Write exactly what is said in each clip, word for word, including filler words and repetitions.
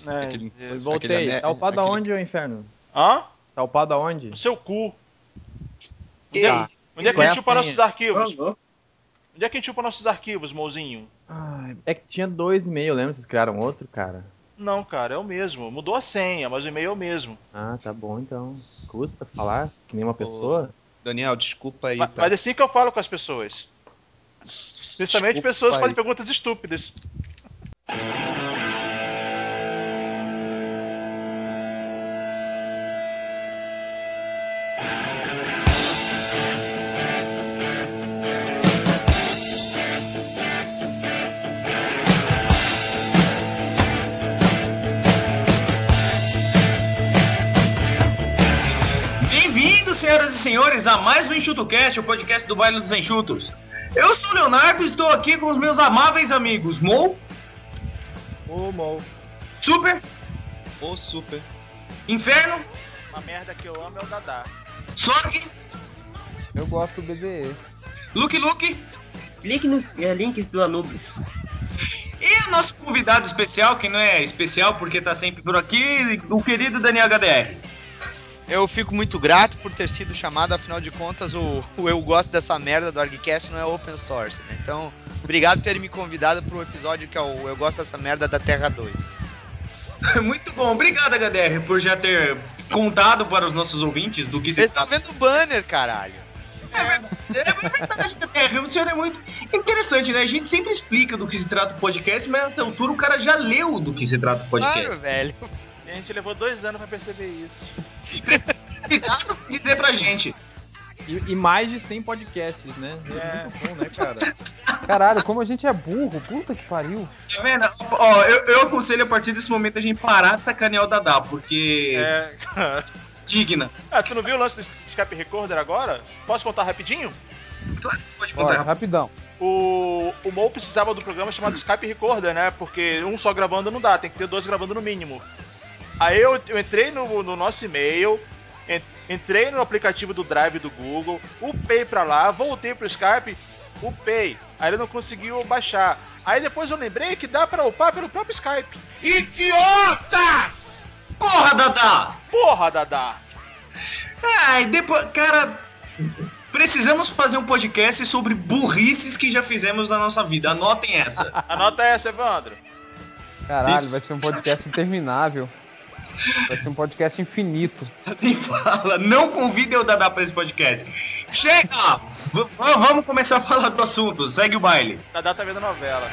É, Aquele, isso. Voltei. aquele- Tá upado aquele- aonde, ô inferno? Hã? Tá upado aonde? No seu cu. Que Onde é, Tá. onde é que Qual a é gente a upa senha? nossos arquivos? Vamos. Onde é que a gente upa nossos arquivos, mozinho? Ai, é que tinha dois e-mail, lembra? Vocês criaram outro, cara? Não, cara, é o mesmo. Mudou a senha, mas o e-mail é o mesmo. Ah, tá bom então. Custa falar que nem uma pessoa? Daniel, desculpa aí, Mas, tá? mas é assim que eu falo com as pessoas. Principalmente Desculpa pessoas que aí. fazem perguntas estúpidas. Bem-vindos, senhoras e senhores, a mais um EnxutoCast, o podcast do Baile dos Enxutos. Eu sou o Leonardo e estou aqui com os meus amáveis amigos Mo, Ô, Mol. Super, Ô, super. Inferno, Uma merda que eu amo é o Dadá. Sorg, Eu gosto do B D E. Luke Luke Clique nos é, links do Anubis. e o nosso convidado especial, que não é especial porque está sempre por aqui, o querido Daniel H D R. Eu fico muito grato por ter sido chamado, afinal de contas, o, o Eu Gosto Dessa Merda do ArgCast não é open source, né? Então, obrigado por ter me convidado pro episódio que é o Eu Gosto Dessa Merda da Terra dois. Muito bom, obrigado H D R por já ter contado para os nossos ouvintes do que se Vocês estão trata. vendo o banner, caralho. É verdade, é verdade, H D R, o senhor é muito interessante, né? A gente sempre explica do que se trata o podcast, mas nessa altura o cara já leu do que se trata o podcast. Claro, velho. E a gente levou dois anos pra perceber isso. Cuidado com dizer pra gente. E, e mais de cem podcasts, né? É. Muito bom, né, cara? Caralho, como a gente é burro, puta que pariu. Tá vendo? Ó, eu, eu aconselho a partir desse momento a gente parar de sacanear o Dadá, porque É, cara. digna. Ah, tu não viu o lance do Skype Recorder agora? Posso contar rapidinho? Claro, pode Bora, contar. rapidão. O, o Mo precisava do programa chamado Skype Recorder, né? Porque um só gravando não dá, tem que ter dois gravando no mínimo. Aí eu, eu entrei no, no nosso e-mail, en- entrei no aplicativo do Drive do Google, upei pra lá, voltei pro Skype, upei. Aí ele não conseguiu baixar. Aí depois eu lembrei que dá pra upar pelo próprio Skype. Idiotas! Porra, Dadá! Porra, Dadá! Ai, depois, cara, precisamos fazer um podcast sobre burrices que já fizemos na nossa vida. Anotem essa. Anota essa, Evandro. Caralho, vai ser um podcast interminável. Vai ser um podcast infinito. Assim fala, não convidem o Dadá pra esse podcast. Chega! V- v- vamos começar a falar do assunto. Segue o baile. Dadá tá vendo novela.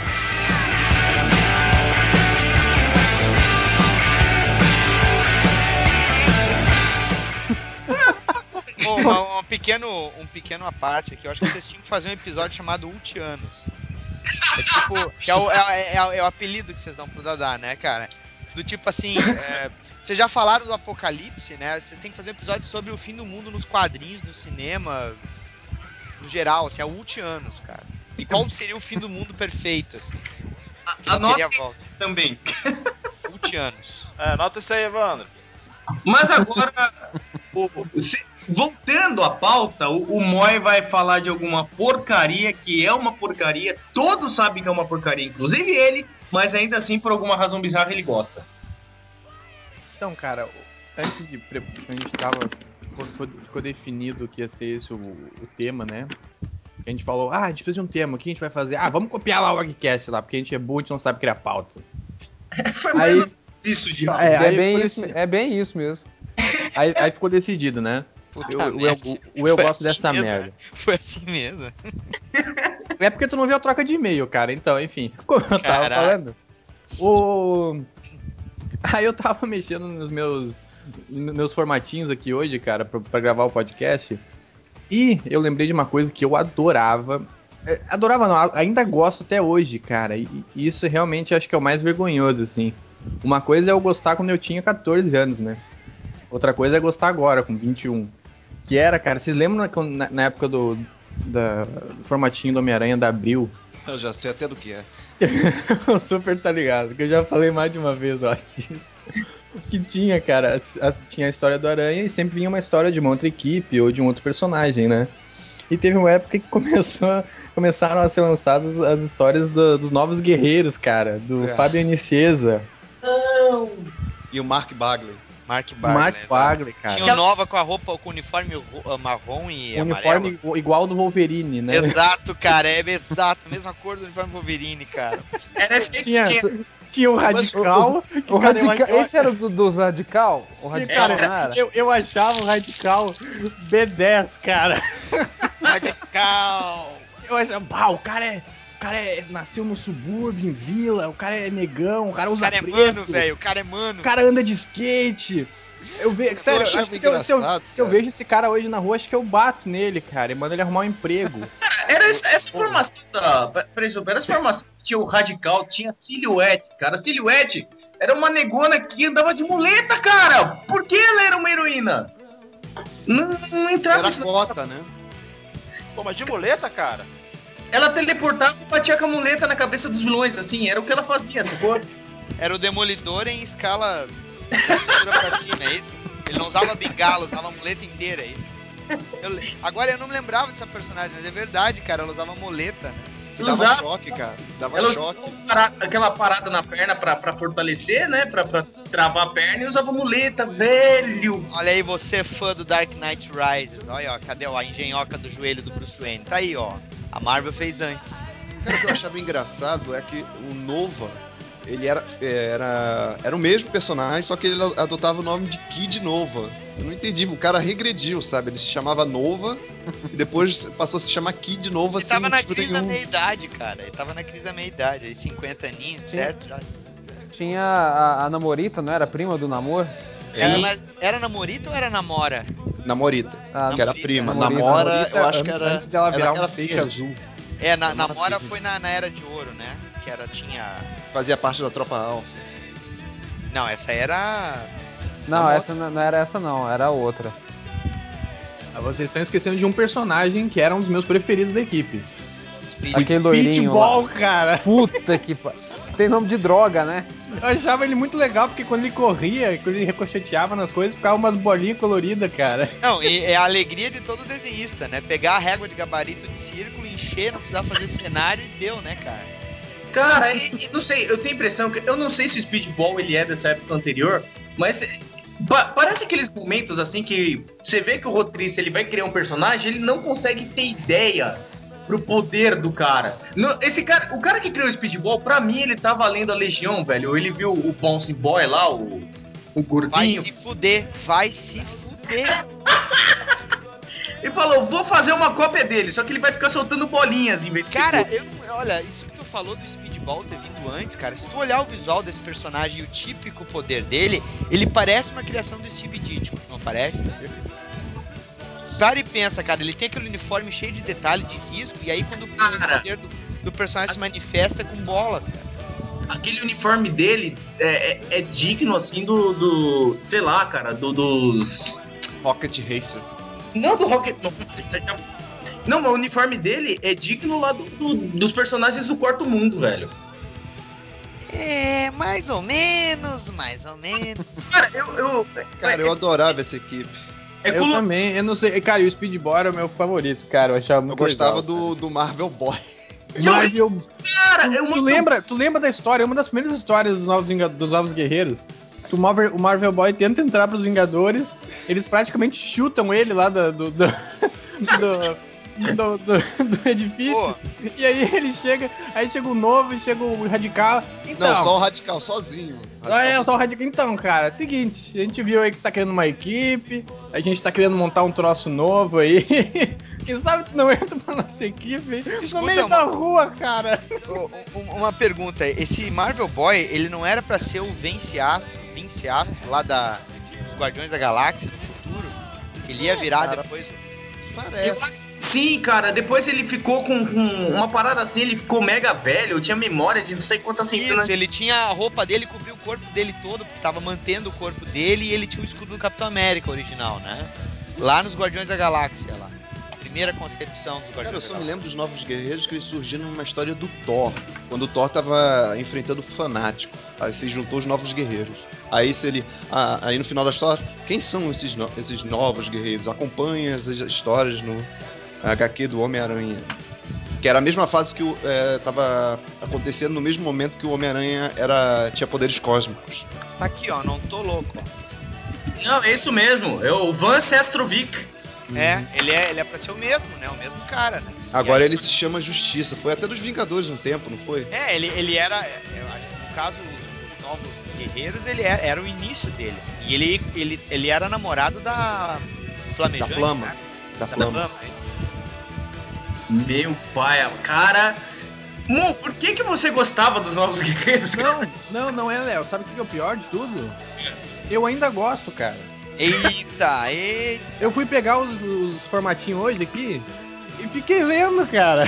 Bom, uma, um, pequeno, um pequeno à parte aqui. Eu acho que vocês tinham que fazer um episódio chamado Ultianos. É tipo, que é o, é, é, é o apelido que vocês dão pro Dadá, né, cara? Do tipo assim, é, vocês já falaram do apocalipse, né? Vocês têm que fazer um episódio sobre o fim do mundo nos quadrinhos, no cinema, no geral, assim, é o Ultianos, cara. E qual seria o fim do mundo perfeito, assim? Que não teria Anotem volta. também. Ultianos. É, anota isso aí, Evandro. Mas agora, o- se- voltando à pauta, o, o Moi vai falar de alguma porcaria que é uma porcaria. Todos sabem que é uma porcaria, inclusive ele, mas ainda assim, por alguma razão bizarra, ele gosta. Então, cara, antes de. pre- A gente tava. Ficou, ficou definido que ia ser esse o, o tema, né? Que a gente falou, ah, a gente precisa de um tema, o que a gente vai fazer? Ah, vamos copiar lá o ArgCast lá, porque a gente é burro, a gente não sabe criar pauta. Foi mais Aí, ou menos isso, de é, É, aí, bem ficou isso, deci- é bem isso mesmo. aí, aí ficou decidido, né? Puta Eu, eu, merda. eu, eu, eu Foi gosto assim dessa mesmo, merda. né? Foi assim mesmo. É porque tu não viu a troca de e-mail, cara. Então, enfim, como eu tava Caraca. falando, o... Aí eu tava mexendo nos meus, nos meus formatinhos aqui hoje, cara, pra, pra gravar o podcast. E eu lembrei de uma coisa que eu adorava. É, Adorava não, ainda gosto até hoje, cara. E, e isso realmente acho que é o mais vergonhoso, assim. Uma coisa é eu gostar quando eu tinha catorze anos, né? Outra coisa é gostar agora, com vinte e um. Que era, cara, vocês lembram na, na- na época do, da- do formatinho do Homem-Aranha da Abril? Eu já sei até do que é. O Super tá ligado, que eu já falei mais de uma vez, eu acho, disso. Que tinha, cara, as- as- tinha a história do Aranha e sempre vinha uma história de uma outra equipe ou de um outro personagem, né? E teve uma época que começou, começaram a ser lançadas as histórias do- dos novos guerreiros, cara, do É. Fábio Nicesa. Não! E o Mark Bagley. Mark Bagley. Mark exato. Bagley, cara. Tinha o Nova com a roupa, com o uniforme ro- marrom e Um amarelo. uniforme igual do Wolverine, né? Exato, cara, é exato, mesma cor do uniforme Wolverine, cara. Era Tinha, tinha o Radical. que, O cara, eu- radical, eu- esse era do, dos Radical? O E, Radical não cara, era? eu, eu achava o Radical B dez, cara. Radical! Eu achava, pá, o cara é. O cara é, nasceu no subúrbio, em vila, o cara é negão, o cara O usa cara é preto, mano, velho, o cara é mano. o cara anda de skate. Eu vejo, sério, eu achava acho que se eu, se, eu, engraçado, se eu cara. vejo esse cara hoje na rua, acho que eu bato nele, cara, e mando ele arrumar um emprego. Era essa formação da. Peraí, Super, essa formação que tinha o Radical, tinha Silhouette, cara. Silhouette era uma negona que andava de muleta, cara! Por que ela era uma heroína? Não, não entrava Era isso. cota, né? Pô, mas de muleta, cara? Ela teleportava e batia com a muleta na cabeça dos vilões, assim, era o que ela fazia, sacou? Era o Demolidor em escala da cintura pra cima, é isso? Ele não usava bengala, usava a muleta inteira, é isso? Eu le- agora eu não me lembrava dessa personagem, mas é verdade, cara, ela usava muleta, né? Que dava Usava- choque, cara. Dava Ela choque. usava parada- aquela parada na perna pra, pra fortalecer, né? Pra, pra travar a perna e usava muleta, velho! Olha aí, você é fã do Dark Knight Rises, olha, ó, cadê ó, a engenhoca do joelho do Bruce Wayne? Tá aí, ó, a Marvel fez antes. Cara, o que eu achava engraçado é que o Nova, ele era, era, era o mesmo personagem, só que ele adotava o nome de Kid Nova. Eu não entendi, o cara regrediu, sabe? Ele se chamava Nova e depois passou a se chamar Kid Nova Ele sem tava na motivo crise da nenhum. meia-idade, cara, ele tava na crise da meia-idade, aí cinquenta aninhos, certo? Já. Tinha a, a Namorita, não era? A prima do Namor? Era, Hein? mas, era namorita ou era namora? Namorita, Ah, que era Namorita, prima. Namorita. Namora, Namorita, eu acho an- que era. antes dela era virar aquela um peixe filha, azul. É, na, Namora namora filha. foi na, na Era de Ouro, né? Que era, tinha... Fazia parte da tropa alfa. Não, essa era... Não, Namor- essa não, não era essa não, era a outra. Ah, vocês estão esquecendo de um personagem que era um dos meus preferidos da equipe. Speed. O Aquele loirinho Speedball, lá. cara. Puta que pa... Tem nome de droga, né? Eu achava ele muito legal, porque quando ele corria, quando ele ricocheteava nas coisas, ficava umas bolinhas coloridas, cara. Não, e é a alegria de todo desenhista, né? Pegar a régua de gabarito de círculo, encher, não precisar fazer cenário e deu, né, cara? Cara, e, e não sei, eu tenho a impressão que. Eu não sei se o Speedball ele é dessa época anterior, mas é, pa- parece aqueles momentos assim que você vê que o roteirista ele vai criar um personagem, ele não consegue ter ideia pro poder do cara. Não, esse cara, o cara que criou o Speedball, pra mim ele tá valendo a Legião, velho. Ele viu o Bouncing Boy lá, o, o Vai gordinho, se fuder, vai se fuder. e falou: vou fazer uma cópia dele, só que ele vai ficar soltando bolinhas em vez de Cara, ser eu não, olha, isso que tu falou do Speedball ter vindo antes, cara, se tu olhar o visual desse personagem e o típico poder dele, ele parece uma criação do Steve Ditko, não parece? Para e pensa, cara, ele tem aquele uniforme cheio de detalhe, de risco, e aí quando o Cara. poder do, do personagem se manifesta é com bolas, cara. aquele uniforme dele é, é, é digno assim do, do. Sei lá, cara, do dos. Rocket Racer. Não do Rocket. Não, mas o uniforme dele é digno lá do, do- dos personagens do Quarto Mundo, velho. É, mais ou menos, mais ou menos. Cara, eu. eu Cara, eu adorava essa equipe. é Eu colo- também, eu não sei. Cara, e o Speedball era o meu favorito, cara. Eu achava Eu muito gostava legal, do, do Marvel Boy. Marvel. Cara, Tu, é tu uma. lembra, tu lembra da história? Uma das primeiras histórias dos Novos, Vinga- dos Novos Guerreiros. Que o Marvel, o Marvel Boy tenta entrar pros Vingadores. Eles praticamente chutam ele lá do. do, do, do- do- do- do edifício. Pô. E aí ele chega. Aí chega o novo e chega o radical. Então. Não, só o Radical, sozinho. Ah, é, só o radical. Então, cara, seguinte, a gente viu aí que tá criando uma equipe, a gente tá querendo montar um troço novo aí. Quem sabe tu não entra pra nossa equipe no Escuta, meio uma- da rua, cara. Ô, um- Uma pergunta, esse Marvel Boy, ele não era pra ser o Vince Astro, Vince Astro lá da, dos Guardiões da Galáxia no futuro? Que ele ia virar cara. depois... Parece. Sim, cara, depois ele ficou com, com uma parada assim, ele ficou mega velho, eu tinha memória de não sei quantas centenas. Isso, ele tinha a roupa dele, cobria o corpo dele todo, porque tava mantendo o corpo dele, e ele tinha o escudo do Capitão América original, né? Lá nos Guardiões da Galáxia, lá. Primeira concepção dos Cara, eu Guardiões só da me Galáxia. lembro dos Novos Guerreiros que eles surgiram numa história do Thor. Quando o Thor tava enfrentando o Fanático. Aí se juntou os Novos Guerreiros. Aí se ele. Ah, aí no final da história, quem são esses, no- esses novos guerreiros? Acompanha as histórias no agá quê do Homem-Aranha. Que era a mesma fase que o, é, tava acontecendo no mesmo momento que o Homem-Aranha era, tinha poderes cósmicos. Tá aqui, ó, não tô louco. Não, é isso mesmo. É o Van Sestrovic. É, ele é, ele é pra ser o mesmo, né? O mesmo cara, né? Agora E aí, ele se chama Justiça. Foi até dos Vingadores um tempo, não foi? É, ele, ele era. Eu acho que no caso, os, os novos guerreiros, ele era, era o início dele. E ele, ele, ele era namorado da Flamejante, Da Flama. né? Da Da Flama. Flama, é isso. Meu pai, cara. Mo, por que que você gostava dos Novos Guerreiros? Não, não, não é, Léo. Sabe o que que é o pior de tudo? Eu ainda gosto, cara. Eita, eita. Eu fui pegar os, os formatinhos hoje aqui e fiquei lendo, cara.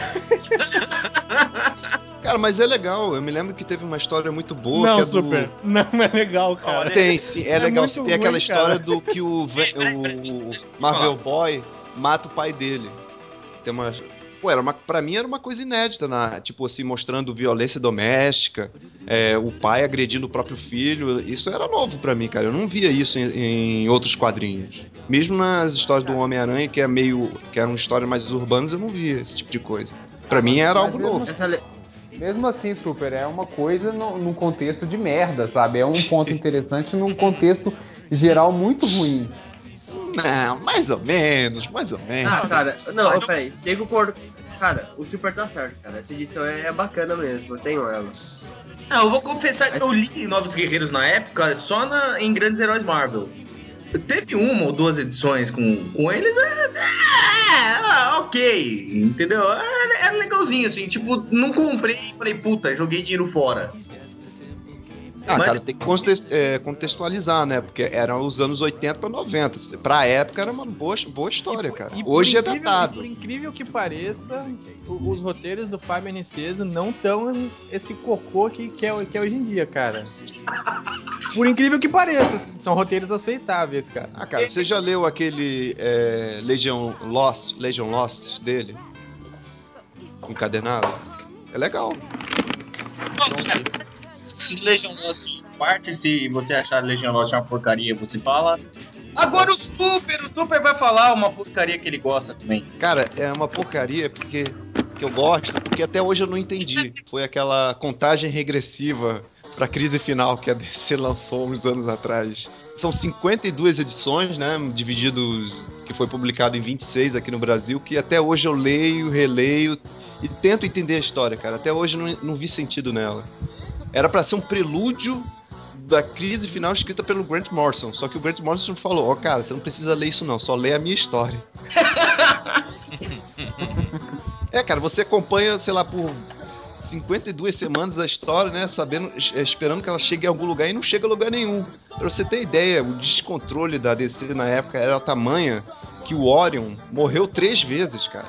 Cara, mas é legal. Eu me lembro que teve uma história muito boa não, que é super. do. Não é legal, cara. Olha, Tem, sim, é, É legal. muito Tem aquela ruim, história cara. do que o, Ve- o Marvel Boy mata o pai dele. Tem uma. Pô, era uma, pra mim era uma coisa inédita, na, tipo assim, mostrando violência doméstica, é, o pai agredindo o próprio filho. Isso era novo pra mim, cara. Eu não via isso em, em outros quadrinhos. Mesmo nas histórias do Homem-Aranha, que é meio. que eram histórias mais urbanas, eu não via esse tipo de coisa. Pra Ah, mim mas- era mas algo mesmo novo. Essa le- Mesmo assim, Super, é uma coisa no, num contexto de merda, sabe? É um ponto interessante num contexto geral muito ruim. Não, mais ou menos, mais ou menos. Ah, cara, não, oh, peraí, tem que concordar. Cara, o Super tá certo, cara. Essa edição é é bacana mesmo, eu tenho ela. Ah, eu vou confessar, Mas- eu li Novos Guerreiros na época só na, em Grandes Heróis Marvel. Teve uma ou duas edições com, com eles, é, é, é, ok, entendeu? É, é legalzinho, assim, tipo, não comprei e falei, puta, joguei dinheiro fora. Ah, Mas- cara, tem que conte- é, contextualizar, né? Porque eram os anos oitenta pra noventa. Pra época era uma boa, boa história, por- cara. e por Hoje é incrível- datado. e por incrível que pareça, o- os roteiros do Fábio Aniceso não estão esse cocô que, que, é, que é hoje em dia, cara. Por incrível que pareça, são roteiros aceitáveis, cara. Ah, cara, você já leu aquele é, Legion Lost, Legion Lost dele? Encadernado? É legal. Legion Lost parte, se você achar Legion Lost uma porcaria, você fala. Agora o Super, o Super vai falar uma porcaria que ele gosta também. Cara, é uma porcaria porque que eu gosto, porque até hoje eu não entendi. Foi aquela contagem regressiva pra crise final que a D C lançou uns anos atrás. São cinquenta e duas edições, né, divididos, que foi publicado em vinte e seis aqui no Brasil, que até hoje eu leio, releio e tento entender a história, cara. Até hoje eu não, não vi sentido nela. Era pra ser um prelúdio da crise final escrita pelo Grant Morrison. Só que o Grant Morrison falou, ó, cara, você não precisa ler isso não, só lê a minha história. É, cara, você acompanha, sei lá, por cinquenta e duas semanas a história, né, sabendo, esperando que ela chegue em algum lugar e não chega a lugar nenhum. Pra você ter ideia, o descontrole da D C na época era tamanha que o Orion morreu três vezes, cara.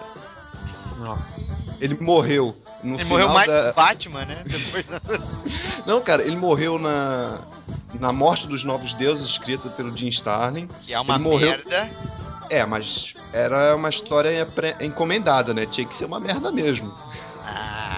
Nossa. Ele morreu no Ele final morreu mais da... que o Batman, né? Depois... Não, cara, ele morreu na na Morte dos Novos Deuses, escrita pelo Jim Starlin. Que é uma Ele morreu... merda. É, mas era uma história pré- encomendada, né? Tinha que ser uma merda mesmo. Ah,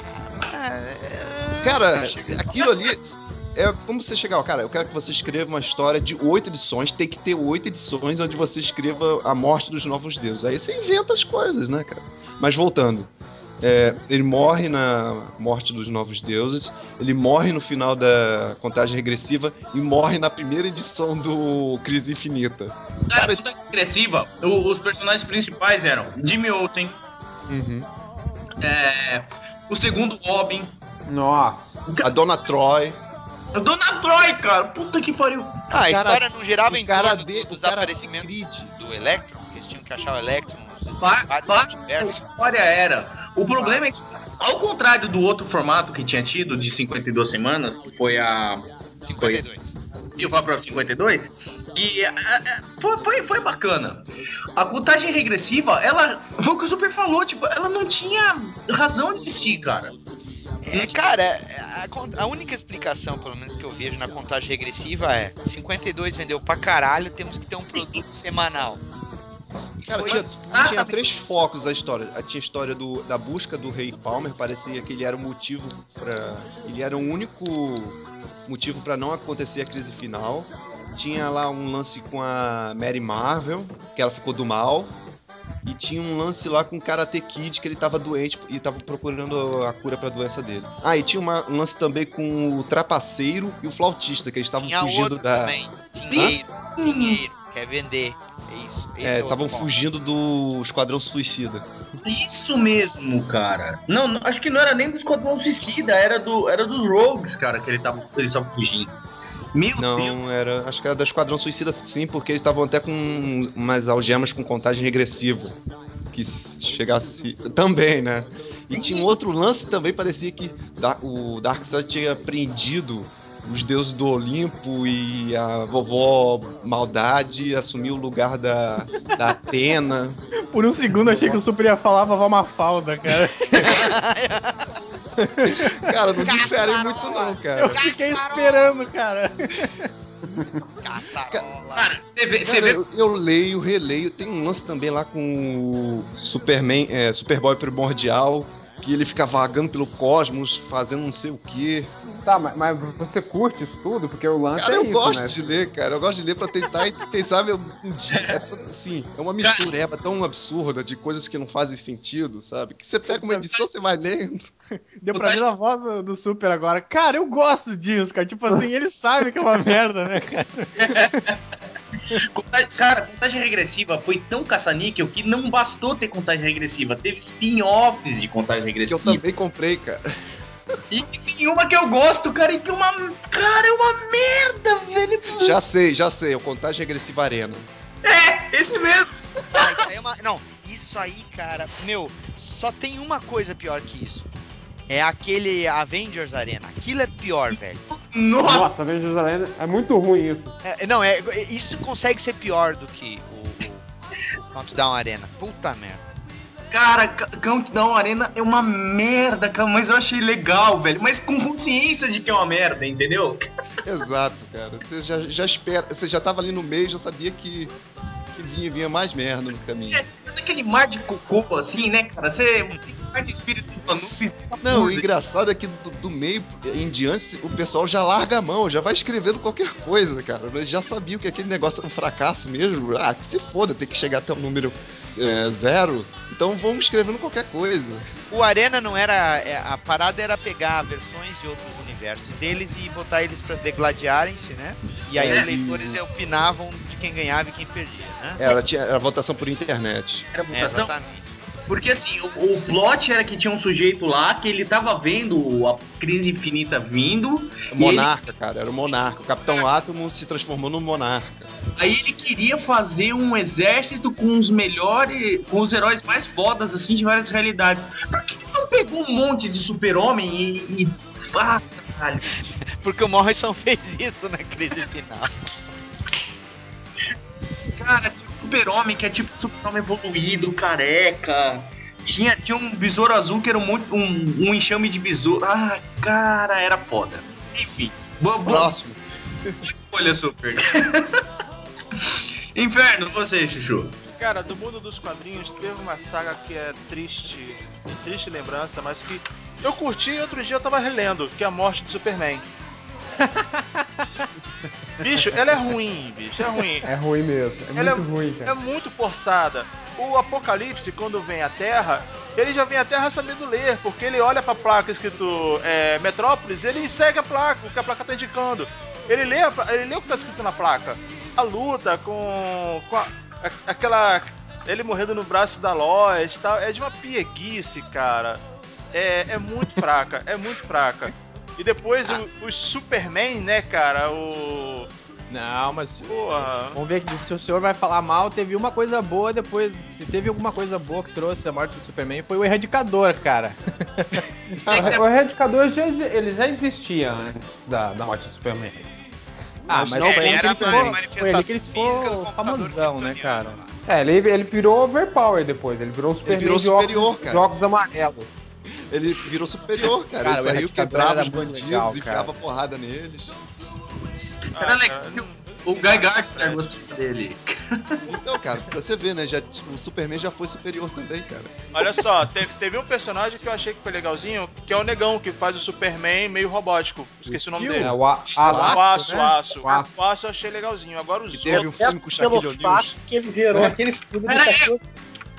mas... Cara, aquilo ali é como você chegar, ó, cara, eu quero que você escreva uma história de oito edições, tem que ter oito edições onde você escreva a morte dos novos deuses. Aí você inventa as coisas, né, cara? Mas voltando, é, ele morre na morte dos novos deuses, ele morre no final da contagem regressiva e morre na primeira edição do Crise Infinita. Cara, toda agressiva, o- os personagens principais eram Jimmy Olsen, Uhum. é, o segundo Robin, Nossa. A Dona Troy. a Dona Troy, cara, puta que pariu. Ah, a cara- história não girava o em cara torno de- do o cara desaparecimento Creed. do Electron, que eles tinham que achar o Electron nos Ba- vários ba- a multiversos. história era. O problema é que, ao contrário do outro formato que tinha tido de cinquenta e duas semanas, que foi a. cinquenta e dois. Que foi a prova cinquenta e dois, que é, é, foi, foi, foi bacana. A contagem regressiva, ela. Foi o que o Super falou, tipo, ela não tinha razão de existir, cara. É, cara, a, con- a única explicação, pelo menos que eu vejo na contagem regressiva é cinquenta e dois vendeu pra caralho, temos que ter um produto semanal. Cara, Foi- tinha, tinha três focos da história. Tinha a história do, da busca do Rei Palmer, parecia que ele era o motivo para, ele era o único motivo para não acontecer a crise final. Tinha lá um lance com a Mary Marvel, que ela ficou do mal. E tinha um lance lá com o Karate Kid que ele tava doente e tava procurando a cura pra doença dele. Ah, e tinha uma, um lance também com o trapaceiro e o flautista, que eles estavam Tinha fugindo outro da. também. Dinheiro. Dinheiro. Quer vender. É isso. Esse É, é, estavam outro fugindo do Esquadrão Suicida. Isso mesmo, cara. Não, não, acho que não era nem do Esquadrão Suicida, era, do, era dos Rogues, cara, que ele tava, eles estavam fugindo. Meu Deus. Não, era. Acho que era da Esquadrão Suicida sim, porque eles estavam até com umas algemas com contagem regressiva. Que se chegasse. Também, né? E tinha um outro lance também, parecia que da- o Darkseid tinha prendido os deuses do Olimpo e a vovó Maldade assumiu o lugar da, da Atena. Por um segundo eu achei que o Super ia falar vovó Mafalda, cara. Cara, não difere muito não, cara. Eu fiquei esperando, cara. Caçarola. Cara, você vê, você Cara, vê eu, eu leio, releio. Tem um lance também lá com o Superman, é, Superboy Primordial, que ele fica vagando pelo cosmos, fazendo não sei o quê. Tá, mas, mas você curte isso tudo? Porque o lance Cara, é eu isso, gosto né? de ler, cara. Eu gosto de ler pra tentar, e quem sabe um dia. É tudo assim, é uma mistureba tão absurda de coisas que não fazem sentido, sabe? Que você pega uma edição, você vai lendo. Deu pra ver na voz do, do Super agora. Cara, eu gosto disso, cara. Tipo assim, ele sabe que é uma merda, né, cara? Contagem- Cara, contagem regressiva foi tão caça-níquel que não bastou ter contagem regressiva, teve spin-offs de contagem Que eu regressiva. também comprei, cara. E tem uma que eu gosto, cara, e que é uma. Cara, é uma merda, velho. Já sei, já sei. É o Contagem Regressiva Arena. É, esse mesmo. Ah, isso aí é uma. Não, isso aí, cara, meu, só tem uma coisa pior que isso. É aquele Avengers Arena. Aquilo é pior, velho. Nossa. Nossa, Avengers Arena é muito ruim isso. É, não, é, isso consegue ser pior do que o, o, o Countdown Arena. Puta merda. Cara, Ca- Countdown Arena é uma merda, cara, mas eu achei legal, velho. Mas com consciência de que é uma merda, entendeu? Exato, cara. Você já, já espera. Você já tava ali no meio, já sabia que, que vinha, vinha mais merda no caminho. É, aquele mar de cocô, assim, né, cara? Você faz espírito da nuvem. Não, o engraçado é que do, do meio em diante o pessoal já larga a mão, já vai escrevendo qualquer coisa, cara. Eles já sabiam que aquele negócio era um fracasso mesmo. Ah, que se foda, tem que chegar até o número é, zero. Então vamos escrevendo qualquer coisa. O Arena não era. é, A parada era pegar versões de outros universos deles e botar eles pra degladiarem-se, né? E aí É, os leitores opinavam de quem ganhava e quem perdia, né? Era, tinha, era votação por internet. Era É, votação? exatamente. Porque assim, o, o plot era que tinha um sujeito lá que ele tava vendo a crise infinita vindo. O e Monarca, cara, era o Monarca. O Capitão Átomo se transformou no Monarca. Aí ele queria fazer um exército com os melhores, com os heróis mais fodas, assim, de várias realidades. Por que que não pegou um monte de super-homem e... e... Ah, caralho. Porque o Morrison fez isso na crise final. Cara, tinha um super-homem que é tipo super-homem evoluído, careca. Tinha, tinha um besouro azul que era um, monte- um, um enxame de besouro. Ah, cara, era foda. Enfim, boa, boa Próximo. escolha, Super. Inferno, você, Chuchu. Cara, do mundo dos quadrinhos teve uma saga que é triste, de triste lembrança, mas que eu curti e outro dia eu tava relendo, que é a morte de Superman. Bicho, ela é ruim, bicho, é ruim. É ruim mesmo. É Ela muito ruim, cara. É muito forçada. O Apocalipse, quando vem à Terra, ele já vem à Terra sabendo ler, porque ele olha pra placa escrito é, Metrópolis, ele segue a placa, o que a placa tá indicando. Ele lê, a, ele lê o que tá escrito na placa. A luta com, com a, a, aquela... ele morrendo no braço da Lois, tal, é de uma pieguice, cara. É, é muito fraca, é muito fraca. E depois o, os Superman, né, cara, o... Não, mas. Porra... Vamos ver que se o senhor vai falar mal, teve uma coisa boa depois. Se teve alguma coisa boa que trouxe a morte do Superman, foi o Erradicador, cara. O, o Erradicador já, exi- ele já existia antes da, da morte do Superman. Ah, Mas mas não foi foi ali que ele uma ficou, manifestação foi ali que ele física do ficou computador famosão, né, kryptoniano cara? lá. É, ele, ele virou overpower depois. Ele virou o Superman virou de, óculos, superior, cara. de óculos amarelos. Ele virou superior, cara. Cara, ele o saiu, Erradicador quebrava era os muito bandidos, legal, enfiava cara. porrada neles. Era Ah, legal. cara, não- O Guy Gardner gostou dele. Então, cara, pra você ver, né? Já, o Superman já foi superior também, cara. Olha só, teve, teve um personagem que eu achei que foi legalzinho, que é o Negão, que faz o Superman meio robótico. Esqueci o, nome Steel? dele. É, o, a, o a, Aço, né? Aço. O Aço. O Aço eu achei legalzinho. Agora os E teve um outros... filme com o Shaquille Pelo fato O'Neal. que ele virou aquele filme do Pera aí. cachorro.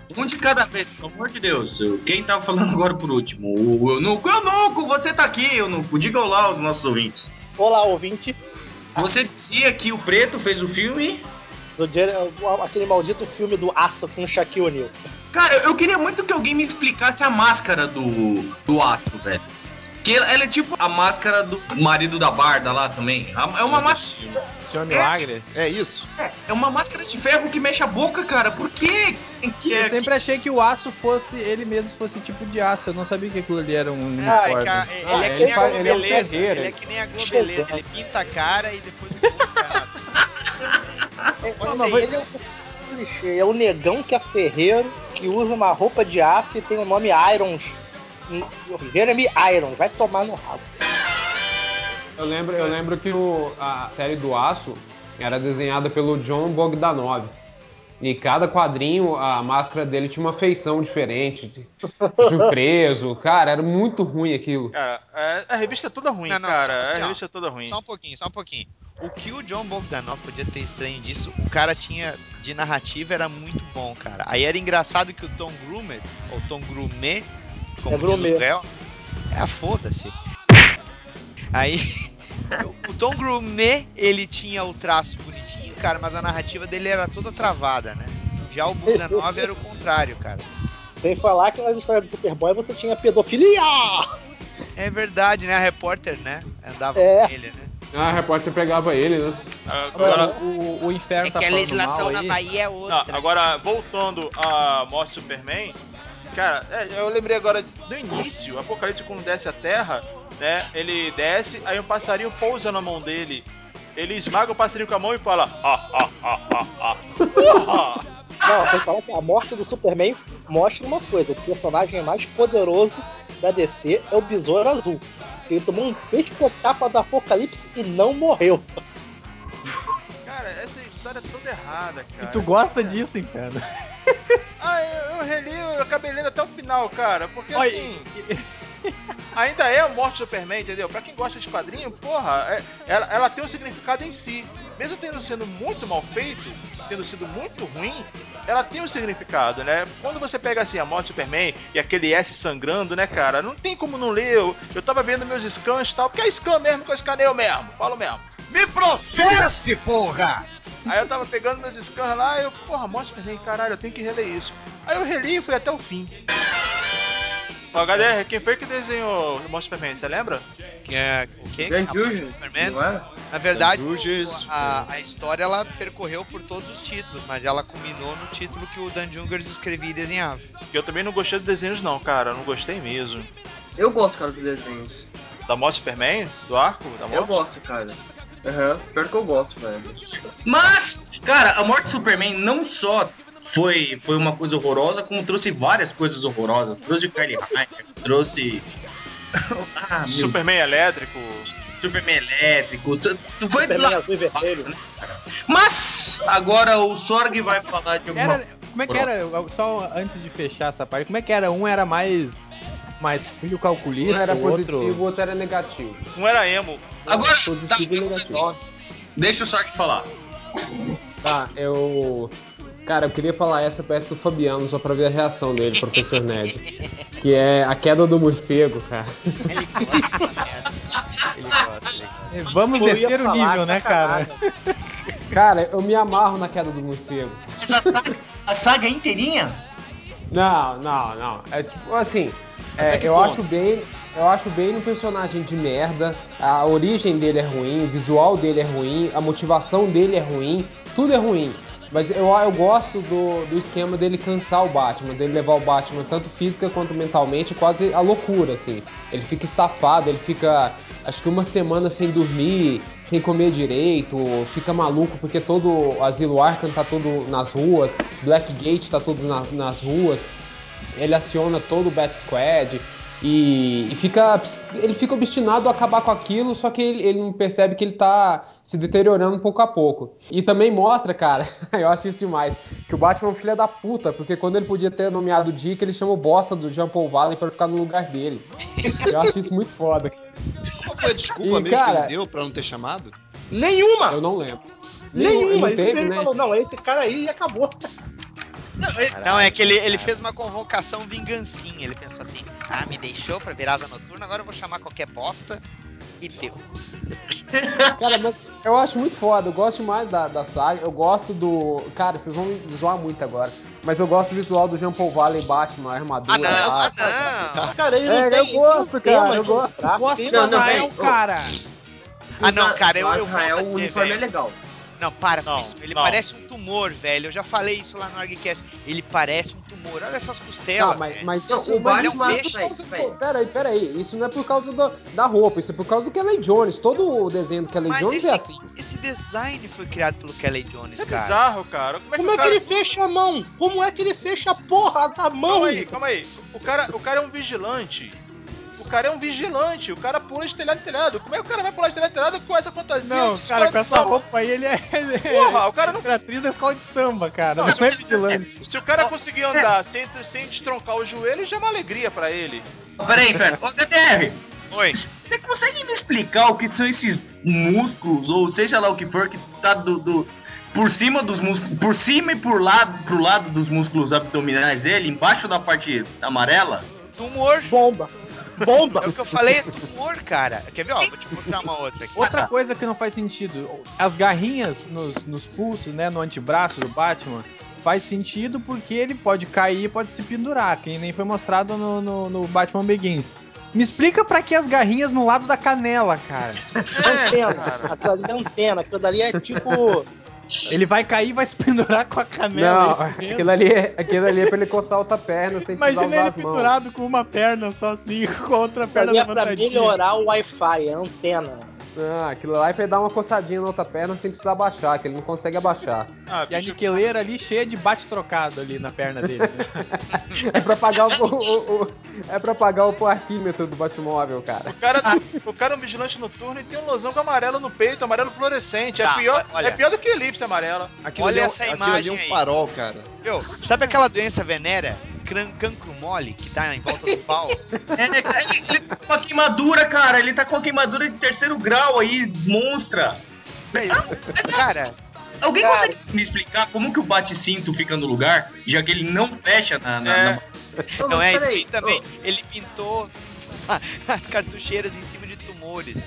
Um de cada vez, pelo amor de Deus. Quem tá falando agora por último? O Eunuco. Eunuco, você tá aqui, Eunuco. Diga olá aos nossos ouvintes. Olá, ouvinte. Você dizia que o Preto fez o filme... Do, aquele maldito filme do Aço com o Shaquille O'Neal. Cara, eu queria muito que alguém me explicasse a máscara do, do Aço, velho. Que ela, ela é tipo a máscara do marido da Barda lá também. É uma máscara... Senhor Milagre? É isso? É, é uma máscara de ferro que mexe a boca, cara. Por quê? Que é Eu sempre achei que o aço fosse, ele mesmo fosse tipo de aço. Eu não sabia que aquilo ali era um uniforme. Ah, é que a, ele, Ah, é ele que nem a faz- ele é um Globeleza. ferreiro, Ele é que nem a Globeleza. Ele pinta a cara e depois o corpo é É, Pode não, ser mas isso. ele é um clichê. É o negão que é ferreiro, que usa uma roupa de aço e tem o nome Irons. Jeremy Irons. Vai tomar no rabo. Eu lembro, eu lembro que o, a série do Aço era desenhada pelo John Bogdanov. E cada quadrinho, a máscara dele tinha uma feição diferente. Surpreso. Cara, era muito ruim aquilo. Cara, é, a revista é toda ruim, Não, não, cara. só- assim, a ó, revista é toda ruim. Só um pouquinho, só um pouquinho. O que o John Bogdanov podia ter estranho disso, o cara tinha de narrativa, era muito bom, cara. Aí era engraçado que o Tom Grumet, ou Tom Grumet, como É diz Grumet. o véu, é a foda-se. Aí, o Tom Grumet, ele tinha o traço bonitinho, cara, mas a narrativa dele era toda travada, né? Já o Bogdanov era o contrário, cara. Sem falar que nas histórias do Superboy você tinha pedofilia! É verdade, né? A repórter, né? Andava É. com ele, né? Ah, a repórter pegava ele, né? Agora, O, o inferno É tá que a falando legislação mal na aí. Bahia é não, outra. agora, voltando à morte do Superman, cara, é, eu lembrei agora do início, o Apocalipse quando desce a Terra, né? Ele desce, aí um passarinho pousa na mão dele. Ele esmaga o passarinho com a mão e fala: ah, ah, ah, ah, ah. Não, sem falar que a morte do Superman mostra uma coisa: o personagem mais poderoso da D C é o Besouro Azul. Ele tomou um pesco-tapa do Apocalipse e não morreu. Cara, essa história é toda errada, cara. E tu gosta disso, inferno? Ah, eu, eu reli, eu acabei lendo até o final, cara, porque Olha, assim. Ainda é a morte do Superman, entendeu? Pra quem gosta de quadrinho, porra, é- ela, ela tem um significado em si. Mesmo tendo sido muito mal feito, tendo sido muito ruim, ela tem um significado, né? Quando você pega assim a morte do Superman e aquele S sangrando, né, cara? Não tem como não ler. Eu, eu tava vendo meus scans e tal, porque é scan mesmo que eu escaneio mesmo, falo mesmo. Me processe, porra! Aí eu tava pegando meus scans lá e eu, porra, morte do Superman, caralho, eu tenho que reler isso. Aí eu reli e fui até o fim. Ó, H D R, quem foi que desenhou o Monstro Superman, você lembra? Que é o quê? Dan A morte do Jurgens, Superman? não é? Na verdade, Dan Jurgens, o- a, a história ela percorreu por todos os títulos, mas ela culminou no título que o Dan Jurgens escrevia e desenhava. Que eu também não gostei dos desenhos não, cara, eu não gostei mesmo. Eu gosto, cara, dos desenhos. Da Morte do Superman? Do arco? Da morte? Eu gosto, cara. Aham, pior que eu gosto, velho. Mas, cara, a morte do Superman não só foi, foi uma coisa horrorosa, como trouxe várias coisas horrorosas. Trouxe Kylie Hyde, trouxe... ah, meu Superman elétrico. Superman elétrico. tu- tu Foi Superman lá. azul e vermelho. Mas, agora o Sorg vai falar de alguma Era, como é que era, só antes de fechar essa parte, como é que era? Um era mais, mais frio Um calculista, era o positivo, o outro... outro era negativo. Um era emo. Agora, Positivo e negativo. deixa o Sorg falar. Tá, eu... Cara, eu queria falar essa perto do Fabiano, só pra ver a reação dele, professor Ned. Que é a queda do morcego, cara. Ele gosta dessa merda. Ele gosta, ele gosta. Vamos Eu ia descer o falar, nível, né, cara? sacanagem. Cara, eu me amarro na queda do morcego. A saga inteirinha? Não, não, não. É tipo assim, Até é, que eu ponto? acho bem, eu acho bem um personagem de merda. A origem dele é ruim, o visual dele é ruim, a motivação dele é ruim, tudo é ruim. Mas eu, eu gosto do, do esquema dele cansar o Batman, dele levar o Batman tanto física quanto mentalmente, quase a loucura, assim. Ele fica estafado, ele fica, acho que uma semana sem dormir, sem comer direito, fica maluco porque todo o Asilo Arkham tá todo nas ruas, Blackgate tá todo na, nas ruas, ele aciona todo o Bat Squad e, e fica, ele fica obstinado a acabar com aquilo, só que ele, ele não percebe que ele tá se deteriorando pouco a pouco. E também mostra, cara, eu acho isso demais, que o Batman é um filho da puta, porque quando ele podia ter nomeado o Dick, ele chama o bosta do Jean Paul Valley pra ficar no lugar dele. Eu acho isso muito foda. Qual foi a desculpa E, mesmo que cara, ele deu pra não ter chamado? Nenhuma! Eu não lembro. Nenhuma! Não Ele teve, simplesmente né? falou, não, é esse cara aí e acabou. Não, é que ele, ele fez uma convocação vingancinha. Ele pensou assim: ah, me deixou pra virar asa noturna, agora eu vou chamar qualquer bosta e deu. Cara, mas eu acho muito foda. Eu gosto mais da, da saga. Eu gosto do. Cara, vocês vão me zoar muito agora. Mas eu gosto do visual do Jean Paul Valley Batman, a armadura Ah, não, lá. ah, não. Cara, ele não É, tem. eu gosto, ele não cara, tem eu mais gosto. braço. Gosto Tem do Não, mais- não, Azrael, peraí, ô. cara. Ah, não, cara, eu, o eu volto Azrael, a o dizer, uniforme velho. é legal. Não, para com Não, isso. Ele não. parece um tumor, velho. Eu já falei isso lá no ArgCast. Ele parece um tumor. Olha essas costelas, Tá, mas, velho. mas Não, isso, o mas Batman- isso não é por véi, causa véi. do... Peraí, peraí. Isso não é por causa do- da roupa, isso é por causa do Kelly Jones. Todo o desenho do Kelly Mas Jones esse, é assim. esse design foi criado pelo Kelly Jones, Isso é cara. bizarro, cara. Como é que Como o é que cara... ele fecha a mão? Como é que ele fecha a porra da mão? Calma aí, calma aí. O cara, o cara é um vigilante. O cara é um vigilante. O cara pula de telhado em telhado. Como é que o cara vai pular de telhado em telhado com essa fantasia Não, de escola cara, com de essa samba? roupa aí ele é. Ele Porra, o cara não- é atriz da escola de samba, cara. Não, Não, se é o- vigilante. Se o cara conseguir andar sem, sem destroncar o joelho, já é uma alegria pra ele. Peraí, cara. Ô, D T R, Oi. você consegue me explicar o que são esses músculos, ou seja lá o que for, que tá do, do- por cima dos músculos, por cima e por lado, pro lado dos músculos abdominais dele, embaixo da parte amarela? Tumor. Bomba. Bomba. É o que eu falei, é tumor, cara. Quer ver, ó? Vou te mostrar uma outra aqui. Outra coisa que não faz sentido, as garrinhas nos, nos pulsos, né, no antebraço do Batman, faz sentido porque ele pode cair e pode se pendurar, que nem foi mostrado no, no, no Batman Begins. Me explica pra que as garrinhas no lado da canela, cara. Antena. cara. Aquilo ali é antena. Aquilo dali é tipo. Ele vai cair e vai se pendurar com a canela. Não, é isso mesmo? aquilo ali, é, aquilo ali é pra ele coçar outra perna sem precisar Imagina usar ele as mãos. pendurado com uma perna só assim, com a outra Aquilo perna ali é pra levantadinha. melhorar o Wi-Fi, é antena. Ah, aquilo lá é pra ele dar uma coçadinha na outra perna sem precisar abaixar, que ele não consegue abaixar. Ah, E a bicho, niqueleira ali cheia de bate-trocado ali na perna dele. Né? É pra pagar o, o- o- é pra pagar o parquímetro do Batmóvel, cara. o cara, o cara é um vigilante noturno e tem um losango amarelo no peito, amarelo fluorescente. É, Tá, pior, olha. é pior do que elipse amarela. Aquilo Olha ali é, essa aquilo ali imagem é um aí. farol, cara. Meu, sabe aquela doença venérea? Cran- cancro mole, que tá em volta do pau? É, cara, ele, ele tá com uma queimadura, cara. Ele tá com uma queimadura de terceiro grau aí, monstra. Cara, Alguém Cara. consegue me explicar como que o bate-cinto fica no lugar, já que ele não fecha na... na- É. na- Ô, não mas é isso peraí, aí também. ô, Ele pintou as cartucheiras em cima de tumores.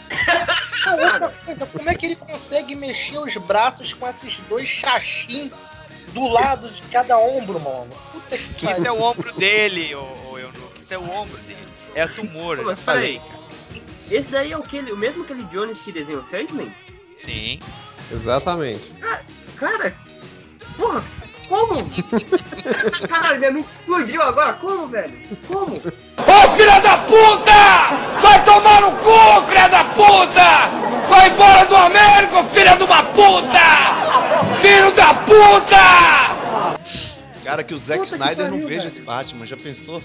Outra coisa, como é que ele consegue mexer os braços com esses dois chachim do lado de cada ombro, mano? Puta que Que isso é pariu. o ombro dele, ô, ô Eunuco. Isso é o ombro dele. É o tumor, Ô, eu mas já falei, peraí. cara. esse daí é o, Kelly, o mesmo Kelly Jones que desenhou o Sandman? Sim. Exatamente. Cara, porra, como? Caralho, minha mente explodiu agora, como, velho? Como? Ô filha da puta! Vai tomar no cu, filha da puta! Vai embora do Américo, filha de uma puta! Filho da puta! Cara, que o Zack Puta que Snyder não pariu, veja velho. esse Batman, já pensou?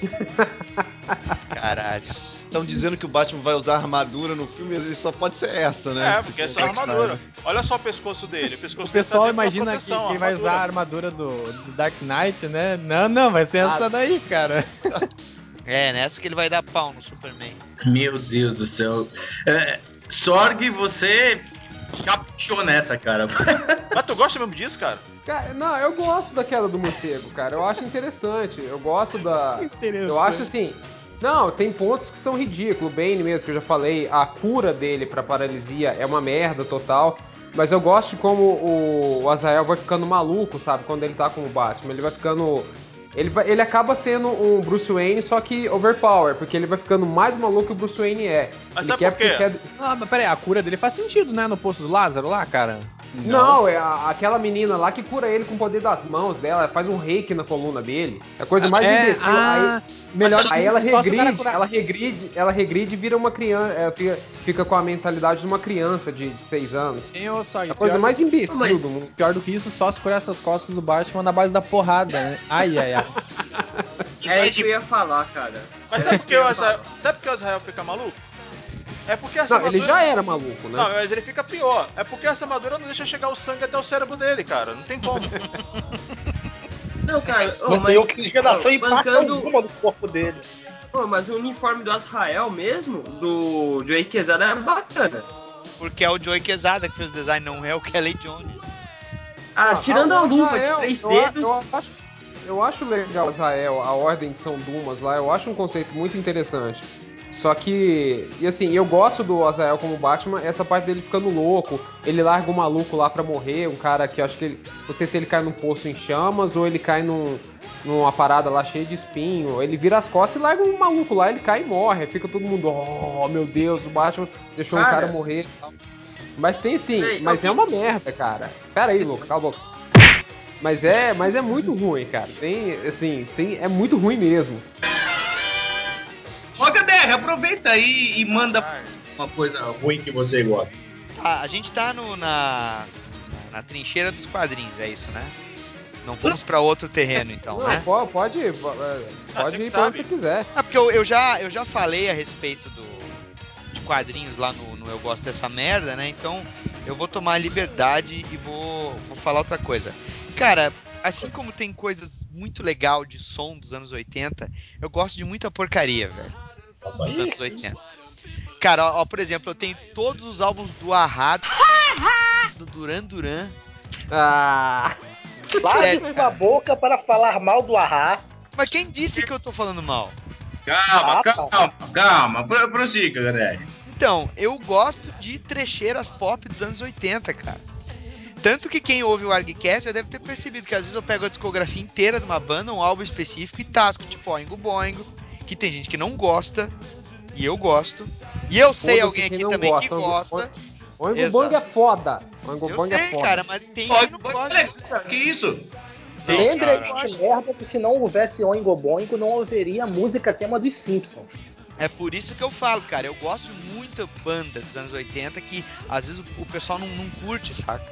Caralho. Estão dizendo que o Batman vai usar armadura no filme, e só pode ser essa, né? É, porque é Se só for o Zack armadura. Snyder. Olha só o pescoço dele. O, pescoço O dele pessoal tá dentro da imagina que, proteção, que ele vai usar a armadura. armadura do, do Dark Knight, né? Não, não, vai ser essa daí, cara. É, nessa que ele vai dar pau no Superman. Meu Deus do céu. É, Sorg, você caprichou nessa, cara. Mas tu gosta mesmo disso, cara? Cara, não, eu gosto daquela do morcego, cara. Eu acho interessante. Eu gosto da. Interessante. Eu acho assim. Não, tem pontos que são ridículos. O Bane mesmo, que eu já falei, a cura dele pra paralisia é uma merda total. Mas eu gosto de como o Azrael vai ficando maluco, sabe? Quando ele tá com o Batman. Ele vai ficando. Ele, vai, ele acaba sendo um Bruce Wayne, só que overpower, porque ele vai ficando mais maluco que o Bruce Wayne é. Mas ele sabe por quê? quer- Ah, mas peraí, a cura dele faz sentido, né? No posto do Lázaro lá, cara. Não, é a- aquela menina lá que cura ele com o poder das mãos dela, faz um reiki na coluna dele. É a coisa mais é, imbecil. ah, melhor Aí, aí ela só se o cara regride, curar. ela regride, ela regride e vira uma criança, é, fica, fica com a mentalidade de uma criança de, de seis anos. Hein, ô, Sorg, É a coisa pior mais do- imbecil Mas- do mundo. Pior do que isso, só se curar essas costas do Batman na base da porrada, né? Ai, ai, ai. É isso que eu ia falar, cara. Mas É sabe isso por que que eu o ia Azrael, falar. sabe por que o Azrael fica maluco? É porque essa Não, ele armadura... já era maluco, né? Não, mas ele fica pior. É porque essa armadura não deixa chegar o sangue até o cérebro dele, cara. Não tem como. Não, cara, ô, Não mas, tem oxigenação ô, e parte bancando, alguma do corpo dele. ô, mas o uniforme do Azrael mesmo, do Joey Quesada, era bacana. Porque é o Joey Quesada que fez o design, não é o Kelly Jones. Ah, tirando o a luva de Azrael, três eu- dedos. Eu, acho, Eu acho legal Azael, a Ordem de São Dumas lá, eu acho um conceito muito interessante. Só que, e assim, eu gosto do Azael como Batman, essa parte dele ficando louco, ele larga um maluco lá pra morrer, um cara que acho que ele, não sei se ele cai num poço em chamas ou ele cai num, numa parada lá cheia de espinho, ele vira as costas e larga um maluco lá, ele cai e morre, fica todo mundo, oh meu Deus, o Batman deixou um Cara. cara morrer e tal. Mas tem sim, Ei, mas eu é uma merda, cara. Pera aí, louco, cala a boca. Mas é, mas é muito ruim, cara. Tem, assim, tem, é muito ruim mesmo. Ô, Gader, aproveita aí e manda uma coisa ruim que você gosta. Tá, a gente tá no, na, na, na trincheira dos quadrinhos, é isso, né? Não fomos pra outro terreno, então, Não, né? pode, pode, é, pode você ir que pra onde sabe. você quiser. Ah, porque eu, eu, já, eu já falei a respeito do, de quadrinhos lá no, no Eu Gosto Dessa Merda, né? Então eu vou tomar a liberdade e vou, vou falar outra coisa. Cara, assim como tem coisas muito legal de som dos anos oitenta, eu gosto de muita porcaria, velho, dos anos oitenta. Cara, ó, ó, por exemplo, eu tenho todos os álbuns do A-Ha, do Duran Duran. Ah, Lave Sério, sua boca para falar mal do Ahá. mas quem disse que eu tô falando mal? Calma, Ah, tá. calma, calma. Pro- Prossiga, Gader. Então, eu gosto de trecheiras pop dos anos oitenta, cara. Tanto que quem ouve o ArgCast já deve ter percebido que às vezes eu pego a discografia inteira de uma banda, um álbum específico e tasco, tipo Oingo Boingo, que tem gente que não gosta, e eu gosto. E eu sei foda-se alguém quem aqui não também que gosta. gosta. O Oingo Exato. Bong é foda. O Oingo Eu Bong é sei, foda. cara, mas tem Ó, quem não gosta. Alex, que isso? Não, Lembre cara. de merda que se não houvesse Oingo Boingo, não haveria música tema dos Simpsons. É por isso que eu falo, cara, eu gosto muito da banda dos anos oitenta que às vezes o, o pessoal não, não curte, saca?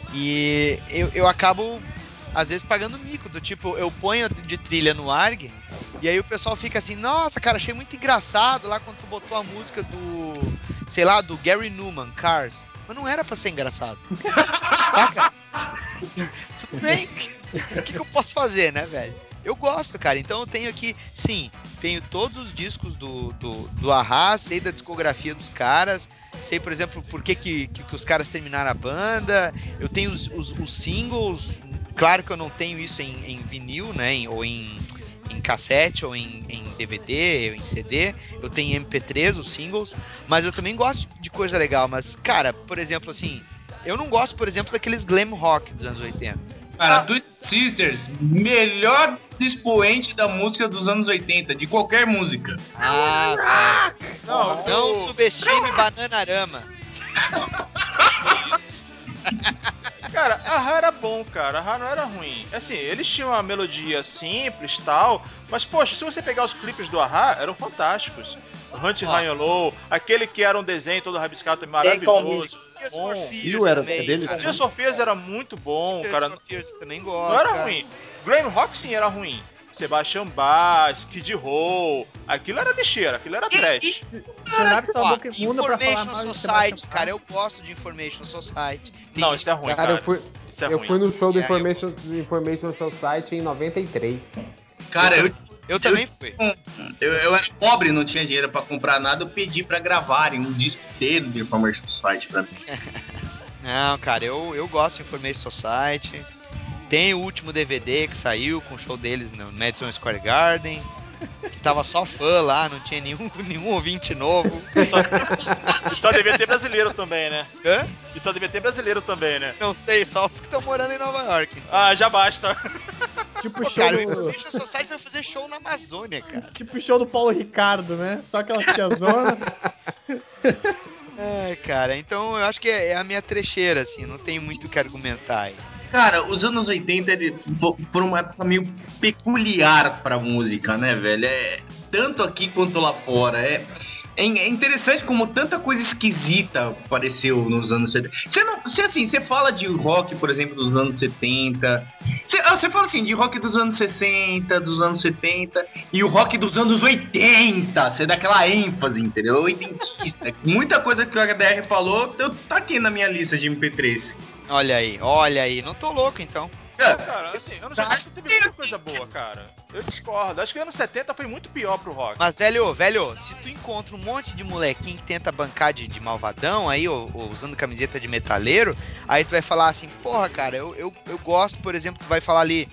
E eu, eu acabo, às vezes, pagando mico, do tipo, eu ponho de trilha no Arg, e aí o pessoal fica assim, nossa, cara, achei muito engraçado lá quando tu botou a música do, sei lá, do Gary Newman, Cars. Mas não era pra ser engraçado. Saca? Tudo bem. O que, que eu posso fazer, né, velho? Eu gosto, cara. Então eu tenho aqui, sim, tenho todos os discos do, do, do A-Ha, sei da discografia dos caras, sei, por exemplo, por que, que, que, que os caras terminaram a banda. Eu tenho os, os, os singles, claro que eu não tenho isso em, em vinil, né, em, ou em, em cassete, ou em, em D V D, ou em C D. Eu tenho em M P três, os singles, mas eu também gosto de coisa legal. Mas, cara, por exemplo, assim, eu não gosto, por exemplo, daqueles glam rock dos anos oitenta. Cara, Twisted Sisters, melhor expoente da música dos anos oitenta, de qualquer música. Ah, Não, velho. Não do... subestime Bananarama. Isso. Cara, a Ra era bom, cara. A Ra não era ruim. Assim, eles tinham uma melodia simples e tal, mas, poxa, se você pegar os clipes do A-Ha, eram fantásticos. Hunt Ó. High and Low, aquele que era um desenho todo rabiscado, Tem como- maravilhoso. Tears for Bom. Fears Rio era também, deles? cara. Tears for Fears era muito bom, Tears cara. for Fears eu também Não gosto, era cara. ruim. Glam Rock sim era ruim. Sebastian Bach, Skid Row, aquilo era lixeira, aquilo era trash. Você lava sua Ó, boca imunda pra falar Information mal de Society, Sebastião cara, eu gosto de Information Society. Tem Não, gente isso é ruim, Cara, cara. eu fui, Isso é eu ruim. fui no show do É, eu Information, do Information Society em noventa e três. Cara, eu, Eu também fui. eu, eu era pobre, não tinha dinheiro pra comprar nada, eu pedi pra gravarem um disco inteiro do Information Society pra mim. Não, cara, eu, eu gosto de Information Society. Tem o último D V D que saiu com o show deles no Madison Square Garden. Que tava só fã lá, não tinha nenhum, nenhum ouvinte novo. Só, e só devia ter brasileiro também, né? Hã? E só devia ter brasileiro também, né? Não sei, só os que estão morando em Nova York. Então. Ah, já basta. Tipo Pô, show cara, o do, Information Society vai fazer show na Amazônia, cara. tipo show do Paulo Ricardo, né? Só aquelas tiazona. Ai, cara, então eu acho que é, é a minha trecheira, assim, não tem muito o que argumentar aí. Cara, os anos oitenta ele fo- foram uma época meio peculiar pra música, né, velho? É, tanto aqui quanto lá fora. É, é in- é interessante como tanta coisa esquisita apareceu nos anos setenta. Você não, se assim, você fala de rock, por exemplo, dos anos setenta. Você, ah, você fala assim, de rock dos anos sessenta, dos anos setenta e o rock dos anos oitenta. Você dá aquela ênfase, entendeu? Oitentista. Muita coisa que o H D R falou, eu, tá aqui na minha lista de M P três. Olha aí, olha aí, não tô louco então. Cara, assim, anos oitenta teve muita coisa boa, cara. Eu discordo. Acho que anos setenta foi muito pior pro rock. Mas, velho, velho, se tu encontra um monte de molequinho que tenta bancar de, de malvadão aí, ou, ou usando camiseta de metaleiro, aí tu vai falar assim, porra, cara, eu, eu, eu gosto, por exemplo, tu vai falar ali,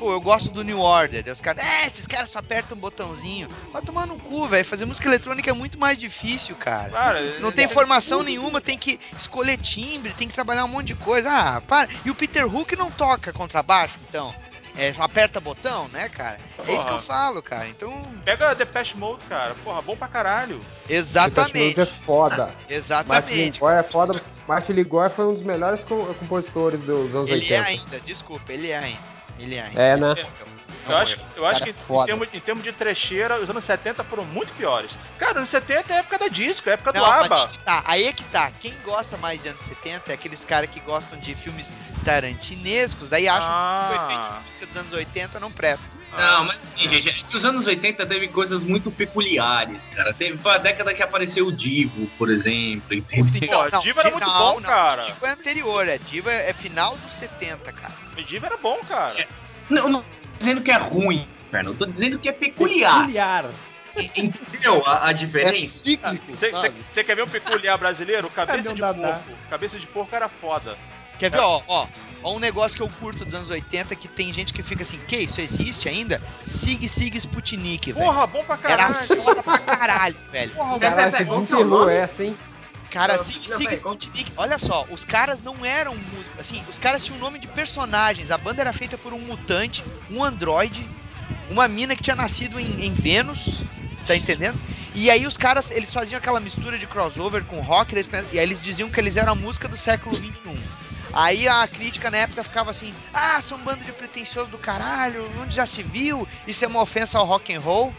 pô, eu gosto do New Order. Daí os caras, é, esses caras só apertam um botãozinho. Vai tomar no cu, velho. Fazer música eletrônica é muito mais difícil, cara. Cara, Não tem formação nenhuma, tem que escolher timbre, tem que trabalhar um monte de coisa. Ah, para. E o Peter Hook não toca contrabaixo, então. É, aperta botão, né, cara? É Porra. isso que eu falo, cara. Então. Pega Depeche Mode, cara. Porra, bom pra caralho. Exatamente. Depeche Mode é foda. Martin Exatamente. Ligor é foda. Martin Ligor foi um dos melhores co- compositores dos anos Ele é oitenta. ainda, desculpa, ele é ainda. Ele é ainda. É, né? Eu acho, eu acho Cara, que foda. em termos, em termos de trecheira, os anos setenta foram muito piores. Cara, anos setenta é época da disco, é época do Não, mas ABBA. aí que tá, aí é que tá. Quem gosta mais de anos setenta é aqueles caras que gostam de filmes tarantinescos, daí acham Ah. que o efeito de música dos anos oitenta não presta. Não, mas assim, gente, acho que os anos oitenta teve coisas muito peculiares, cara. Teve foi a década que apareceu o Divo, por exemplo, entendeu? Pô, Diva era muito bom, cara. Diva é anterior, é Diva é final dos setenta, cara. Diva era bom, cara. Não, não tô dizendo que é ruim, cara. Eu tô dizendo que é peculiar. Peculiar. Entendeu a, a É diferença? cíclico, sabe? Você quer ver um peculiar brasileiro? Cabeça Cadê de o Dadá? porco. Cabeça de porco era foda. Quer ver, ó, ó, ó um negócio que eu curto dos anos oitenta que tem gente que fica assim, que isso existe ainda? Sig Sig Sputnik, velho. Porra, bom pra Era caralho. foda pra caralho, velho. Porra, Pera, Caralho, pera, você qual que é o desenterrou nome? essa, hein? Cara, Não, Sig não, Sig peraí, qual- Sputnik, olha só, os caras não eram músicos, assim, os caras tinham nome de personagens, a banda era feita por um mutante, um androide, uma mina que tinha nascido em, em Vênus, tá entendendo? E aí os caras, eles faziam aquela mistura de crossover com rock, eles, e aí eles diziam que eles eram a música do século vinte e um. Aí a crítica na época ficava assim, ah, são um bando de pretensiosos do caralho, onde já se viu, isso é uma ofensa ao rock and roll.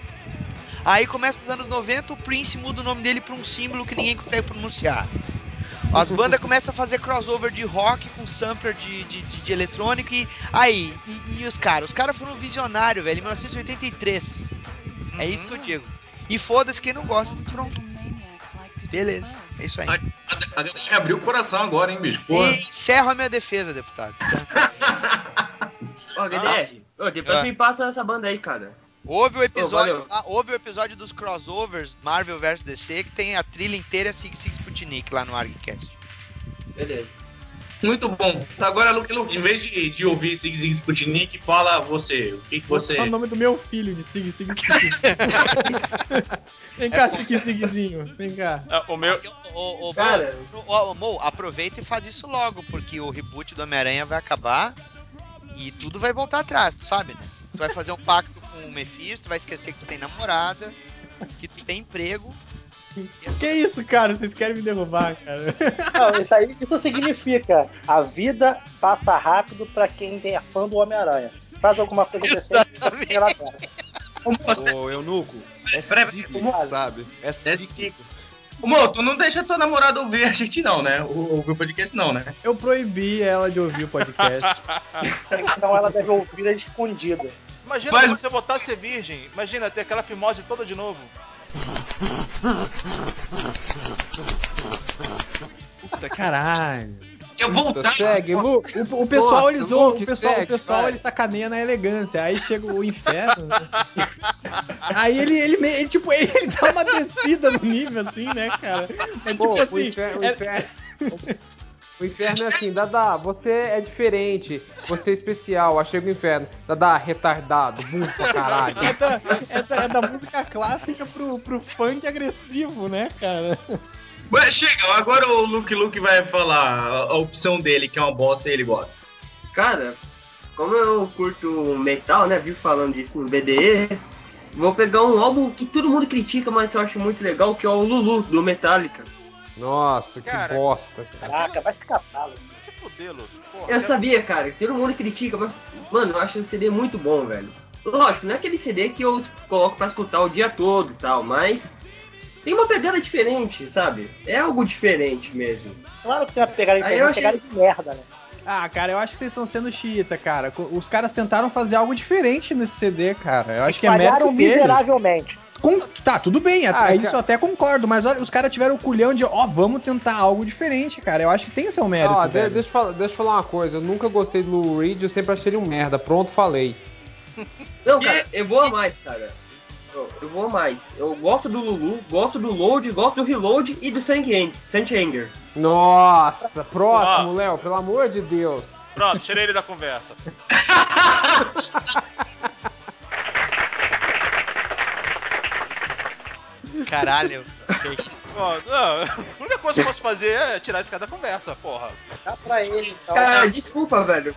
Aí começa os anos noventa, o Prince muda o nome dele pra um símbolo que ninguém consegue pronunciar. As bandas começam a fazer crossover de rock com sampler de, de, de, de eletrônico e aí, e, e os caras? Os caras foram visionários, velho, em mil novecentos e oitenta e três. É isso que eu digo. E foda-se quem não gosta. Pronto. Beleza, é isso aí. A, a, a galera abriu o coração agora, hein, bicho? E Porra. encerro a minha defesa, deputado. Encerro. Ô, G D R, ô, depois Ah. me passa essa banda aí, cara. Houve o episódio, valeu. lá, houve o episódio dos crossovers Marvel versus D C que tem a trilha inteira Sig Sig Sputnik lá no ArgCast. Beleza. Muito bom. Agora, Luke, Luke, em vez de, de ouvir Sig Sig Sputnik, fala você. O que, que Vou você. botar o nome do meu filho de Sig Sig Sputnik. Vem cá, Sig Sigzinho. Vem cá. Ah, o meu. Ô, ô, Cara. Mo, ô, Mo, aproveita e faz isso logo, porque o reboot do Homem-Aranha vai acabar e tudo vai voltar atrás, tu sabe, né? Tu vai fazer um pacto com o Mephisto, vai esquecer que tu tem namorada, que tu tem emprego. Que isso, cara? Vocês querem me derrubar, cara? Não, isso aí isso significa a vida passa rápido pra quem é fã do Homem-Aranha. Faz alguma coisa decente pra quem ela terra. Ô, Eunuco, é Peraí, cíclico, sabe? É É cíclico. Kiko. Ô, Mo, tu não deixa tua namorada ouvir a gente, não, né? O- Ouvir o podcast, não, né? Eu proibi ela de ouvir o podcast. Então ela deve ouvir a escondida. Imagina Mas- quando você voltar a ser virgem. Imagina ter aquela fimose toda de novo. Puta caralho. Eu voltar. Segue, Lu. O, o pessoal, Nossa, eles zoam, Luke, o pessoal, segue, o pessoal vai. ele sacaneia na elegância. Aí chega o inferno, né? Aí ele, ele, me- ele, tipo, ele, ele dá uma descida no nível, assim, né, cara? Mas, Pô, tipo o assim, inferno, o é- inferno- o inferno é assim, Dada, você é diferente, você é especial, aí chega o inferno, Dada, retardado, burro pra caralho. é, da, é, da, é da música clássica pro, pro funk agressivo, né, cara? Mas chega, agora o Luke Luke vai falar a, a opção dele, que é uma bosta e ele gosta. Cara, como eu curto metal, né? Vivo falando disso no B D E. Vou pegar um álbum que todo mundo critica, mas eu acho muito legal, que é o Lulu, do Metallica. Nossa, que Cara, bosta, cara. Caraca, vai se catar, Lu. Se fuder, Luke. Porra, Eu quero- sabia, cara, que todo mundo critica, mas, mano, eu acho o C D muito bom, velho. Lógico, não é aquele C D que eu coloco pra escutar o dia todo e tal, mas tem uma pegada diferente, sabe? É algo diferente mesmo. Claro que tem uma pegada Aí diferente, eu uma achei- pegada de merda, né? Ah, cara, eu acho que vocês estão sendo xiita, cara. Os caras tentaram fazer algo diferente nesse C D, cara. Eu acho que é mérito Falharam deles. miseravelmente. Com- Tá, tudo bem, Ah, é isso cara- eu até concordo, mas olha, os caras tiveram o culhão de, ó, vamos tentar algo diferente, cara. Eu acho que tem seu mérito, Ó, de- velho. deixa, eu falar, deixa eu falar uma coisa, eu nunca gostei do Lou Reed, eu sempre achei ele um merda, pronto, falei. Não, cara, eu vou a mais, cara. eu, eu vou mais. Eu gosto do Lulu, gosto do Load, gosto do Reload e do Saint Anger. Nossa, próximo, ah. Léo, pelo amor de Deus. Pronto, tirei ele da conversa. Caralho. Ó, não, a única coisa que eu posso fazer é tirar esse cara da conversa, porra. Dá pra ele, então. Cara, desculpa, velho.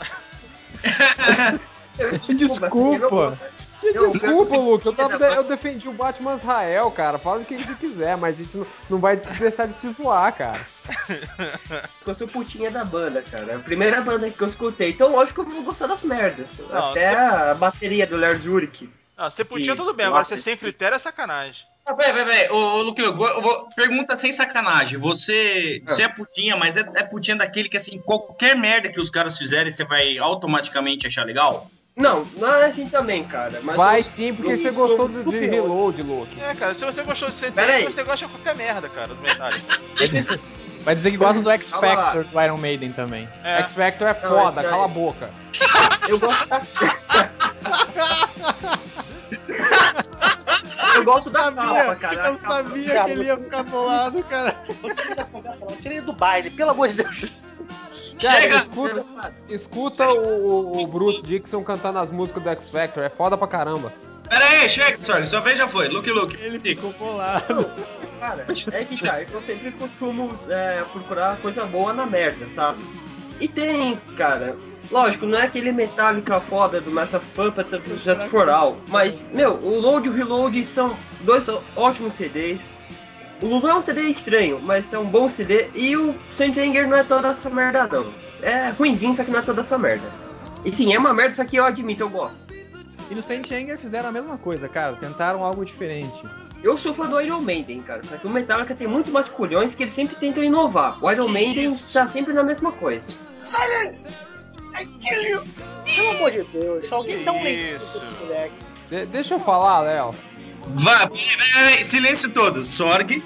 Que desculpa. Que desculpa, Luke. Eu, tava, eu defendi o Batman Israel, cara. Fala o que você quiser, mas a gente não, não vai deixar de te zoar, cara. Eu sou putinha da banda, cara. A primeira banda que eu escutei. Então, lógico que eu vou gostar das merdas. Não, Até cê... a bateria do Lars Ulrich. Não, ser putinha tudo bem. Agora, ser sem critério é sacanagem. Ah, peraí, peraí, peraí. Ô, Luke, eu vou, eu vou, pergunta sem sacanagem. Você é, você é putinha, mas é, é putinha daquele que, assim, qualquer merda que os caras fizerem, você vai automaticamente achar legal? Não, não é assim também, cara. Mas vai eu, sim, porque você gostou do, de Reload, Luke. É, cara, se você gostou de Sentinel, você gosta de qualquer merda, cara, do Metallica. Vai dizer que gosta do X Factor do Iron Maiden também. É. X Factor é foda, não, cala a boca. Eu gosto da... Eu gosto da capa, cara. Eu sabia cara, que ele ia ficar bolado, cara. Tirei do baile, pelo amor de Deus. Cara, Chega. escuta, escuta o, o Bruce Dickinson cantando as músicas do X Factor, é foda pra caramba. Pera aí, chega, Sorg, sua vez já foi. Luke, Luke. Ele ficou bolado. Cara, é que, cara, eu sempre costumo é, procurar coisa boa na merda, sabe? E tem, cara, lógico, não é aquele Metallica foda do Mass of Puppets do Just For All, mas, meu, o Load e o Reload são dois ótimos C Ds. O Lulu é um C D estranho, mas é um bom C D. E o Saint Anger não é toda essa merda, não. É ruinzinho, só que não é toda essa merda. E sim, é uma merda, só que eu admito, eu gosto. E no Saint Anger fizeram a mesma coisa, cara. Tentaram algo diferente. Eu sou fã do Iron Maiden, cara. Só que o Metallica tem muito mais culhões que eles sempre tentam inovar. O Iron que Maiden isso? tá sempre na mesma coisa. Silence! I kill you! Pelo amor de Deus, alguém dá um isso. De deixa eu falar, Léo. Vá, silêncio todo, Sorg.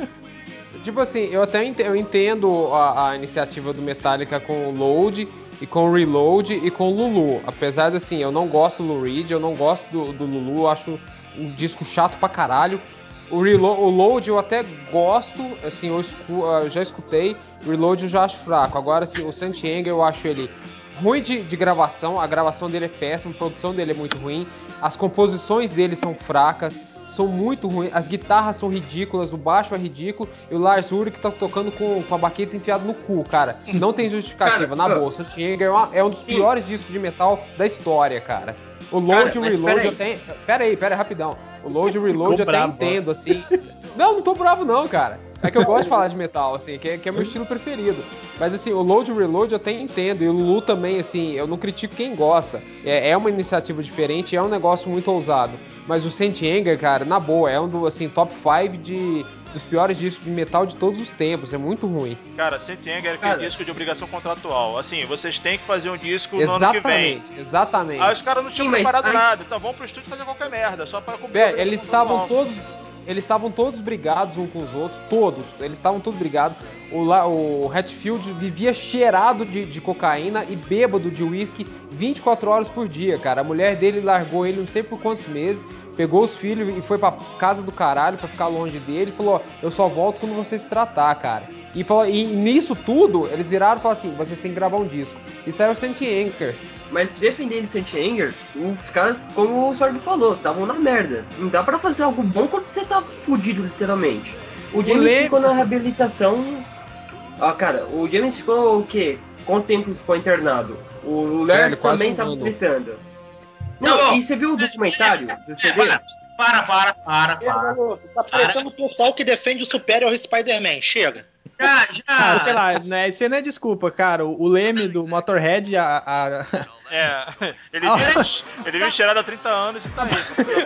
Tipo assim, eu até ent eu entendo a, a iniciativa do Metallica com o Load e com o Reload e com o Lulu. Apesar de, assim, eu não gosto do Lou Reed, eu não gosto do, do Lulu, eu acho um disco chato pra caralho. O, Relo o Load eu até gosto, assim, eu, escu eu já escutei, o Reload eu já acho fraco. Agora, assim, o Saint Anger eu acho ele ruim de, de gravação, a gravação dele é péssima, a produção dele é muito ruim, as composições dele são fracas, são muito ruins, as guitarras são ridículas, o baixo é ridículo, e o Lars Ulrich tá tocando com, com a baqueta enfiada no cu, cara. Não tem justificativa, cara, na boa. O Saint Anger é, é um dos sim. piores discos de metal da história, cara. O Load e o Reload eu até... Pera aí, pera aí, rapidão. O Load e o Reload eu até bravo, entendo, assim... Não, não tô bravo não, cara. É que eu gosto de falar de metal, assim, que é, que é meu estilo preferido. Mas, assim, o Load e o Reload eu até entendo. E o Lulu também, assim, eu não critico quem gosta. É, é uma iniciativa diferente, é um negócio muito ousado. Mas o Saint Anger, cara, na boa, é um do, assim, top cinco de... dos piores discos de metal de todos os tempos, é muito ruim. Cara, Saint Anger é aquele cara, disco de obrigação contratual. Assim, vocês têm que fazer um disco no ano que vem. Exatamente, exatamente. Aí os caras não tinham Sim, preparado mas... nada, então vão pro estúdio fazer qualquer merda, só para cumprir Velho, eles estavam todos... Eles estavam todos brigados uns com os outros, todos. Eles estavam todos brigados. O, o Hatfield vivia cheirado de, de cocaína e bêbado de uísque vinte e quatro horas por dia, cara. A mulher dele largou ele não sei por quantos meses, pegou os filhos e foi pra casa do caralho pra ficar longe dele e falou, eu só volto quando você se tratar, cara. E, falou, e nisso tudo, eles viraram e falaram assim, você tem que gravar um disco. E saiu o Saint Anger. Mas defendendo Saint Anger, os caras, como o Sorg falou, estavam na merda. Não dá pra fazer algo bom quando você tá fudido, literalmente. O James Lê... ficou na reabilitação... Ah, cara, o James ficou o quê? Quanto tempo ficou internado? O Lars também um tava ano. tretando. Não, tá e você viu o documentário do C D? Para, para, para, para. Tá parecendo o pessoal que defende o Superior Spider-Man, chega. Já, já. Ah, sei lá, né, isso aí não é desculpa, cara. O, o Leme do Motorhead, a... a... É, ele vive, ele vive cheirado há trinta anos e tá aí.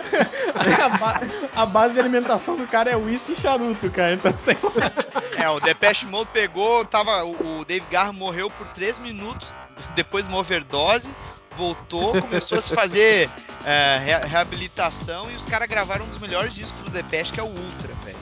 a, ba a base de alimentação do cara é uísque e charuto, cara, então sei lá. É, o Depeche Mode pegou, tava, o, o Dave Garra morreu por três minutos, depois de uma overdose, voltou, começou a se fazer é, re reabilitação e os caras gravaram um dos melhores discos do Depeche, que é o Ultra, velho.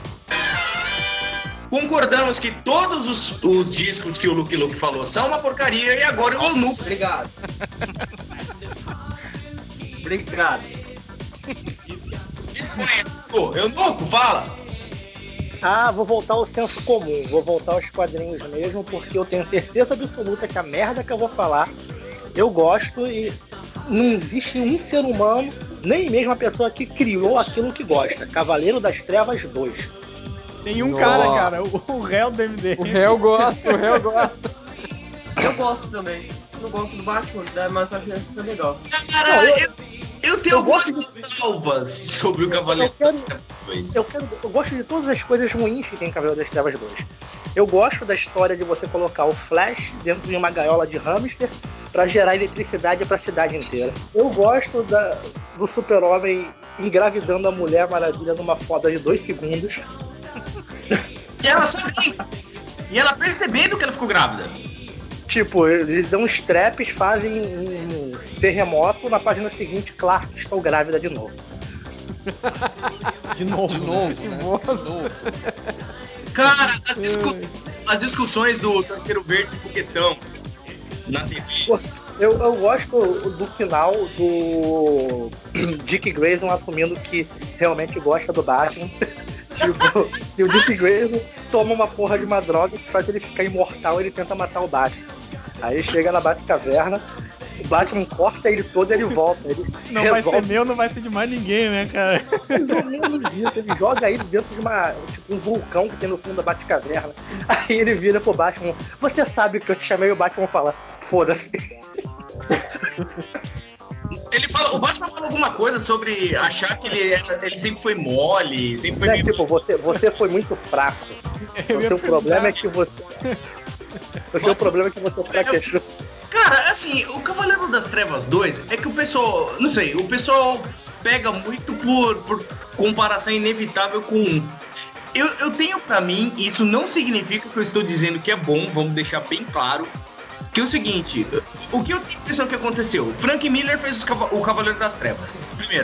Concordamos que todos os, os discos que o Luke Luke falou são uma porcaria e agora eu não. Obrigado. Obrigado. Pô, eu louco, fala! Ah, vou voltar ao senso comum, vou voltar aos quadrinhos mesmo, porque eu tenho certeza absoluta que a merda que eu vou falar, eu gosto e não existe um ser humano, nem mesmo a pessoa que criou aquilo que gosta. Cavaleiro das Trevas dois. Tem um Nossa. cara, cara, o, o réu do M D M. O réu gosta, o réu gosta. Eu gosto também. Eu gosto do Batman, mas acho que esse é legal. Cara, eu, eu tenho eu algumas gosto de- salvas sobre o Cavaleiro Eu quero- das Trevas dois. Eu, quero, eu gosto de todas as coisas ruins que tem em Cavaleiro das Trevas dois. Eu gosto da história de você colocar o Flash dentro de uma gaiola de hamster pra gerar eletricidade pra cidade inteira. Eu gosto da, do Super-Homem engravidando a Mulher Maravilha numa foda de dois segundos. E ela sabia! E ela percebendo que ela ficou grávida. Tipo, eles dão uns traps, fazem um terremoto, na página seguinte, Clark, estou grávida de novo. De novo. De né? novo, Que né? bosta. De novo. Cara, as, discu- as discussões do Arqueiro Verde com questão na T V. Eu, eu gosto do final do Dick Grayson assumindo que realmente gosta do Batman. Tipo, e o Dick Grayson toma uma porra de uma droga que faz ele ficar imortal e ele tenta matar o Batman. Aí chega na Batcaverna, o Batman corta ele todo e ele volta. Ele Se não vai ser resolve meu, não vai ser de mais ninguém, né, cara? mais ou menos isso. Ele joga ele dentro de uma, tipo, um vulcão que tem no fundo da Batcaverna. Aí ele vira pro Batman: você sabe que eu te chamei? O Batman fala: foda-se. Ele fala, o Batman fala alguma coisa sobre achar que ele, era- ele sempre foi mole, sempre foi Né, meio. tipo, você, você foi muito fraco. Eu O ia seu problema é perguntar. que você. O seu problema é que você fraquejou. Cara, assim, o Cavaleiro das Trevas dois é que o pessoal, não sei, o pessoal pega muito por, por comparação inevitável com um. Eu, eu tenho pra mim, e isso não significa que eu estou dizendo que é bom, vamos deixar bem claro, que é o seguinte, o que eu tenho a impressão que aconteceu? Frank Miller fez os Cava- o Cavaleiro das Trevas, primeiro.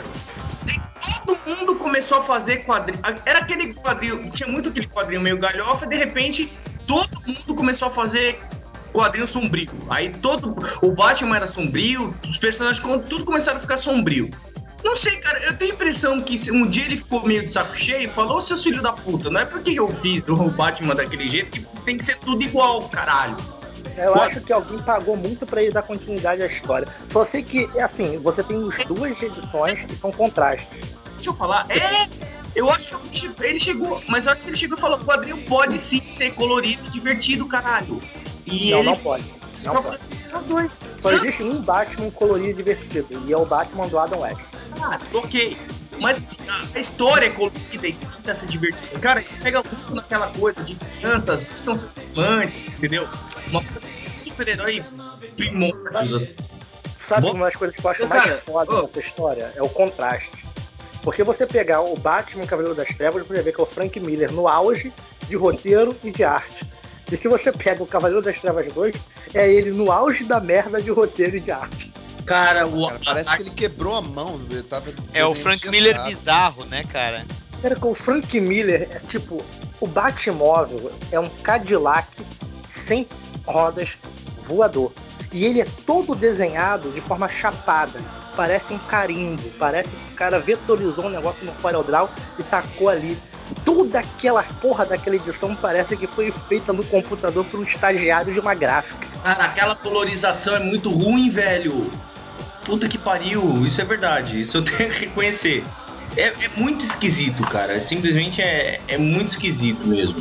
Todo mundo começou a fazer quadrinho. Era aquele quadrinho, tinha muito aquele quadrinho meio galhofa, e de repente todo mundo começou a fazer quadrinho sombrio. Aí todo. O Batman era sombrio, os personagens tudo começaram a ficar sombrio. Não sei, cara, eu tenho a impressão que um dia ele ficou meio de saco cheio e falou: seus filhos da puta, não é porque eu fiz o Batman daquele jeito que tem que ser tudo igual, caralho. Eu acho que alguém pagou muito pra ele dar continuidade à história. Só sei que, é assim, você tem as duas edições que são contrastes. Deixa eu falar, é. Eu acho que ele chegou, mas eu acho que ele chegou e falou: o quadrinho pode sim ser colorido e divertido, caralho. E Não, ele. não pode. Não Só pode. os dois. Só existe um Batman colorido e divertido, e é o Batman do Adam West. Ah, ok. Mas a história é colorida e tenta ser divertida. Cara, pega muito naquela coisa de crianças que estão simulantes, entendeu? Uma coisa de super-herói primórdios, assim. Sabe Bom, uma das coisas que eu acho Cara, mais foda ô. dessa história? É o contraste. Porque você pegar o Batman Cavaleiro das Trevas, você vê que é o Frank Miller no auge de roteiro e de arte. E se você pega o Cavaleiro das Trevas dois, é ele no auge da merda de roteiro e de arte. Cara, o, Cara, parece que ele quebrou a mão. Ele tava É o desenhando Frank Miller engessado. bizarro, né, cara? Cara, com o Frank Miller é tipo, o Batmóvel é um Cadillac sem rodas voador. E ele é todo desenhado de forma chapada. Parece um carimbo. Parece que o cara vetorizou um negócio no CorelDRAW e tacou ali. Toda aquela porra daquela edição parece que foi feita no computador por um estagiário de uma gráfica. cara, aquela colorização é muito ruim, velho. Puta que pariu, isso é verdade. Isso eu tenho que reconhecer. É, é muito esquisito, cara. Simplesmente é, é muito esquisito mesmo.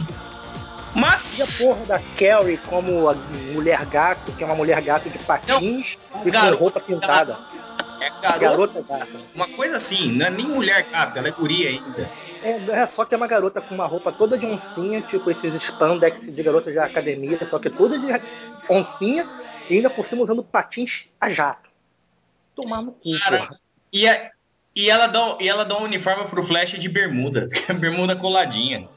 Mas. E a porra da Carrie como a mulher gato, que é uma mulher gato de patins Não, e com garota roupa pintada. É garota, Garota gata. uma coisa assim, não é nem mulher gata, ela é guria ainda. É, é só que é uma garota com uma roupa toda de oncinha, tipo esses spandex de garota de academia, só que toda de oncinha e ainda por cima usando patins a jato. Tomar no cu, Cara, porra. e, é, e, ela dá, e ela dá um uniforme pro Flash de bermuda, bermuda coladinha.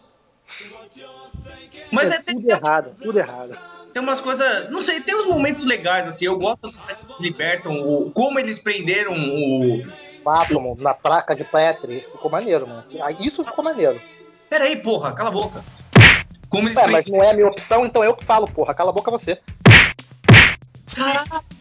Mas É é, tem, tudo errado, tudo errado. tem umas coisas, não sei, tem uns momentos legais, assim, eu gosto que eles libertam, o, como eles prenderam o... Batman na placa de Petri, ficou maneiro, mano. Isso ficou maneiro. Peraí, porra, cala a boca. Como eles Ué, mas prenderam... não é a minha opção, então eu que falo, porra. Cala a boca você.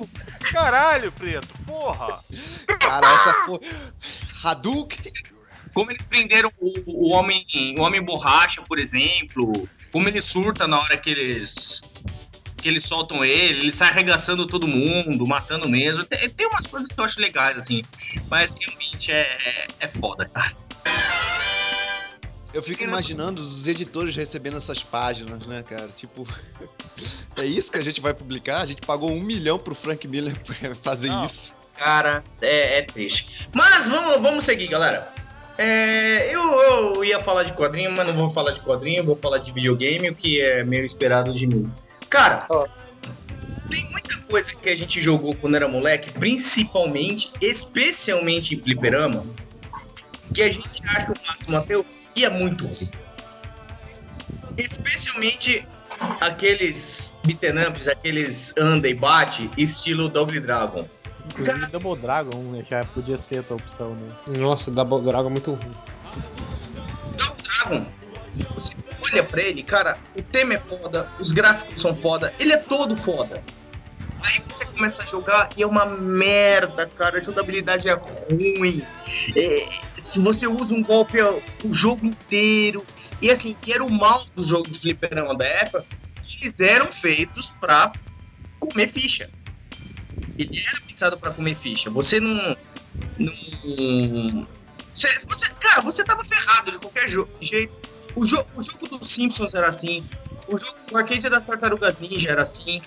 Caralho, Preto, porra! Cara, essa foi. Hadouken. Como eles prenderam o, o homem, o homem borracha, por exemplo. Como ele surta na hora que eles que eles soltam ele, ele sai arregaçando todo mundo, matando mesmo. Tem, tem umas coisas que eu acho legais, assim. Mas realmente é, é, é foda, cara. Eu fico imaginando os editores recebendo essas páginas, né, cara? Tipo, é isso que a gente vai publicar? A gente pagou um milhão pro Frank Miller pra fazer Não, isso. Cara, é, é triste. Mas vamos, vamos seguir, galera. É, eu, eu ia falar de quadrinho, mas não vou falar de quadrinho, vou falar de videogame, o que é meio esperado de mim. Cara, Ó. tem muita coisa que a gente jogou quando era moleque, principalmente, especialmente em fliperama, que a gente acha o máximo até o e é muito ruim. Especialmente aqueles beat'em ups, aqueles anda e bate, estilo Double Dragon. Inclusive Double Dragon, né? Já podia ser a tua opção, né? Nossa, Double Dragon é muito ruim. Double Dragon, você olha pra ele, cara, o tema é foda, os gráficos são foda, ele é todo foda. Aí você começa a jogar e é uma merda, cara, a jogabilidade é ruim. É, se você usa um golpe o jogo inteiro. E assim, que era o mal do jogo de fliperama da época, que eles eram feitos pra comer ficha. Ele era pensado pra comer ficha. Você não. não você, você, cara, você tava ferrado de qualquer jo- jeito. O, jo o jogo dos Simpsons era assim. O, jogo, o arcade das Tartarugas Ninja era assim.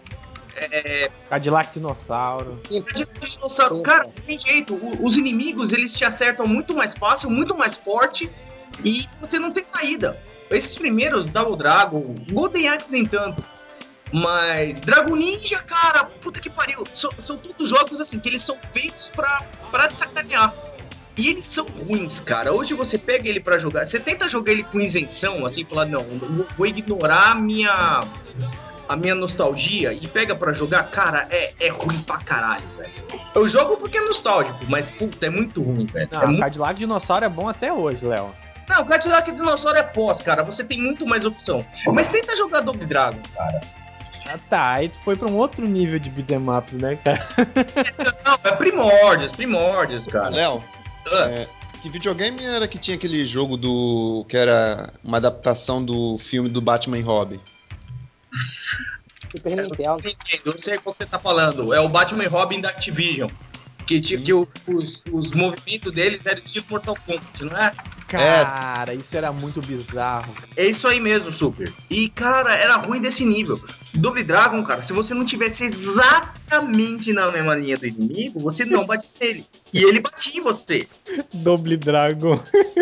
É, Cadillac Dinossauro. Dinossauro. Cara, não tem jeito. O- os inimigos, eles te acertam muito mais fácil, muito mais forte. E você não tem saída. Esses primeiros, Double Dragon, Golden Axe nem tanto. Mas Dragon Ninja, cara, puta que pariu. São, são todos jogos assim, que eles são feitos pra, pra te sacanear. E eles são ruins, cara. Hoje você pega ele pra jogar. Você tenta jogar ele com isenção, assim, falar, não, eu vou ignorar a minha, a minha nostalgia e pega pra jogar, cara, é, é ruim pra caralho, velho. Eu jogo porque é nostálgico, mas puta, é muito ruim, velho. Não, é muito... Cadillac Dinossauro é bom até hoje, Léo. Não, Cadillac Dinossauro é pós, cara. Você tem muito mais opção. Mas tenta jogar Double Dragon, cara. Ah, tá, aí tu foi pra um outro nível de beat'em ups, né, cara? Não, é primórdios, primórdios, cara. Léo, Ah. é, que videogame era que tinha aquele jogo do... que era uma adaptação do filme do Batman e Robin? Super Nintendo. Eu não sei qual que você tá falando. É o Batman e Robin da Activision. Que, ti- que o- os, os movimentos deles eram tipo Mortal Kombat, não é? Cara, isso era muito bizarro. É isso aí mesmo, Super. E, cara, era ruim desse nível. Double Dragon, cara, se você não tivesse exatamente na mesma linha do inimigo, você não batia nele. E ele batia em você. Double Dragon.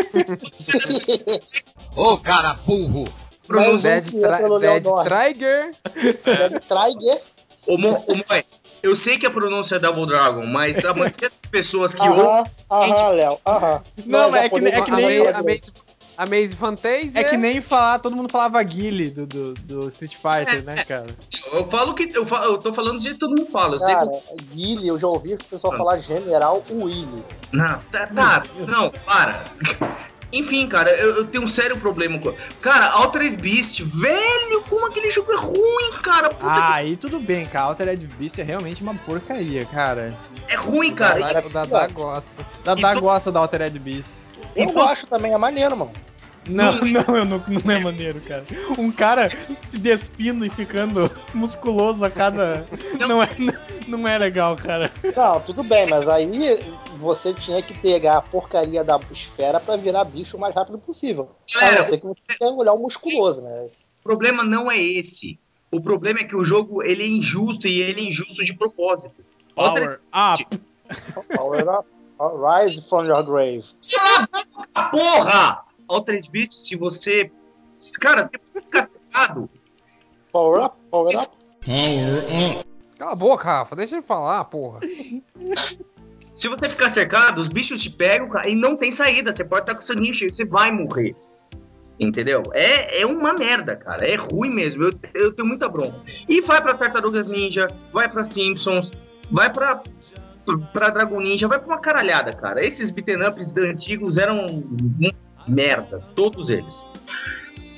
Ô, cara burro! Mas o Dead, jogo que é pelo Dead Leonor. Trigger. Dead Trigger. Ô, Mo, ô, Moé, eu sei que a pronúncia é Double Dragon, mas a maioria das pessoas que ouvem... Aham, aham, Léo. Aham. Não, mas é que, japonês, é que não nem. fala A direito. Maze, a Maze Fantasia. É que nem falar, todo mundo falava Guile do, do, do Street Fighter, né, cara? Eu falo que... Eu, falo, eu tô falando de todo mundo fala. Eu sei Cara, que... Guile, eu já ouvi o pessoal falar General Willy. Não, tá, tá, não, para. Enfim, cara, eu, eu tenho um sério problema com... Cara, Altered Beast, velho, como aquele jogo é ruim, cara. Puta Ah, aí tudo bem, cara. Altered Beast é realmente uma porcaria, cara. que... É ruim, O cara. Dadá, E- o Dadá gosta. Dadá E to- gosta da Altered Beast. Eu Então- gosto também, é maneiro, mano. Não, não, eu não, não é maneiro, cara. Um cara se despindo e ficando musculoso a cada. Não é, não é legal, cara. Não, tudo bem, mas aí você tinha que pegar a porcaria da esfera pra virar bicho o mais rápido possível. A Galera, não ser que você tenha olhar o musculoso, né? o problema não é esse. O problema é que o jogo, ele é injusto e ele é injusto de propósito. Power up! Power up, rise from your grave. Ah, porra! Altered Beast, se você... Cara, você fica cercado. Power up, power up. Cala a boca, Rafa. Deixa ele falar, porra. Se você ficar cercado, os bichos te pegam, cara, e não tem saída. Você pode estar com seu nicho e você vai morrer. Entendeu? É, é uma merda, cara. É ruim mesmo. Eu, eu tenho muita bronca. E vai pra Tartarugas Ninja, vai pra Simpsons, vai pra, pra Dragon Ninja, vai pra uma caralhada, cara. Esses beat'em ups antigos eram merda. Todos eles.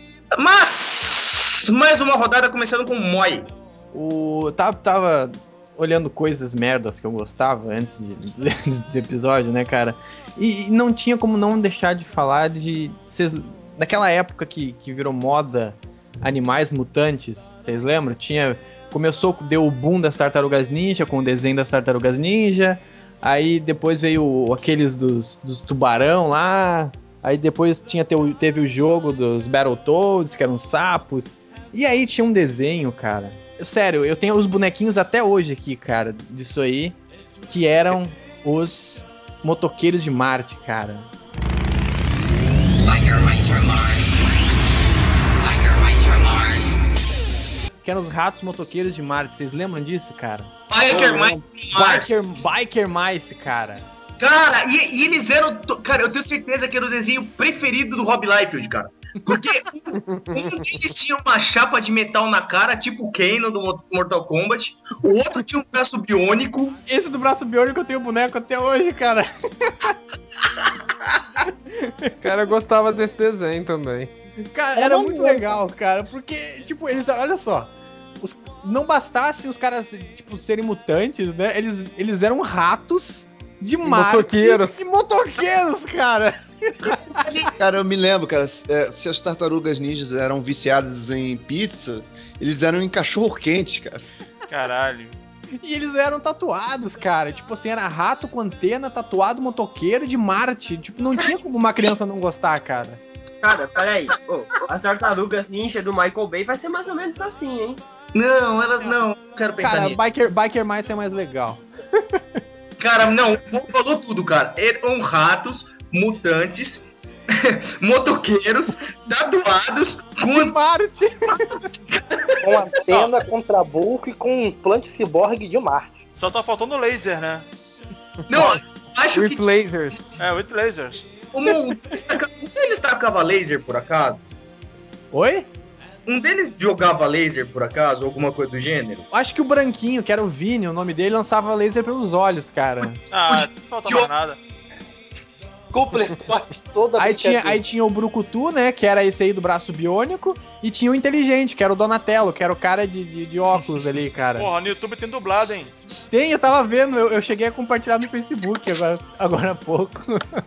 Mas, mais uma rodada começando com Moi. O. Tava. tava olhando coisas merdas que eu gostava antes de, desse episódio, né, cara? E, e não tinha como não deixar de falar de... Cês, naquela época que, que virou moda Animais Mutantes, vocês lembram? Tinha... Começou, deu o boom das Tartarugas Ninja, com o desenho das Tartarugas Ninja. Aí depois veio aqueles dos, dos tubarão lá. Aí depois tinha, teve o jogo dos Battletoads, que eram sapos. E aí tinha um desenho, cara. Sério, eu tenho os bonequinhos até hoje aqui, cara, disso aí. Que eram os motoqueiros de Marte, cara. Biker Mice from Mars. Biker Mice from Mars. Que eram os ratos motoqueiros de Marte. Vocês lembram disso, cara? Biker Mice from Mars. Biker, Biker Mice, cara. Cara, e, e eles eram... Cara, eu tenho certeza que era o desenho preferido do Rob Liefeld, cara. Porque um, um deles tinha uma chapa de metal na cara, tipo o Kano do Mortal Kombat. O outro tinha um braço biônico. Esse do braço biônico eu tenho boneco até hoje, cara. Cara, eu gostava desse desenho também. Cara, era muito legal, cara. Porque, tipo, eles... Olha só. Os, não bastasse os caras, tipo, serem mutantes, né? Eles, eles eram ratos de Marte. Motoqueiros. E motoqueiros, cara. Cara, eu me lembro, cara, é, se as tartarugas ninjas eram viciadas em pizza, eles eram em cachorro quente, cara. Caralho. E eles eram tatuados, cara. Tipo assim, era rato com antena, tatuado, motoqueiro de Marte. Tipo, não tinha como uma criança não gostar, cara. Cara, peraí. Oh, as tartarugas ninja do Michael Bay vai ser mais ou menos assim, hein? Não, elas não. Não quero pensar Cara, nisso. Biker, Biker Mice é mais legal. Cara, não, falou tudo, cara. Eram ratos, mutantes, motoqueiros, tatuados, De com... Marte. Com antena, contrabuco e com um implante ciborgue de Marte. Só tá faltando laser, né? Não, acho With que... lasers. É, with lasers. Um, um deles tacava laser, por acaso? Oi? Um deles jogava laser, por acaso? Alguma coisa do gênero? Acho que o branquinho, que era o Vini, o nome dele, lançava laser pelos olhos, cara. Ah, não falta mais nada. Completou toda a Aí tinha, brincadeira. aí tinha o Brucutu, né, que era esse aí do braço biônico, e tinha o Inteligente, que era o Donatello, que era o cara de, de, de óculos ali, cara. Porra, no YouTube tem dublado, hein? Tem, eu tava vendo, eu, eu cheguei a compartilhar no Facebook agora, agora há pouco.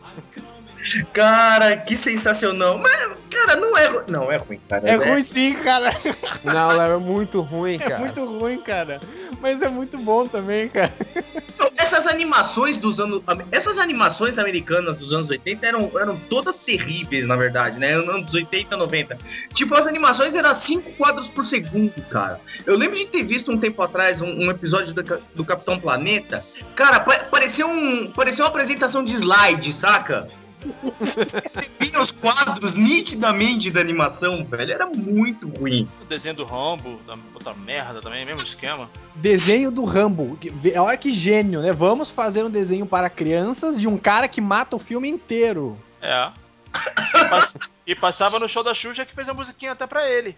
Cara, que sensacional. Mas, cara, não é ruim. Não, é ruim, cara. É ruim sim, cara. Não, Léo, é muito ruim, É cara. muito ruim, cara. Mas é muito bom também, cara. Essas animações dos anos... Essas animações americanas dos anos oitenta eram, eram todas terríveis, na verdade, né? Anos oitenta, noventa. Tipo, as animações eram cinco quadros por segundo, cara. Eu lembro de ter visto um tempo atrás um, um episódio do, do Capitão Planeta. Cara, pa parecia, um, parecia uma apresentação de slide, saca? Tinha os quadros nitidamente da animação, velho. Era muito ruim. O desenho do Rambo, da puta merda também, mesmo esquema. Desenho do Rambo. Olha que gênio, né? Vamos fazer um desenho para crianças de um cara que mata o filme inteiro. É. E, pass e passava no show da Xuxa, que fez a musiquinha até pra ele.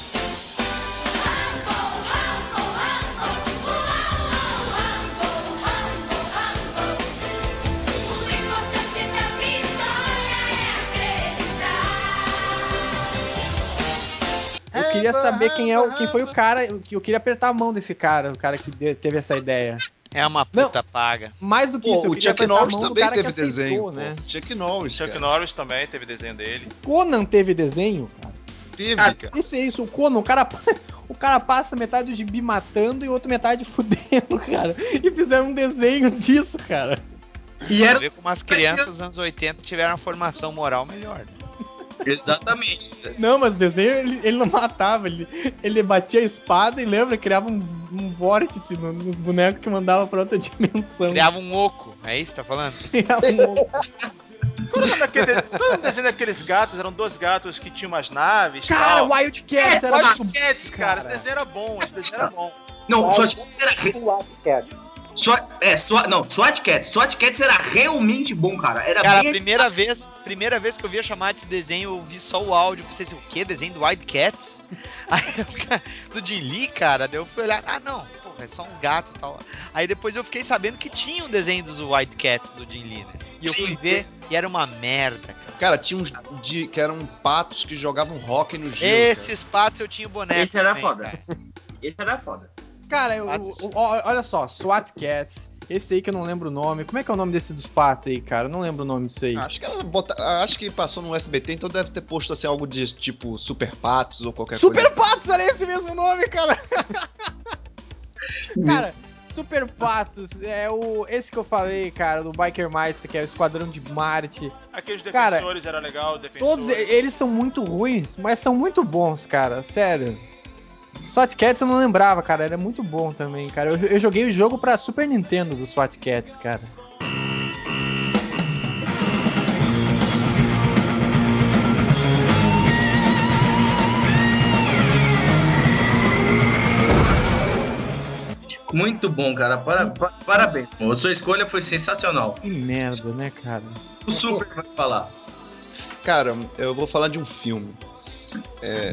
Eu queria saber quem, é o, quem foi o cara. Que eu queria apertar a mão desse cara, o cara que de- teve essa ideia. É uma puta paga. Mais do que Pô, isso, eu o queria Chuck apertar a Norris mão do também cara que teve aceitou, desenho, né? pô. Chuck Norris, Chuck cara. Norris também teve desenho dele. Conan teve desenho, cara. Teve, Ah, cara. isso é isso, o Conan, o cara, o cara passa metade do gibi matando e outra metade fudendo, cara. E fizeram um desenho disso, cara. E Pra era... ver como as crianças dos anos oitenta tiveram uma formação moral melhor. Exatamente. Não, mas o desenho ele, ele não matava, ele, ele batia a espada e lembra, criava um, um vórtice no- nos bonecos que mandava pra outra dimensão. Criava um oco, é isso que tá falando? Criava um... Qual era o nome daquele, qual era o desenho daqueles gatos? Eram dois gatos que tinham umas naves. Cara, tal. Wildcats era Wild muito... Cats, cara. cara. Esse desenho era bom, esse desenho era bom. Não, Mas- SWAT era... re- Wildcat. SWAT, é, SWAT, não, SWAT Cats. SWAT Cats era realmente bom, cara. Era Cara, a bem... primeira vez, primeira vez que eu vi a chamada desse desenho, eu vi só o áudio, pensei assim, o quê? Desenho do Wild Cats? Aí eu fiquei, do Jim Lee, cara, daí eu fui olhar, ah não, porra, é só uns gatos e tal. Aí depois eu fiquei sabendo que tinha um desenho dos Wild Cats do Jim Lee, né? E eu fui ver e era uma merda, cara. Cara, tinha uns de, que eram patos que jogavam rock no gelo. Esses patos eu tinha o boneco. Esse era também, foda. cara. Esse era foda. Cara, eu, eu- eu- ó, olha só, SWAT Cats, esse aí que eu não lembro o nome. Como é que é o nome desse dos patos aí, cara? Eu não lembro o nome disso aí. Acho que ela bota, acho que passou no S B T, então deve ter posto assim algo de tipo Super Patos ou qualquer Super coisa. Patos, era esse mesmo nome, cara. Cara, Super Patos é o esse que eu falei, cara, do Biker Mice, que é o Esquadrão de Marte. Aqueles Cara, defensores era legal, defensores. Todos e- eles são muito ruins, mas são muito bons, cara, sério. SWAT Cats eu não lembrava, cara, era muito bom também, cara. Eu, eu joguei o jogo pra Super Nintendo do SWAT Cats, cara. Muito bom, cara. Para, pa- parabéns. A sua escolha foi sensacional. Que merda, né, cara? O Super vai falar. Cara, eu vou falar de um filme. É.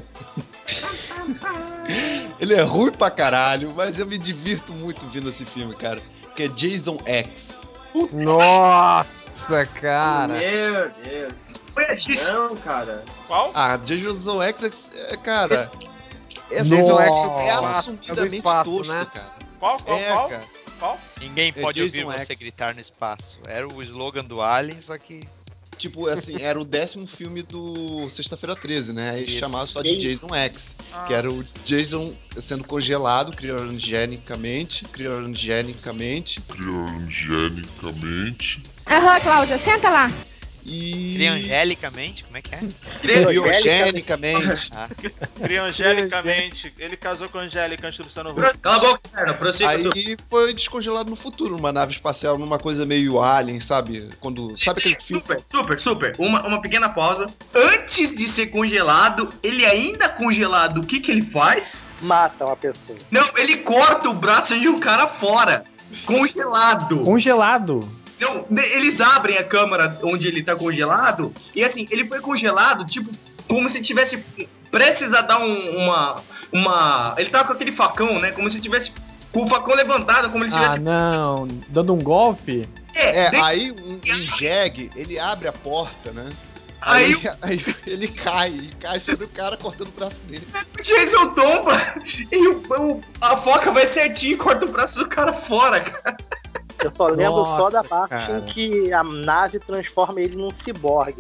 Ele é ruim pra caralho, mas eu me divirto muito vendo esse filme, cara. Que é Jason X. Nossa, cara. Meu Deus. Não, cara. Qual? Ah, Jason X, é, cara. É, Jason X é é do assumidamente espaço, tosco, né? cara. Qual? Qual? É, Qual? cara. Qual? Ninguém É pode ouvir Jason você X. gritar no espaço. Era o slogan do Alien, só que. Tipo, assim, era o décimo filme do Sexta-feira treze, né? Aí Isso. chamava só de Jason X. Que era o Jason sendo congelado criogenicamente, criogenicamente. Criogenicamente. Aham, Cláudia, senta lá. E... Criangelicamente, como é que é? Criogenicamente. Ah, Criogelicamente. Ele casou com a Angélica antes do Luciano Huck. Cala a boca, cara. Prossiga. Aí foi descongelado no futuro, numa nave espacial, numa coisa meio alien, sabe? Quando. Sabe aquele filme? Super, super, super. Uma, uma pequena pausa. Antes de ser congelado, ele ainda congelado, o que que ele faz? Mata uma pessoa. Não, ele corta o braço de um cara fora. Congelado. Congelado. Não, ne- eles abrem a câmara onde ele tá congelado. E assim, ele foi congelado, tipo, como se tivesse prestes a dar um- uma. Uma. Ele tava com aquele facão, né? Como se tivesse com o facão levantado, como ele Ah, tivesse. não. Dando um golpe? É, de- aí um, um jegue, ele abre a porta, né? Aí, Aí aí ele cai, e cai sobre o cara cortando o braço dele. o Jason tomba e o, o- a foca vai certinho e corta o braço do cara fora, cara. Eu só lembro Nossa, só da parte cara. em que a nave transforma ele num ciborgue.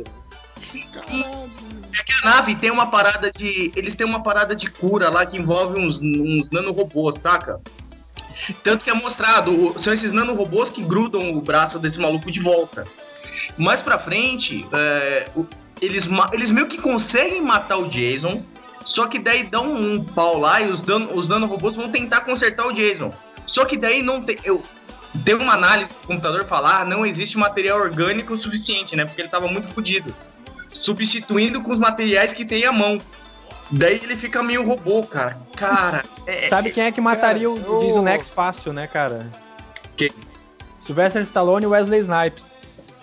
É que a nave tem uma parada de. Eles têm uma parada de cura lá que envolve uns, uns nanorobôs, saca? Tanto que é mostrado, o- são esses nanorobôs que grudam o braço desse maluco de volta. Mais pra frente, é, o- eles, ma- eles meio que conseguem matar o Jason, só que daí dão um pau lá e os, dan- os nanorobôs vão tentar consertar o Jason. Só que daí não tem. Eu, tem uma análise do computador falar, ah, não existe material orgânico suficiente, né? Porque ele tava muito fodido. Substituindo com os materiais que tem à mão. Daí ele fica meio robô, cara. Cara, é, Sabe quem é que mataria cara, o Jason eu- X fácil, né, cara? Quem? Sylvester Stallone e Wesley Snipes.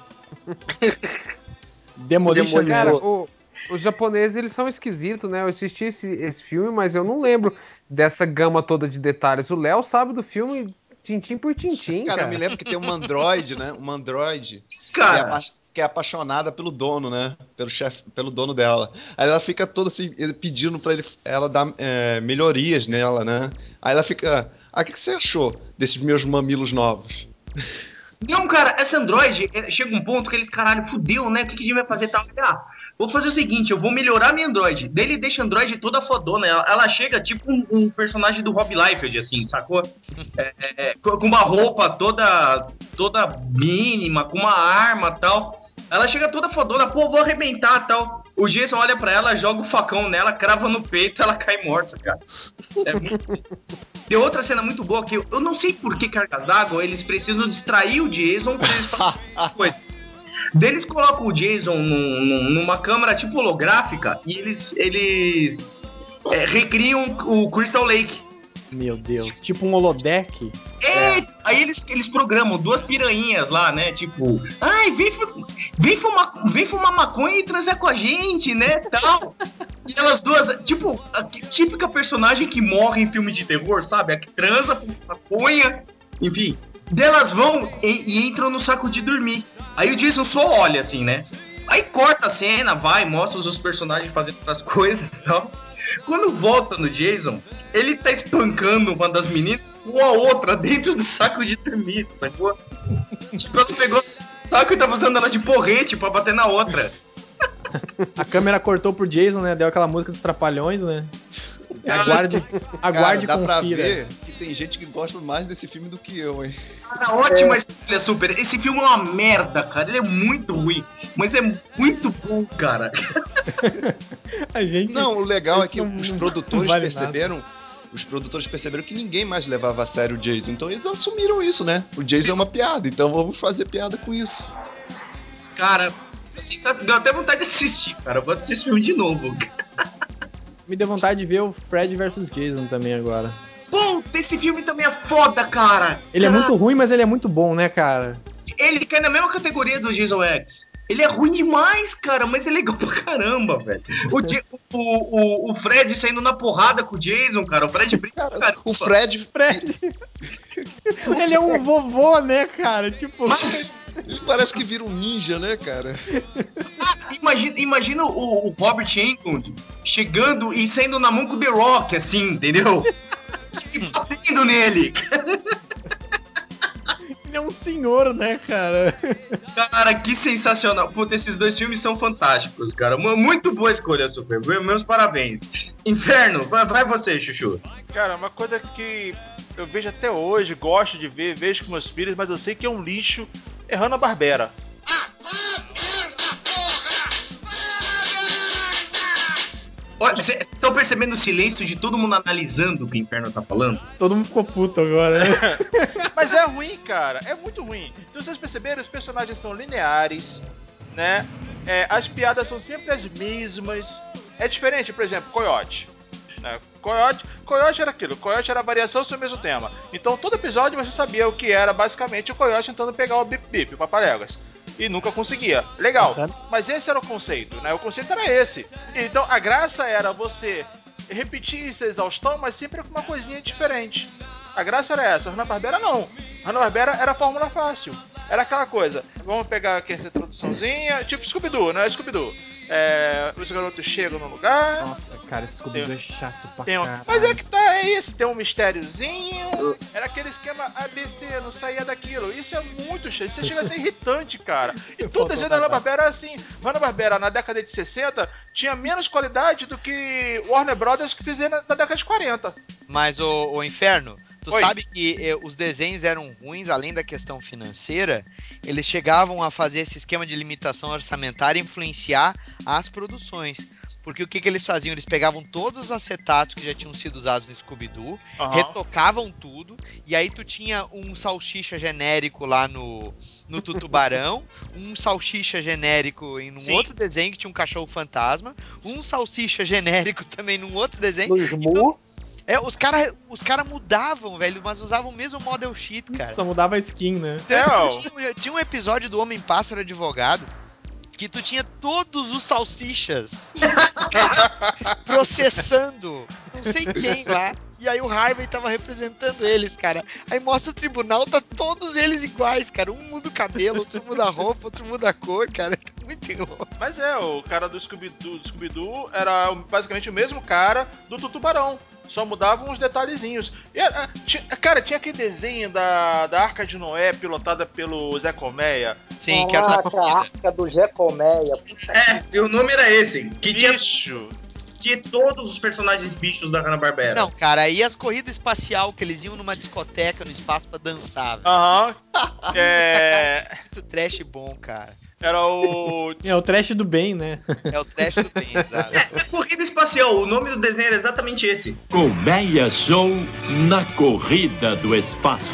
Demolition Demolidor. Cara, Man. o- os japoneses, eles são esquisitos, né? Eu assisti esse, esse filme, mas eu não lembro dessa gama toda de detalhes. O Léo sabe do filme tintim por tintim, Cara, cara. eu me lembro que tem uma androide, né? Uma androide que é, cara. apa- que é apaixonada pelo dono, né? Pelo chefe, pelo dono dela. Aí ela fica toda assim, ele pedindo pra ele, ela dar é, melhorias nela, né? Aí ela fica, ah, o que, que você achou desses meus mamilos novos? Não, cara, essa Android é, chega um ponto que eles, caralho, fudeu, né? O que, que a gente vai fazer? Tá? Ah, vou fazer o seguinte, eu vou melhorar minha Android. Daí ele deixa a Android toda fodona. Ela, ela chega tipo um, um personagem do Rob Liefeld, assim, sacou? É, é, é, com com uma roupa toda, toda mínima, com uma arma e tal. Ela chega toda fodona, pô, vou arrebentar e tal. O Jason olha pra ela, joga o facão nela, crava no peito, ela cai morta, cara. É muito... Tem outra cena muito boa que eu, eu não sei por que cargas d'água eles precisam distrair o Jason pra eles fazerem coisa. Daí eles colocam o Jason num- num- numa câmera tipo holográfica e eles, eles é, recriam o Crystal Lake. Meu Deus. Tipo um holodeck. É, aí eles, eles programam duas piranhas lá, né? Tipo, ai, vem, fu- vem, fumar, vem fumar maconha e transar com a gente, né? Tal. E elas duas, tipo, a típica personagem que morre em filme de terror, sabe? A que transa com maconha, enfim. Delas vão e, e entram no saco de dormir. Aí o Jason só olha assim, né? Aí corta a cena, vai, mostra os personagens fazendo outras coisas e tal. Quando volta no Jason, ele tá espancando uma das meninas com a outra dentro do saco de dormir, sacou? Tipo, ela pegou o saco e tava usando ela de porrete pra bater na outra. A câmera cortou pro Jason, né? Deu aquela música dos Trapalhões, né? Aguarde, aguarde e Cara, dá pra confira. ver que tem gente que gosta mais desse filme do que eu, hein? Cara, ótima escolha, Super. Esse filme é uma merda, cara. Ele é muito ruim, mas é muito bom, cara. A gente. Não, o legal é isso que não- os não produtores vale perceberam. Os produtores perceberam que ninguém mais levava a sério o Jason. Então eles assumiram isso, né? O Jason é uma piada, então vamos fazer piada com isso. Cara, assim, tá- deu até vontade de assistir, cara. Eu vou assistir esse filme de novo. Me deu vontade de ver o Fred versus Jason também agora. Puta, esse filme também é foda, cara. Ele é Cara, muito ruim, mas ele é muito bom, né, cara? Ele cai na mesma categoria do Jason X. Ele é ruim demais, cara, mas é legal pra caramba, velho. O, Ja- o, o, o Fred saindo na porrada com o Jason, cara. O Fred brinca pra caramba. O Fred, Fred. Ele é um vovô, né, cara? Tipo. ele parece que vira um ninja, né, cara? Imagina, imagina o, o Robert Englund chegando e saindo na mão com o The Rock, assim, entendeu? E batendo nele. Ele é um senhor, né, cara? Cara, que sensacional. Puta, esses dois filmes são fantásticos, cara. Mu- Muito boa escolha, Super. Meus parabéns. Inferno, vai, vai você, Chuchu. Cara, uma coisa que eu vejo até hoje, gosto de ver, vejo com meus filhos, mas eu sei que é um lixo, é Hanna-Barbera. Olha, vocês estão percebendo o silêncio de todo mundo analisando o que o Inferno tá falando? Todo mundo ficou puto agora, né? Mas é ruim, cara, é muito ruim. Se vocês perceberem, os personagens são lineares, né? É, as piadas são sempre as mesmas. É diferente, por exemplo, Coyote. Né? Coyote, Coyote era aquilo, Coyote era a variação sobre o mesmo tema. Então todo episódio você sabia o que era basicamente o Coyote tentando pegar o Bip Bip, o Papaléguas. E nunca conseguia. Legal. Mas esse era o conceito, né? O conceito era esse. Então a graça era você repetir isso a exaustão, mas sempre com uma coisinha diferente. A graça era essa. Hanna-Barbera não. Hanna-Barbera era a fórmula fácil. Era aquela coisa. Vamos pegar aqui essa introduçãozinha. Tipo Scooby-Doo, né? Scooby-Doo. É, os garotos chegam no lugar. Nossa, cara, esse Scooby-Doo é chato pra Tem um... caralho. Mas é que tá, é isso, tem um mistériozinho. Era aquele esquema A B C, não saía daquilo. Isso é muito chato, isso chega a ser irritante, cara. E tudo desenho da Hanna-Barbera era assim. Hanna-Barbera, na década de sessenta, tinha menos qualidade do que Warner Brothers que fizeram na, na década de quarenta. Mas, o, o Inferno, tu Oi. sabe que eh, os desenhos eram ruins, além da questão financeira, eles chegavam a fazer esse esquema de limitação orçamentária e influenciar as produções. Porque o que, que eles faziam? Eles pegavam todos os acetatos que já tinham sido usados no Scooby-Doo, Aham. retocavam tudo, e aí tu tinha um salsicha genérico lá no, no Tutubarão, um salsicha genérico em um Sim. outro desenho que tinha um cachorro fantasma, um salsicha genérico também num outro desenho. No Smu, É, os caras os cara mudavam, velho, mas usavam o mesmo model sheet, cara. Só mudava a skin, né? É, ó. Tinha, tinha um episódio do Homem-Pássaro Advogado que tu tinha todos os salsichas processando não sei quem lá. E aí o Harvey tava representando eles, cara. Aí mostra o tribunal, tá todos eles iguais, cara. Um muda o cabelo, outro muda a roupa, outro muda a cor, cara. Tá muito igual. Mas é, o cara do Scooby-Doo, do Scooby-Doo era basicamente o mesmo cara do Tutubarão. Só mudavam uns detalhezinhos. E, ah, tinha- cara, tinha aquele desenho da, da Arca de Noé pilotada pelo Zé Colmeia. Sim, que era da caraca, a arca do Zé Colmeia. Puta É, e o nome era esse. Que tinha, Bicho! tinha todos os personagens bichos da Hanna-Barbera. Não, cara, aí as corridas espacial que eles iam numa discoteca no espaço pra dançar, velho. Aham. É. Muito trash bom, cara. Era o. É o trash do bem, né? É o trash do bem, exato. É Corrida Espacial, o nome do desenho era exatamente esse. Colmeia Show na corrida do espaço.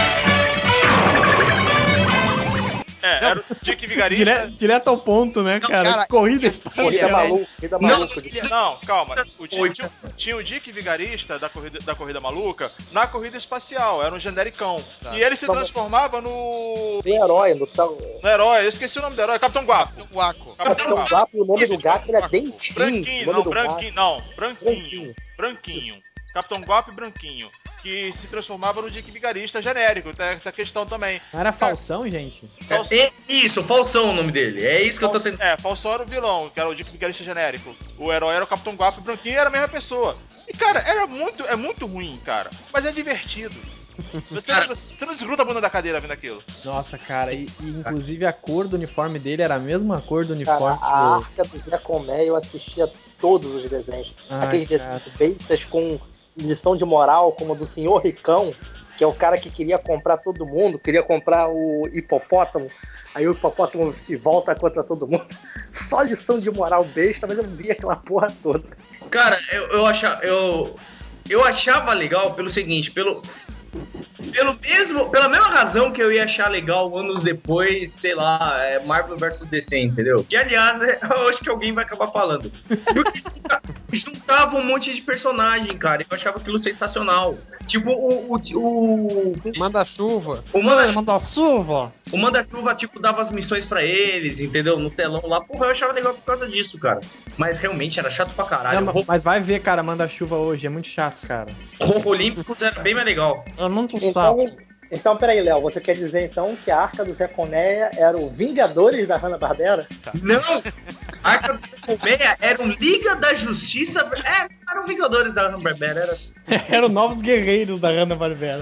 É, era o Dick Vigarista. Dire- direto ao ponto, né, Não, cara? cara, Corrida espacial. Corrida maluca, corrida Não, maluca. Não, calma. O, tinha, tinha, tinha o Dick Vigarista da corrida, da corrida Maluca na corrida espacial, era um genericão. Tá. E ele se Não, transformava no. Tem herói no tal. no herói, eu esqueci o nome do herói, Capitão Guapo. Capitão Guaco. Capitão Capitão Guapo. Gato, o nome do gato era Dentinho. Branquinho, o nome não, do branquinho, não, branquinho, Branquinho. branquinho. Capitão Guapo e Branquinho, que se transformava no Dick Vigarista genérico, tem essa questão também. Não era Falsão, gente? Falso- É, isso, Falsão é o nome dele. É isso que eu tô Falso- tentando. É, Falsão era o vilão, que era o Dick Vigarista genérico. O herói era o Capitão Guapo e Branquinho era a mesma pessoa. E, cara, era muito, é muito ruim, cara. Mas é divertido. Você, Cara- não, você não desgruda a bunda da cadeira vendo aquilo. Nossa, cara, e, e inclusive a cor do uniforme dele era a mesma cor do Cara, uniforme a do... Arca do Zé Comé eu assistia todos os desenhos. Ai, Aqueles cara. desenhos bestas com lição de moral, como o do Senhor Ricão, que é o cara que queria comprar todo mundo, queria comprar o hipopótamo, aí o hipopótamo se volta contra todo mundo. Só lição de moral besta, mas eu vi aquela porra toda. Cara, eu, eu, achava, eu, eu achava legal pelo seguinte, pelo, pelo mesmo, pela mesma razão que eu ia achar legal anos depois, sei lá, é Marvel versus D C, entendeu? Que, aliás, é, eu acho que alguém vai acabar falando. Porque juntava um monte de personagem, cara, eu achava aquilo sensacional. Tipo, o... o, o Manda-chuva. O Manda- Manda-chuva. O Manda-Chuva, tipo, dava as missões pra eles, entendeu? No telão lá. Porra, eu achava legal por causa disso, cara. Mas realmente era chato pra caralho. Não, mas vai ver, cara, Manda-chuva hoje, é muito chato, cara. O Olímpicos era bem mais legal. É muito Então, então peraí, Léo, você quer dizer então que a Arca do Zé Colmeia era o Vingadores da Hanna-Barbera? Não! A Arca do Zé Colmeia era um Liga da Justiça. É, eram Vingadores da Hanna-Barbera. Era... Eram novos guerreiros da Hanna-Barbera.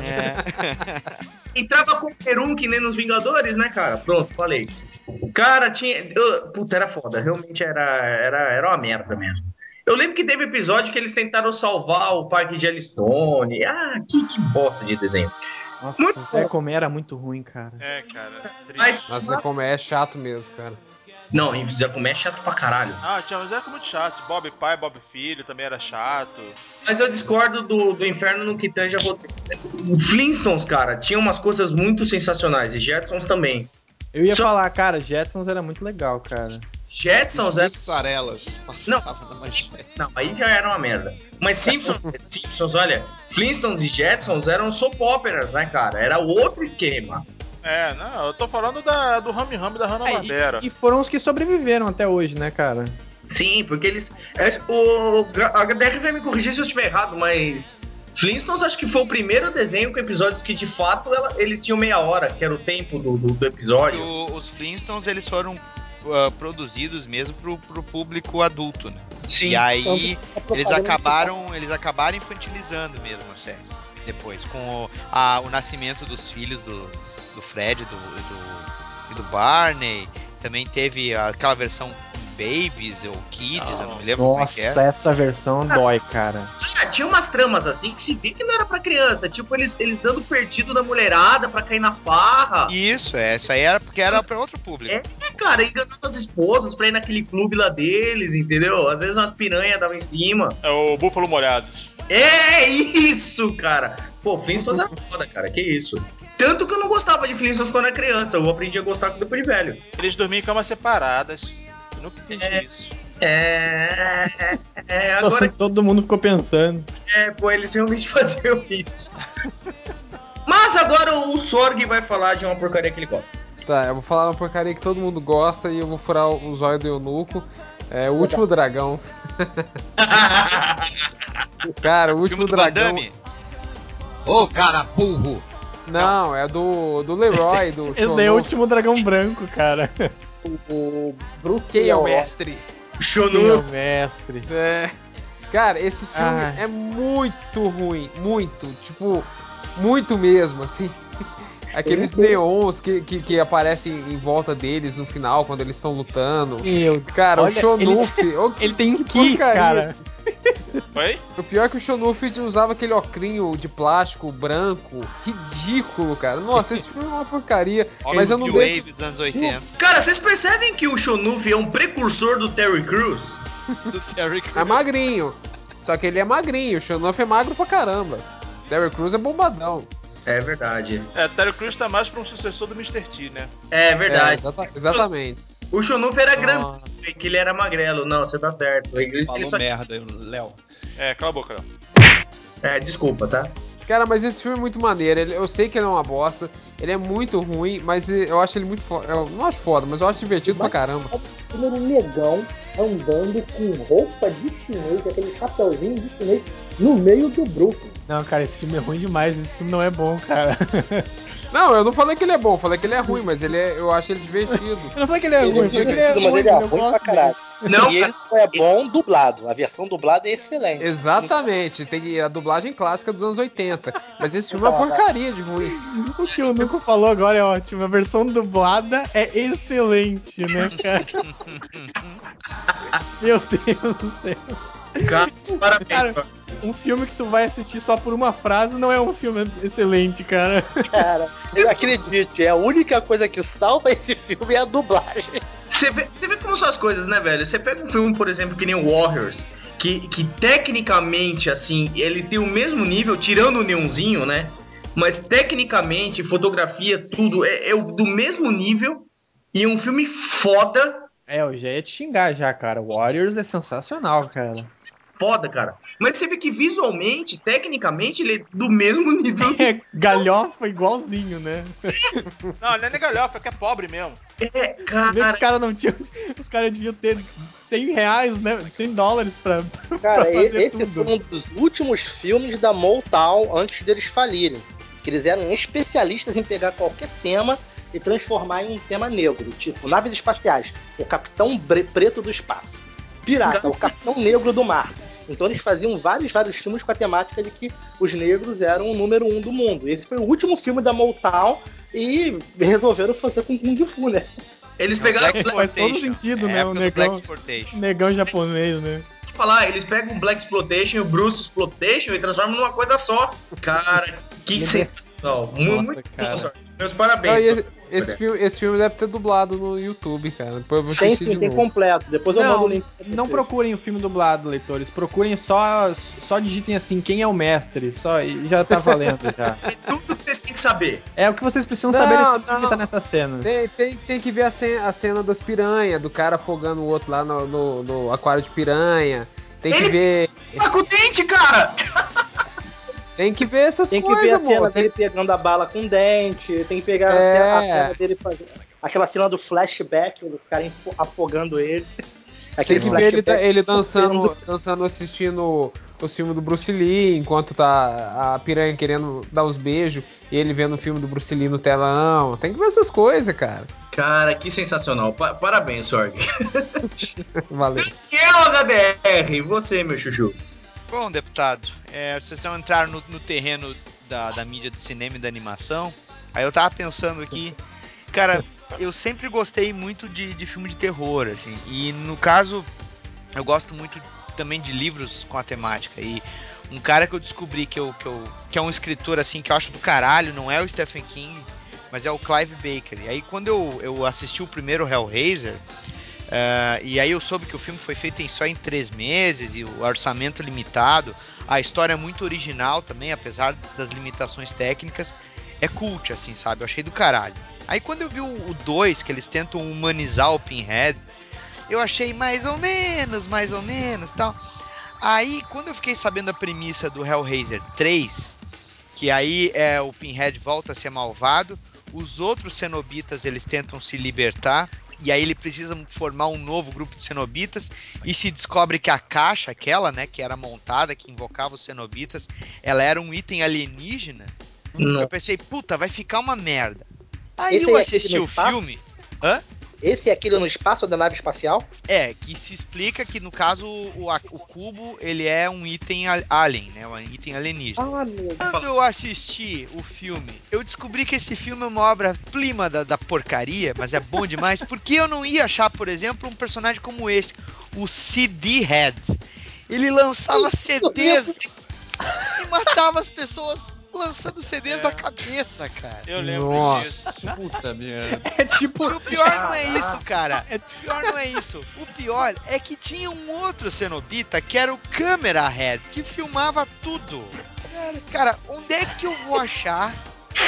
É. Entrava qualquer um que nem nos Vingadores, né, cara? Pronto, falei. O cara tinha. eu- Puta, era foda. Realmente era, era, era uma merda mesmo. Eu lembro que teve episódio que eles tentaram salvar o Parque de Yellowstone. Ah, que, que bosta de desenho. Nossa, Muito Zé bom. Comé era muito ruim, cara. É, cara, triste. Mas, Nossa, Zé Comé é chato mesmo, cara. não, em Zé Comé é chato pra caralho. Ah, tinha uns eram muito chatos. Bob pai, Bob filho também era chato. Mas eu discordo do, do Inferno no que tange a roteiro. O Flintstones, cara, tinha umas coisas muito sensacionais. E Jetsons também. Eu ia Só- falar, cara, Jetsons era muito legal, cara. Jetsons Os é. mussarelas Não. passavam na manchete. Não, aí já era uma merda. Mas Simpsons, Simpsons, olha, Flintstones e Jetsons eram soap operas, né, cara? Era outro esquema. É, não, eu tô falando da, do Rami Rami da Hanna-Barbera. E, e foram os que sobreviveram até hoje, né, cara? Sim, porque eles. é, o, a H D R vai me corrigir se eu estiver errado, mas. Flintstones acho que foi o primeiro desenho com episódios que de fato ela- eles tinham meia hora, que era o tempo do, do, do Que episódio. o- os Flintstones, eles foram ah, produzidos mesmo pro, pro público adulto, né? Sim. E aí, Então, a eles propaganda acabaram, eles acabaram infantilizando mesmo a série. Depois, com o, a- o nascimento dos filhos do, do Fred do, e do, e do Barney. Também teve aquela versão Babies ou Kids, eu não me lembro como é que Nossa, é. essa versão dói, cara. Ah, tinha umas tramas assim que se vê que não era pra criança. Tipo, eles, eles dando perdido da mulherada pra cair na farra. Isso, é, isso aí era porque era pra outro público. É, cara, enganando as esposas pra ir naquele clube lá deles, entendeu? Às vezes umas piranhas davam em cima. É o Búfalo Molhados. É isso, cara! Pô, Flintstones era foda, cara, que isso. Tanto que eu não gostava de Flintstones quando era criança, eu aprendi a gostar depois de velho. Eles dormiam em camas separadas. Eu nunca entendi É. isso. É. é, é agora Todo mundo ficou pensando. é, pô, eles realmente faziam isso. Mas agora o Sorg vai falar de uma porcaria que ele gosta. Tá, eu vou falar uma porcaria que todo mundo gosta e eu vou furar o zóio do eunuco. É o Último Dragão. Cara, o Último Filme do Van Dragão. Damme? Ô, cara burro! Não, é do, do Leroy, do Esse daí é o Shonoff. último dragão branco, cara. O Bruce Quem é o Leroy. mestre? Quem é o Shonu. mestre? É. Cara, esse filme Ai. é muito ruim, muito, tipo, muito mesmo, assim. Aqueles neons que, que, que aparecem em volta deles no final, quando eles estão lutando. Meu, Cara, olha, o Shonuff... ele- ô, que- Ele tem que que, porcaria. cara. Oi? O pior é que o Shonuff usava aquele ocrinho de plástico branco. Ridículo, cara. Nossa, esse filme é uma porcaria. Mas eu não Óbvio, deixo... Wave dos anos oitenta. Cara, vocês percebem que o Shonuff é um precursor do Terry Crews? Do Terry Crews. É magrinho. Só que ele é magrinho. O Shonuff é magro pra caramba. Terry Crews é bombadão. É verdade. É, Terry Crews tá mais pra um sucessor do mister T, né? É É, verdade. exata- exatamente. O Shonuff era Nossa. grande, que ele era magrelo. Não, você tá certo. Ele, ele Falou só- merda, Léo. É, cala a boca, Léo. É, desculpa, tá? Cara, mas esse filme é muito maneiro. Ele- eu sei que ele é uma bosta. Ele é muito ruim, mas eu acho ele muito foda. Eu não acho foda, mas eu acho divertido pra caramba. Ele era um negão andando com roupa de chinês, aquele chapeuzinho de chinês, no meio do Brooklyn. Não, cara, esse filme é ruim demais. Esse filme não é bom, cara. Não, eu não falei que ele é bom, eu falei que ele é ruim, mas ele é, eu acho ele divertido. Eu não falei que ele é Ele ruim, é eu falei que ele é divertido, mas ruim, ele é mas eu ruim pra gosto dele. caralho. Não, E ele só é bom dublado. A versão dublada é excelente. Exatamente, tem a dublagem clássica dos anos oitenta. Mas esse filme é uma porcaria de ruim. O que o Nuco falou agora é ótimo. A versão dublada é excelente, né, cara? Meu Deus do céu. Cara, parabéns, Cara, cara. um filme que tu vai assistir só por uma frase não é um filme excelente, cara. Cara, acredite, é a única coisa que salva esse filme é a dublagem. Você vê, você vê como são as coisas, né, velho? Você pega um filme, por exemplo, que nem Warriors, que, que tecnicamente, assim, ele tem o mesmo nível, tirando o neonzinho, né? Mas tecnicamente, fotografia, tudo, é, é o- do mesmo nível. E é um filme foda, É, eu já ia te xingar já, cara. Warriors é sensacional, cara. foda, cara. Mas você vê que visualmente, tecnicamente, ele é do mesmo nível. É galhofa igualzinho, né? Não, não é nem galhofa, é que é pobre mesmo. É, Tu vê que os cara. caras não tinham. Os caras deviam ter cem reais, né? cem dólares pra, pra Cara, e- fazer esse tudo. foi um dos últimos filmes da Motown antes deles falirem. Que eles eram especialistas em pegar qualquer tema e transformar em um tema negro. Tipo, naves espaciais, o Capitão Bre- Preto do Espaço. Pirata, o Capitão Negro do Mar. Então eles faziam vários, vários filmes com a temática de que os negros eram o número um do mundo. Esse foi o último filme da Motown e resolveram fazer com Kung Fu, né? Eles pegaram. Black Faz todo Exploitation. sentido, É né? a O época do Black negão, Exploitation. negão japonês, né? Deixa eu falar, eles pegam o Black Exploitation e o Bruce Exploitation e transformam numa coisa só. Cara, que Lembrei- sensacional. Mu- Nossa, Muito cara. bom, senhor. Meus Não, parabéns. e esse, esse filme, esse filme deve ter dublado no YouTube, cara. Depois eu vou Tem assistir sim, de tem novo. completo. Depois eu mando o Não, link. pra não vocês. procurem o filme dublado, leitores. Procurem só, só digitem assim, quem é o mestre. Só, e já tá valendo já. É tudo que você tem que saber. É o que vocês precisam Não, saber desse não. filme tá nessa cena. Tem, tem, tem que ver a cena, a cena das piranhas, do cara afogando o outro lá no, no, no aquário de piranha. Tem que Ele- ver. Tá com o dente, cara! Tem que ver essas Tem que ver a coisas, cena amor. dele Tem... pegando a bala com dente, tem que pegar a É. cena- a cena dele fazendo. Aquela cena do flashback, do cara enfo- afogando ele. Aquele Tem que ver ele, flashback. ele dançando, dançando, assistindo o filme do Bruce Lee, enquanto tá a piranha querendo dar uns beijos, e ele vendo o filme do Bruce Lee no telão. Tem que ver essas coisas, cara. Cara, que sensacional. Pa- parabéns, Sorg. Valeu. Que é o H D R? Você, meu chuchu. Bom, deputado, é, vocês estão entrando no, no terreno da, da mídia do cinema e da animação. Aí eu tava pensando aqui, cara, eu sempre gostei muito de, de filme de terror, assim, e no caso, eu gosto muito também de livros com a temática. E um cara que eu descobri que, eu, que, eu, que é um escritor assim que eu acho do caralho, não é o Stephen King, mas é o Clive Barker. E aí quando eu, eu assisti o primeiro Hellraiser, Uh, e aí eu soube que o filme foi feito em, só em três meses e o orçamento limitado. A história é muito original também, apesar das limitações técnicas. É cult, assim, sabe? Eu achei do caralho. Aí quando eu vi o dois, que eles tentam humanizar o Pinhead, eu achei mais ou menos, mais ou menos tal. Aí quando eu fiquei sabendo a premissa do Hellraiser três, que aí é, o Pinhead volta a ser malvado, os outros cenobitas eles tentam se libertar, e aí ele precisa formar um novo grupo de cenobitas, e se descobre que a caixa, aquela, né, que era montada, que invocava os cenobitas, ela era um item alienígena. Não. Eu pensei, puta, vai ficar uma merda. Aí Esse eu aí é aquele assisti no o espaço? filme. Hã? Esse é aquele no espaço da nave espacial? É, que se explica que no caso o, a- o cubo ele é um item al- alien, né? Um item alienígena. Ah, meu. Quando eu assisti o filme, eu descobri que esse filme é uma obra-prima da, da porcaria, mas é bom demais, porque eu não ia achar, por exemplo, um personagem como esse, o C D Head. Ele lançava C Ds e matava as pessoas lançando C Ds É. na cabeça, cara. Eu lembro Nossa. disso. Puta merda. É tipo. E o pior não é isso, cara. É O pior não é isso. O pior é que tinha um outro cenobita que era o Camera Head, que filmava tudo. Cara, onde é que eu vou achar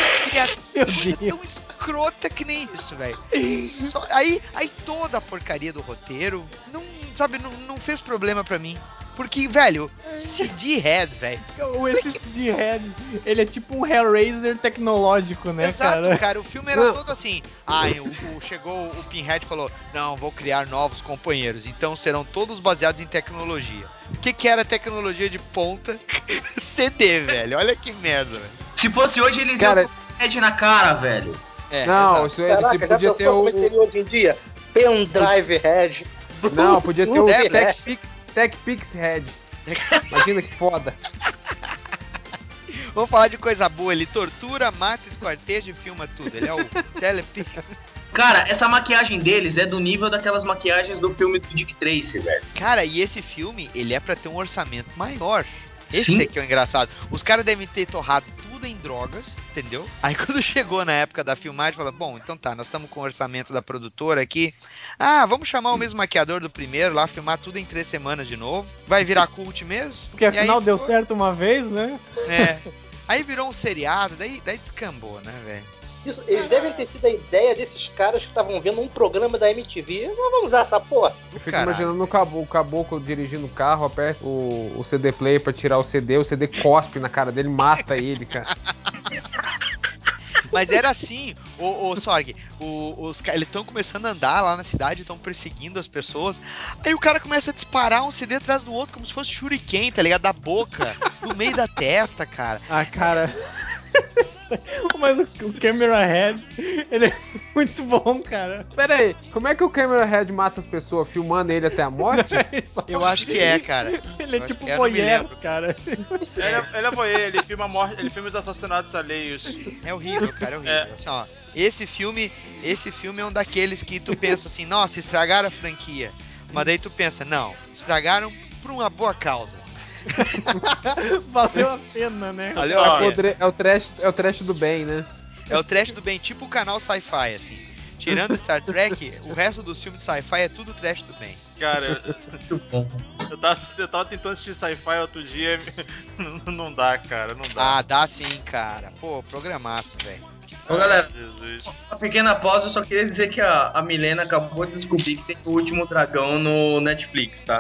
Meu criatura Deus. tão escrota que nem isso, velho? Só- Aí, aí toda a porcaria do roteiro não, sabe, não, não fez problema pra mim. Porque, velho, C D Head, velho. Esse C D Head, ele é tipo um Hellraiser tecnológico, né, Exato, cara? cara. O filme era todo assim. Ah, o, o- chegou o Pinhead e falou: não, vou criar novos companheiros. Então serão todos baseados em tecnologia. O que, que era tecnologia de ponta? C D, velho. Olha que merda, velho. Se fosse hoje, eles Cara- iam com o head na cara, velho. É, Não, exato. isso aí Caraca, você já podia pensou ter como o. é que seria hoje em dia? Pendrive Head. Não, podia ter o Deve, né? TechPix, TechPix Head. Imagina que foda. Vamos falar de coisa boa. Ele tortura, mata, esquarteja e filma tudo. Ele é o Telepix. Cara, essa maquiagem deles é do nível daquelas maquiagens do filme do Dick Tracy, velho. Cara, e esse filme, ele é pra ter um orçamento maior. Esse Sim. é que é o engraçado. Os caras devem ter torrado tudo em drogas, entendeu? Aí quando chegou na época da filmagem, falou, bom, então tá, nós estamos com o orçamento da produtora aqui. Ah, vamos chamar o mesmo maquiador do primeiro lá, filmar tudo em três semanas de novo. Vai virar cult mesmo? Porque E afinal aí deu foi- certo uma vez, né? É. Aí virou um seriado, daí, daí descambou, né, velho? Isso, eles devem ter tido a ideia desses caras que estavam vendo um programa da M T V. Não vamos usar essa porra. Eu fico Caralho. imaginando o caboclo, o caboclo dirigindo o carro, aperta o, o C D player pra tirar o C D, o C D cospe na cara dele, mata ele, cara. Mas era assim, o, o Sorg, o- os, ca- eles estão começando a andar lá na cidade, estão perseguindo as pessoas. Aí o cara começa a disparar um C D atrás do outro, como se fosse shuriken, tá ligado? Da boca, do meio da testa, cara. Ah, cara. Mas o, o Camera Head, ele é muito bom, cara. Pera aí, como é que o Camera Head mata as pessoas filmando ele até a morte? Ele só- Eu acho que é, cara. Ele é Eu acho tipo que é, eu não me voyeur, lembro. cara. Ele é, ele é voyeur, ele filma, a morte, ele filma os assassinatos alheios. É horrível, cara, é horrível. É. Assim, ó, esse filme, esse filme é um daqueles que tu pensa assim, nossa, estragaram a franquia. Mas daí tu pensa, não, estragaram por uma boa causa. Valeu a pena, né? Valeu Só, a É o, pena. tre- é, o trash, é o trash do bem, né? É o trash do bem, tipo o canal Sci-Fi, assim. Tirando Star Trek, o resto dos filmes de sci-fi é tudo trash do bem. Cara, eu tava, eu tava tentando assistir sci-fi outro dia, não, não dá, cara, não dá. Ah, dá sim, cara. Pô, programaço, velho. Ô, galera, Jesus. uma pequena pausa, eu só queria dizer que a, a Milena acabou de descobrir que tem o Último Dragão no Netflix, tá?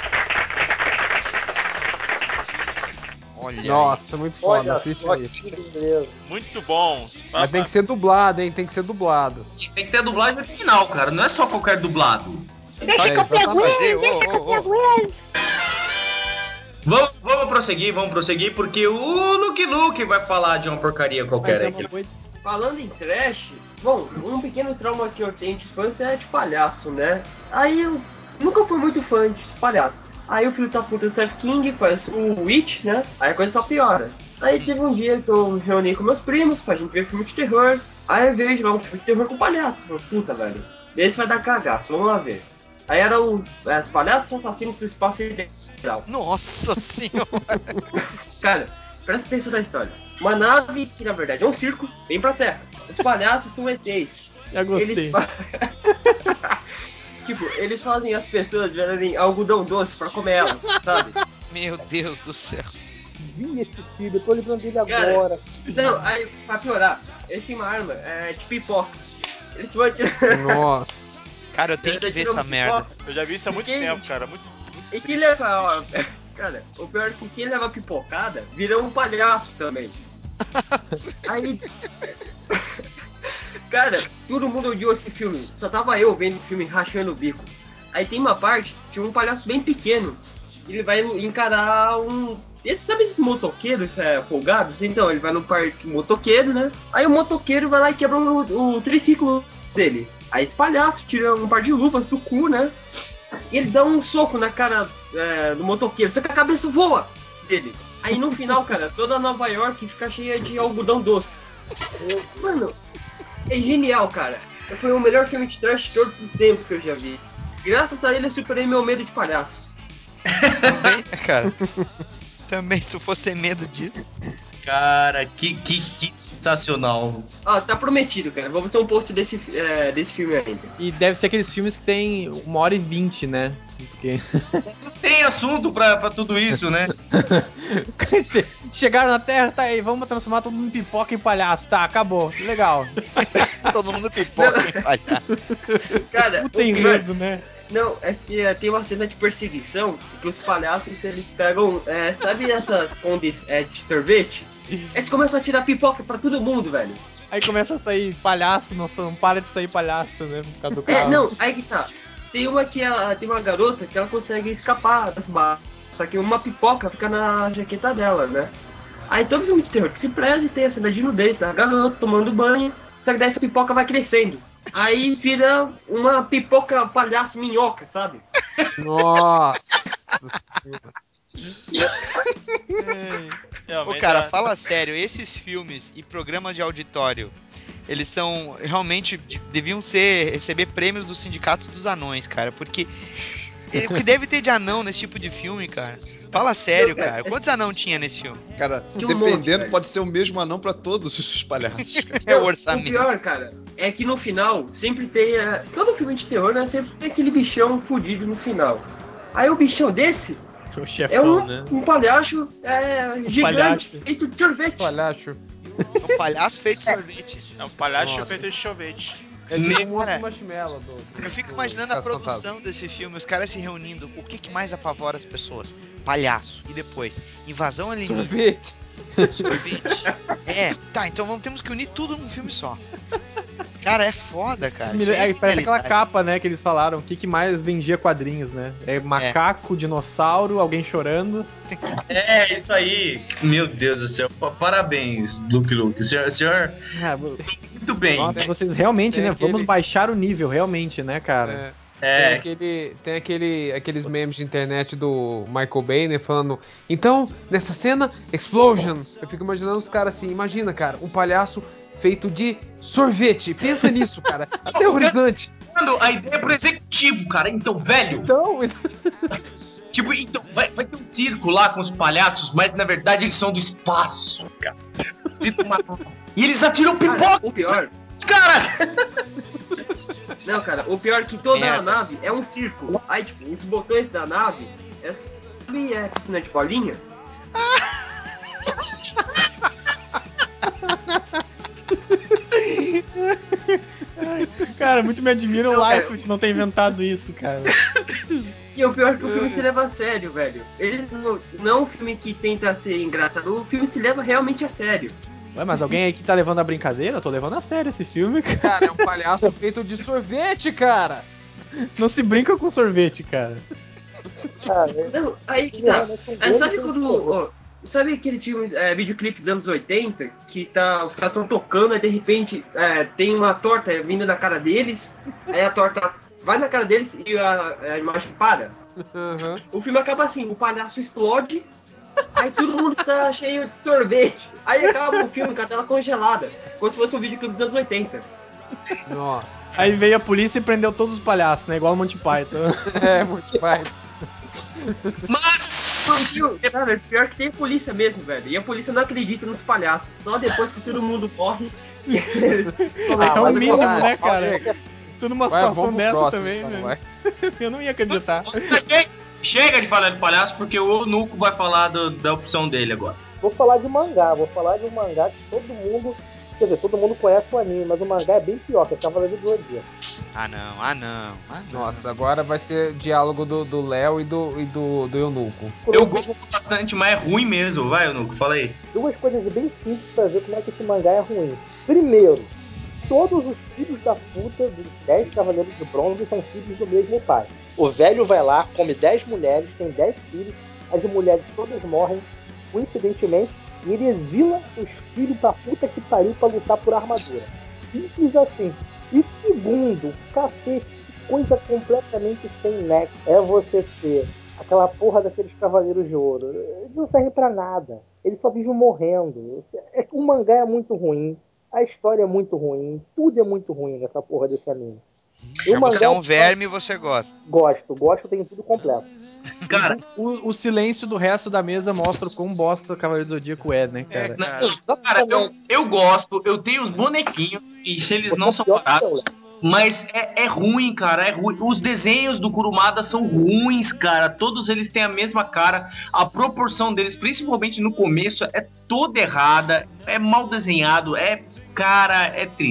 Olha aí. Nossa, muito foda, Olha assiste só aí. que beleza. Muito bom. Mas tem que ser dublado, hein? Tem que ser dublado. Tem que ter a dublagem original, cara, não é só qualquer dublado. Deixa que eu pego ele, deixa que eu pego ele. Vamos, vamos prosseguir, vamos prosseguir, porque o Luke Luke vai falar de uma porcaria Mas qualquer é aí. uma boa... Falando em trash, bom, um pequeno trauma que eu tenho de infância é de palhaço, né? Aí eu nunca fui muito fã de palhaço. Aí o filho da puta do Stephen King faz o Witch, né? Aí a coisa só piora. Aí teve um dia que eu reuni com meus primos pra gente ver filme de terror. Aí eu vejo lá um filme de terror com palhaço. Eu, puta, velho, esse vai dar cagaço, vamos lá ver. Aí era o é, os palhaços assassinos do espaço sideral. Nossa senhora. Cara, presta atenção na história. Uma nave que na verdade é um circo, vem pra Terra. Os palhaços são E Tês. Já gostei. Eles fa- tipo, eles fazem as pessoas virarem algodão doce pra comer elas, sabe? Meu Deus do céu. Vi esse filme, eu tô lembrando dele Cara, agora. Não, aí, pra piorar, eles têm uma arma, é de pipoca. Eles vão atirar. Nossa. Cara, eu tenho que ver essa merda. Eu já vi isso há muito Quem- tempo, cara. Muito, E quem leva. Ó, cara, o pior é que quem leva pipocada vira um palhaço também. Aí. Cara, todo mundo odiou esse filme. Só tava eu vendo o filme rachando o bico. Aí tem uma parte, tinha um palhaço bem pequeno. Ele vai encarar um. Esse, sabe esses motoqueiros é, folgados? Então, ele vai no parque motoqueiro, né? Aí o motoqueiro vai lá e quebra o, o triciclo dele. Aí esse palhaço tira um par de luvas do cu, né? E ele dá um soco na cara é, do motoqueiro, só que a cabeça voa dele. Aí no final, cara, toda Nova York fica cheia de algodão doce. Mano, é genial, cara. Foi o melhor filme de trash de todos os tempos que eu já vi. Graças a ele eu superei meu medo de palhaços. Também, cara. Também, se eu fosse ter medo disso. Cara, que, que, que sensacional. Ah, tá prometido, cara. Vamos fazer um post desse, é, desse filme ainda. E deve ser aqueles filmes que tem uma hora e vinte, né? Porque... Tem assunto pra, pra tudo isso, né? Che- Chegaram na Terra, tá aí, vamos transformar todo mundo em pipoca e palhaço. Tá, acabou. Legal. Todo mundo pipoca e palhaço. Cara, Puta o pior, enredo, né? Não, é que é, tem uma cena de perseguição que os palhaços, eles pegam, é, sabe essas combis é, de sorvete? Eles começam a tirar pipoca pra todo mundo, velho. Aí começa a sair palhaço, não, não para de sair palhaço, né? Por causa do É, carro. não, aí que tá. Tem uma que ela, tem uma garota que ela consegue escapar das balas. Só que uma pipoca fica na jaqueta dela, né? Aí todo filme de terror que se preze tem a cena de nudez da garota tomando banho. Só que daí essa pipoca vai crescendo. Aí vira uma pipoca palhaço minhoca, sabe? Nossa. Ô, cara, fala sério, esses filmes e programas de auditório, eles são realmente de- deviam ser receber prêmios do Sindicato dos Anões, cara, porque o que deve ter de anão nesse tipo de filme, cara? Fala sério, cara. Quantos anão tinha nesse filme? Cara, Tinha um dependendo, monte, velho. pode ser o mesmo anão pra todos os palhaços, cara. É o Não, orçamento. O pior, cara, é que no final sempre tem. é, Todo filme de terror, né? Sempre tem aquele bichão fudido no final. Aí o bichão desse O é chefão, um, né? um palhaço é, gigante palhaço. feito de sorvete. Palhaço. É um palhaço feito de sorvete. É um palhaço Nossa. feito de sorvete. É tipo Me- o monstro cara, marshmallow do, do Eu fico do imaginando a Caça produção Fantasma. desse filme, os caras se reunindo. O que, que mais apavora as pessoas? Palhaço. E depois? Invasão alienígena. Sorvete. Sorvete. É, tá, então vamos, temos que unir tudo num filme só. Cara, é foda, cara. Me- Isso aí é, parece aquela realidade. capa, né, que eles falaram. O que, que mais vendia quadrinhos, né? É macaco, dinossauro, alguém chorando. É, isso aí. Meu Deus do céu. Pa- Parabéns, Luke Luke. O senhor, o senhor Ah, muito bem. nossa, vocês realmente, tem né? aquele- Vamos baixar o nível, realmente, né, cara? É, É. Tem, aquele, tem aquele, aqueles memes de internet do Michael Bay, né? Falando, então, nessa cena, explosion. Eu fico imaginando os caras assim, imagina, cara, um palhaço feito de sorvete. Pensa nisso, cara. Aterrorizante. Mano, a ideia é pro executivo, cara. Então, velho. Então, Tipo, então, vai, vai ter um circo lá com os palhaços, mas na verdade eles são do espaço, cara. E eles atiram Cara, pipoca, o pior. cara! Não, cara, o pior é que toda a Merda. nave é um circo. Aí, tipo, os botões da nave é, sabe, é piscina de bolinha? cara, muito me admira o Não, cara. Liefeld não ter inventado isso, cara. E o pior é que o filme se leva a sério, velho. Ele não, não é um filme que tenta ser engraçado, o filme se leva realmente a sério. Ué, mas alguém aí que tá levando a brincadeira? Eu tô levando a sério esse filme, cara. Cara, é um palhaço feito de sorvete, cara. Não se brinca com sorvete, cara. Cara, é- Não, aí que ele é tá. realmente um Aí, grande sabe filme quando. de terror. Ó, sabe aqueles filmes, é, videoclipes dos anos oitenta, que tá, os caras estão tocando, aí de repente é, tem uma torta vindo na cara deles, aí a torta vai na cara deles e a, a imagem para? Uhum. O filme acaba assim, o palhaço explode, aí todo mundo fica cheio de sorvete. Aí acaba o filme com a tela congelada, como se fosse um videoclipe dos anos oitenta. Nossa. Aí veio a polícia e prendeu todos os palhaços, né? Igual o Monty Python. É, muito pai. Porque, cara, pior que tem polícia mesmo, velho. E a polícia não acredita nos palhaços. Só depois que todo mundo morre. eles É começam o a mínimo, falar. né, cara? Tu numa Vai, situação vamos pro dessa próximo, também, então, né? vai. Eu não ia acreditar. Chega de falar de palhaço, porque o Nuco vai falar do- da opção dele agora. Vou falar de mangá, vou falar de um mangá que todo mundo. Quer dizer, todo mundo conhece o anime, mas o mangá é bem pior, que é Cavaleiro do Zodíaco. Ah, não, ah, não, ah, não. Nossa, agora vai ser diálogo do do Léo e do, e do, do Eunuco. Eu gosto bastante, mas é ruim mesmo. Vai, Nuco, fala aí. Duas coisas bem simples pra ver como é que esse mangá é ruim. Primeiro, todos os filhos da puta dos dez Cavaleiros de Bronze são filhos do mesmo pai. O velho vai lá, come dez mulheres, tem dez filhos, as mulheres todas morrem, coincidentemente, e ele exila os filhos da puta que pariu pra lutar por armadura. Simples assim. E segundo, cacete, que coisa completamente sem nexo é você ter aquela porra daqueles cavaleiros de ouro. Eles não servem pra nada. Eles só vivem morrendo. É- O mangá é muito ruim. A história é muito ruim. Tudo é muito ruim nessa porra desse anime. E o Mas você é mangá um verme e você gosta. Gosto, gosto, tem tudo completo. Cara, O, o silêncio do resto da mesa mostra o quão bosta o Cavaleiro do Zodíaco é, né, cara? não, cara, eu, eu gosto, eu tenho os bonequinhos, e se eles não são baratos, mas é, é ruim, cara, é ruim. Os desenhos do Kurumada são ruins, cara. Todos eles têm a mesma cara. A proporção deles, principalmente no começo, é toda errada. É mal desenhado. É, cara, é triste.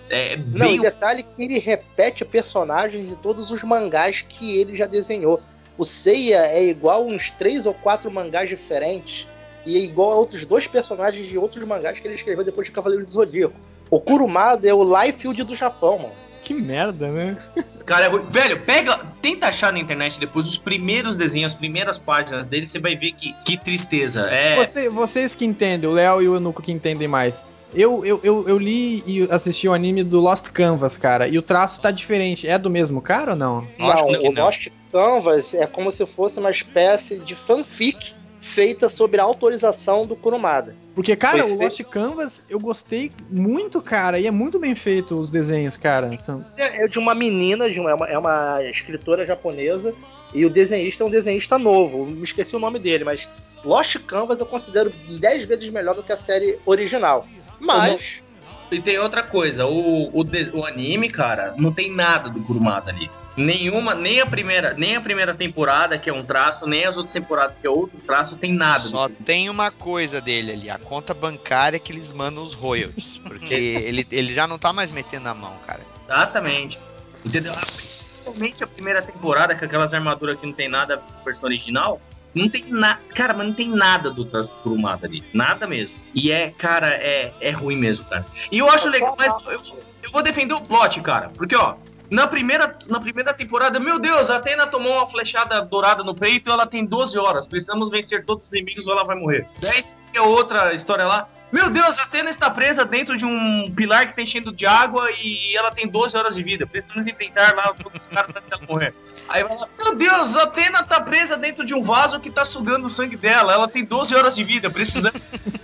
É Não, bem... e detalhe que ele repete personagens em todos os mangás que ele já desenhou. O Seiya é igual a uns três ou quatro mangás diferentes e é igual a outros dois personagens de outros mangás que ele escreveu depois de Cavaleiro do Zodíaco. O Kurumada é o Liefeld do Japão, mano. Que merda, né? Cara, velho, pega, tenta achar na internet depois os primeiros desenhos, as primeiras páginas dele, você vai ver que, que tristeza. É... Você, vocês que entendem, o Léo e o Enuco que entendem mais. Eu, eu, eu, eu li e assisti o anime do Lost Canvas, cara, e o traço tá diferente. É do mesmo cara ou não? Não, o Lost Canvas é como se fosse uma espécie de fanfic feita sobre a autorização do Kurumada. Porque, cara, Foi o Lost Canvas eu gostei muito, cara, e é muito bem feito os desenhos, cara. São... É é de uma menina, de uma, é, uma, é uma escritora japonesa, e o desenhista é um desenhista novo. Me esqueci o nome dele, mas Lost Canvas eu considero dez vezes melhor do que a série original. Mas... E tem outra coisa, o, o, de, o anime, cara, não tem nada do Kurumada ali. Nenhuma, nem a primeira, nem a primeira temporada, que é um traço, nem as outras temporadas, que é outro traço, tem nada. Só tem uma coisa dele ali, a conta bancária que eles mandam os royalties. Porque ele, ele já não tá mais metendo a mão, cara. Exatamente. Entendeu? Principalmente a primeira temporada, com aquelas armaduras que não tem nada da versão original, não tem nada. Cara, mas não tem nada do traço do Kurumada ali. Nada mesmo. E é, cara, é, é ruim mesmo, cara. E eu acho legal, mas eu, eu vou defender o plot, cara. Porque, ó, Na primeira, na primeira temporada, meu Deus, a Athena tomou uma flechada dourada no peito e ela tem doze horas. Precisamos vencer todos os inimigos ou ela vai morrer. Daí tem outra história lá. Meu Deus, a Athena está presa dentro de um pilar que está enchendo de água e ela tem doze horas de vida. Precisamos enfrentar lá todos os caras até ela morrer. Aí vai lá, meu Deus, a Athena está presa dentro de um vaso que está sugando o sangue dela. Ela tem doze horas de vida. Precisamos...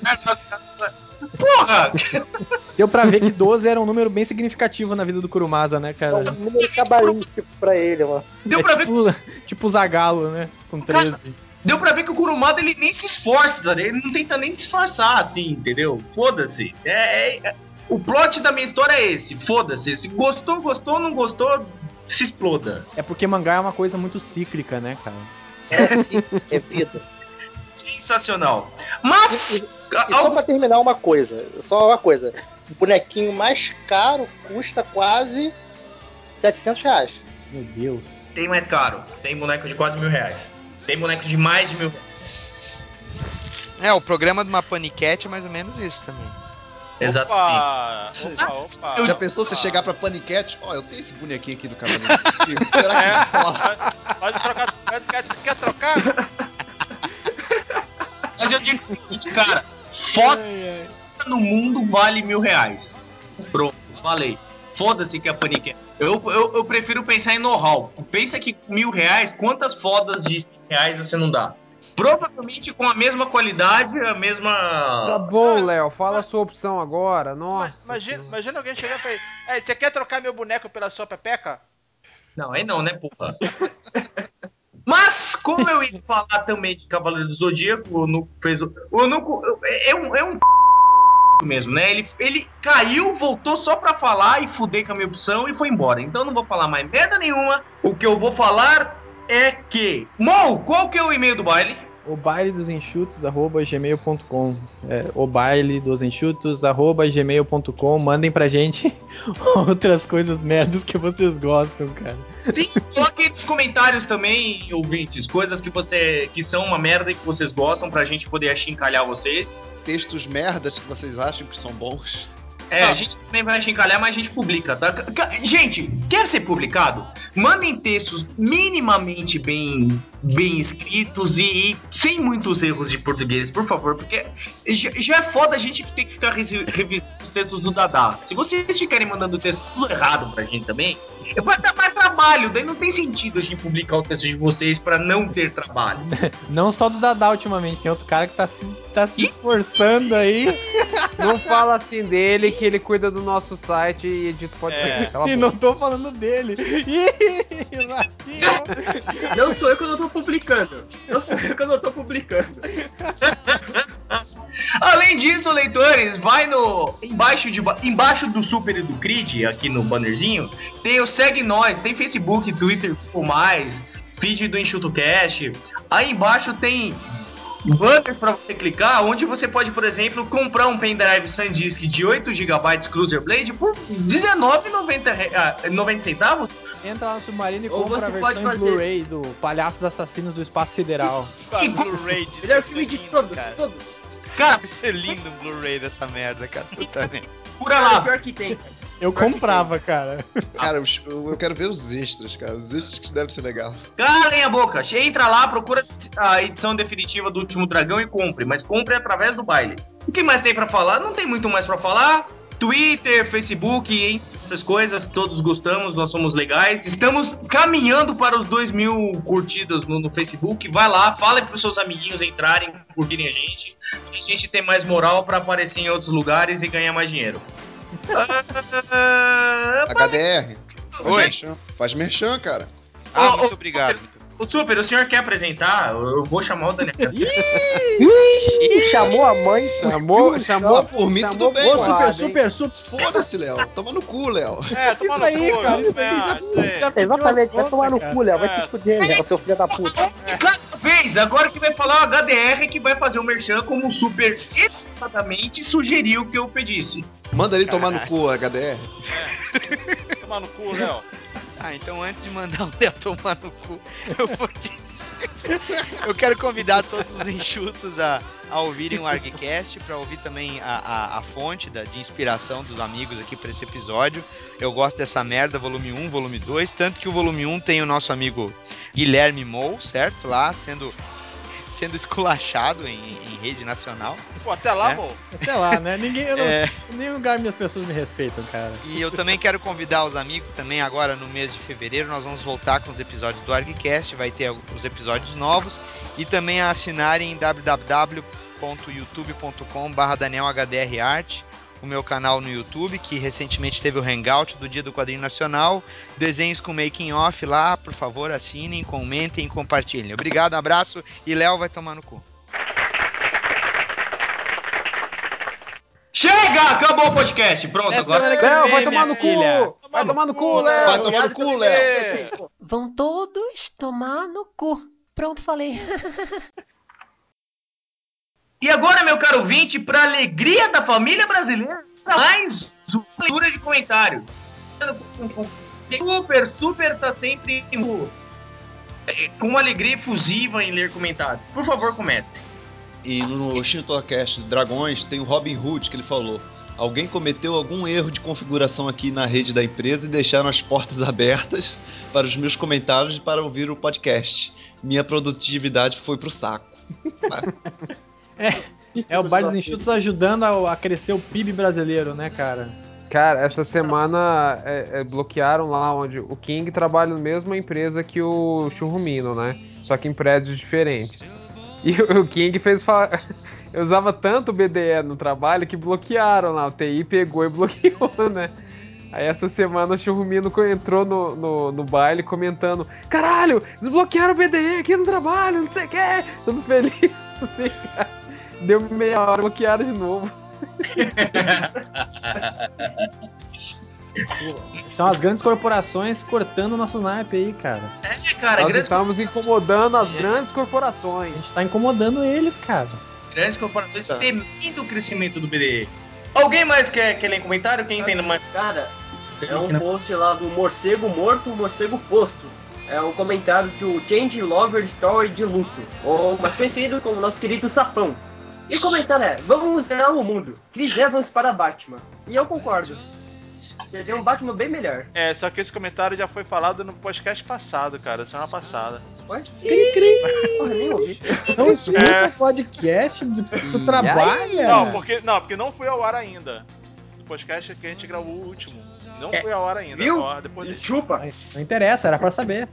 Porra! Deu pra ver que doze era um número bem significativo na vida do Kurumasa, né, cara? É um número cabalístico pra ele, mano. Deu é pra tipo, ver... tipo o Zagalo, né? Com treze. Deu pra ver que o Kurumada, ele nem se esforça, ele não tenta nem disfarçar, assim, entendeu? Foda-se. É, é, o plot da minha história é esse, foda-se. Se gostou, gostou, não gostou, se exploda. É porque mangá é uma coisa muito cíclica, né, cara? É sim, é vida. Sensacional. Mas... E, e só pra terminar uma coisa, só uma coisa. O bonequinho mais caro custa quase setecentos reais. Meu Deus. Tem mais caro, tem boneco de quase mil reais. Tem boneco de mais de mil reais. É, o programa de uma paniquete é mais ou menos isso também. Exatamente. Opa, opa, opa. Já pensou você chegar pra Paniquete? Ó, oh, eu tenho esse bonequinho aqui do Cavaleiro do Zodíaco. Será É, que rola? pode trocar, pode, quer, quer trocar? Mas eu digo o seguinte, cara, foda no mundo vale mil reais. Pronto, falei. Foda-se que é paniquete. Eu, eu, eu prefiro pensar em know-how. Pensa que mil reais, quantas fodas de reais você não dá? Provavelmente com a mesma qualidade, a mesma... Tá bom, Léo, fala a sua opção agora. Nossa. Imagina, imagina alguém chegando e falar: "Ei, você quer trocar meu boneco pela sua pepeca?" Não, aí não, né, porra? Mas, como eu ia falar também de Cavaleiro do Zodíaco, o Nuco fez o... O Nuco é um... É um mesmo, né? Ele, ele caiu, voltou só pra falar e fuder com a minha opção e foi embora. Então não vou falar mais merda nenhuma. O que eu vou falar é que... Mo, qual que é o e-mail do baile? O baile dos enxutos, arroba gmail ponto com. É, o baile dos enxutos, arroba gmail ponto com. Mandem pra gente outras coisas merdas que vocês gostam, cara. Sim, coloque nos comentários também, ouvintes, coisas que, você, que são uma merda e que vocês gostam pra gente poder achincalhar vocês. Textos merdas que vocês acham que são bons. É, a gente também vai achincalhar, mas a gente publica, tá? Gente, quer ser publicado? Mandem textos minimamente bem, bem escritos e, e sem muitos erros de português, por favor, porque já, já é foda a gente ter que ficar revisando os textos do Dadá. Se vocês ficarem mandando texto tudo errado pra gente também, vai dar mais trabalho, daí não tem sentido a gente publicar o texto de vocês pra não ter trabalho. Não só do Dadá ultimamente, tem outro cara que tá se, tá se esforçando aí. Não fala assim dele, que ele cuida do nosso site e edita o podcast. É. E não tô falando dele. Não sou eu que eu não tô publicando. Não sou eu que eu não tô publicando. Além disso, leitores, vai no embaixo, de, embaixo do Super e do Creed, aqui no bannerzinho, tem o Segue Nós, tem Facebook, Twitter, Google+, feed do EnxutoCast. Aí embaixo tem banners para você clicar, onde você pode, por exemplo, comprar um pendrive SanDisk de oito gigabytes Cruiser Blade por dezenove reais e noventa centavos. Entra lá no Submarino e Ou compra a você versão pode em fazer- Blu-ray do Palhaços Assassinos do Espaço Sideral. Ah, Blu-ray disso. Melhor deve filme ser de lindo, todos, cara. todos. Cara, Deve ser lindo um Blu-ray dessa merda, cara. Puta merda. procura Cara, lá. pior que tem, cara. Eu comprava, cara. Cara, os- eu eu quero ver os extras, cara. Os extras que deve ser legal. Calem a boca. Entra lá, procura a edição definitiva do Último Dragão e compre. Mas compre através do baile. O que mais tem pra falar? Não tem muito mais pra falar. Twitter, Facebook, hein? Essas coisas, todos gostamos, nós somos legais. Estamos caminhando para os dois mil curtidas no, no Facebook. Vai lá, fala pros seus amiguinhos entrarem, curtirem a gente. A gente tem mais moral pra aparecer em outros lugares e ganhar mais dinheiro. Ah, H D R. Faz Oi. merchan. Faz merchan, cara. Ah, Ô, muito ô, obrigado. O Super, o senhor quer apresentar? Eu eu vou chamar o Daniel. Ih, chamou a mãe. Chamou, chamou, Ah, por mim chamou tudo bem, Ô, mano. super, hein? super, super. Foda-se, Léo. Toma no cu, Léo. É, toma Isso no aí, cu, cara, né? isso aí É, já- isso aí. já pediu Exatamente, as vai tomar no contas, cu, Léo. Vai É. te fuder, Léo, seu filho da puta. Cada vez, agora que vai falar o H D R que vai fazer o merchan como o Super exatamente sugeriu que eu pedisse. Manda ele tomar no cu, H D R. Toma no cu, Léo. Ah, então antes de mandar o Léo tomar no cu, eu vou dizer. Eu quero convidar todos os enxutos a, a ouvirem o ArgCast, para ouvir também a, a, a fonte da, de inspiração dos amigos aqui para esse episódio. Eu gosto dessa merda, volume um, volume dois, tanto que o volume um tem o nosso amigo Guilherme Mou, certo? Lá sendo, sendo esculachado em, em rede nacional. Pô, até lá, É. amor. Até lá, né? Ninguém, eu não, É. em nenhum lugar minhas pessoas me respeitam, cara. E eu também quero convidar os amigos também agora no mês de fevereiro, nós vamos voltar com os episódios do ArgCast, vai ter os episódios novos e também a assinarem w w w ponto youtube ponto com barra daniel h d r art, o meu canal no YouTube, que recentemente teve o Hangout do Dia do Quadrinho Nacional, desenhos com making off lá, por favor, assinem, comentem e compartilhem. Obrigado, abraço e Léo vai tomar no cu. Chega! Acabou o podcast. Pronto, Até agora. semana que Léo, vem, vai tomar minha no cu! filha. Vai tomar no cu, Léo! Vai tomar no cu, Léo. Vão todos tomar no cu. Pronto, falei. E agora, meu caro ouvinte, para alegria da família brasileira, mais uma leitura de comentários. Super, super tá sempre com uma alegria efusiva em ler comentários. Por favor, comece. E no Shintocast Dragões tem o Robin Hood que ele falou: alguém cometeu algum erro de configuração aqui na rede da empresa e deixaram as portas abertas para os meus comentários e para ouvir o podcast. Minha produtividade foi pro saco. É o Bar dos Enxutos ajudando a, a crescer o P I B brasileiro, né, cara? Cara, essa semana é, é, bloquearam lá onde o King trabalha na mesma empresa que o Churrumino, né? Só que em prédios diferentes. E o, o King fez... Fa... Eu usava tanto o B D E no trabalho que bloquearam lá. O T I pegou e bloqueou, né? Aí essa semana o Churrumino entrou no, no, no baile comentando: caralho, desbloquearam o B D E aqui no trabalho, não sei o que. Tudo feliz, assim, cara. Deu meia hora, bloquearam de novo. São as grandes corporações cortando o nosso naipe aí, cara. É, cara, Nós grandes, estamos incomodando as grandes A corporações. gente tá incomodando eles, cara. grandes corporações Tá. temendo o crescimento do B D E. Alguém mais quer, quer ler comentário? Quem tem mais? Cara, é um post lá do morcego morto, morcego posto. É o comentário do Change Lover Story de luto, ou mais conhecido como nosso querido Sapão. E o comentário é: vamos zerar o mundo. Chris Evans para Batman. E eu concordo. Seria um Batman bem melhor. É, só que esse comentário já foi falado no podcast passado, cara, semana passada. Pode? Cri, cri. Porra, nem ouvi. Não escuta É. o podcast, tu, tu E trabalha. Não, porque não, porque não foi ao ar ainda. O podcast que a gente gravou o último. Não É, foi ao ar ainda. viu? Ó, depois desse. Chupa. Não interessa, era pra saber.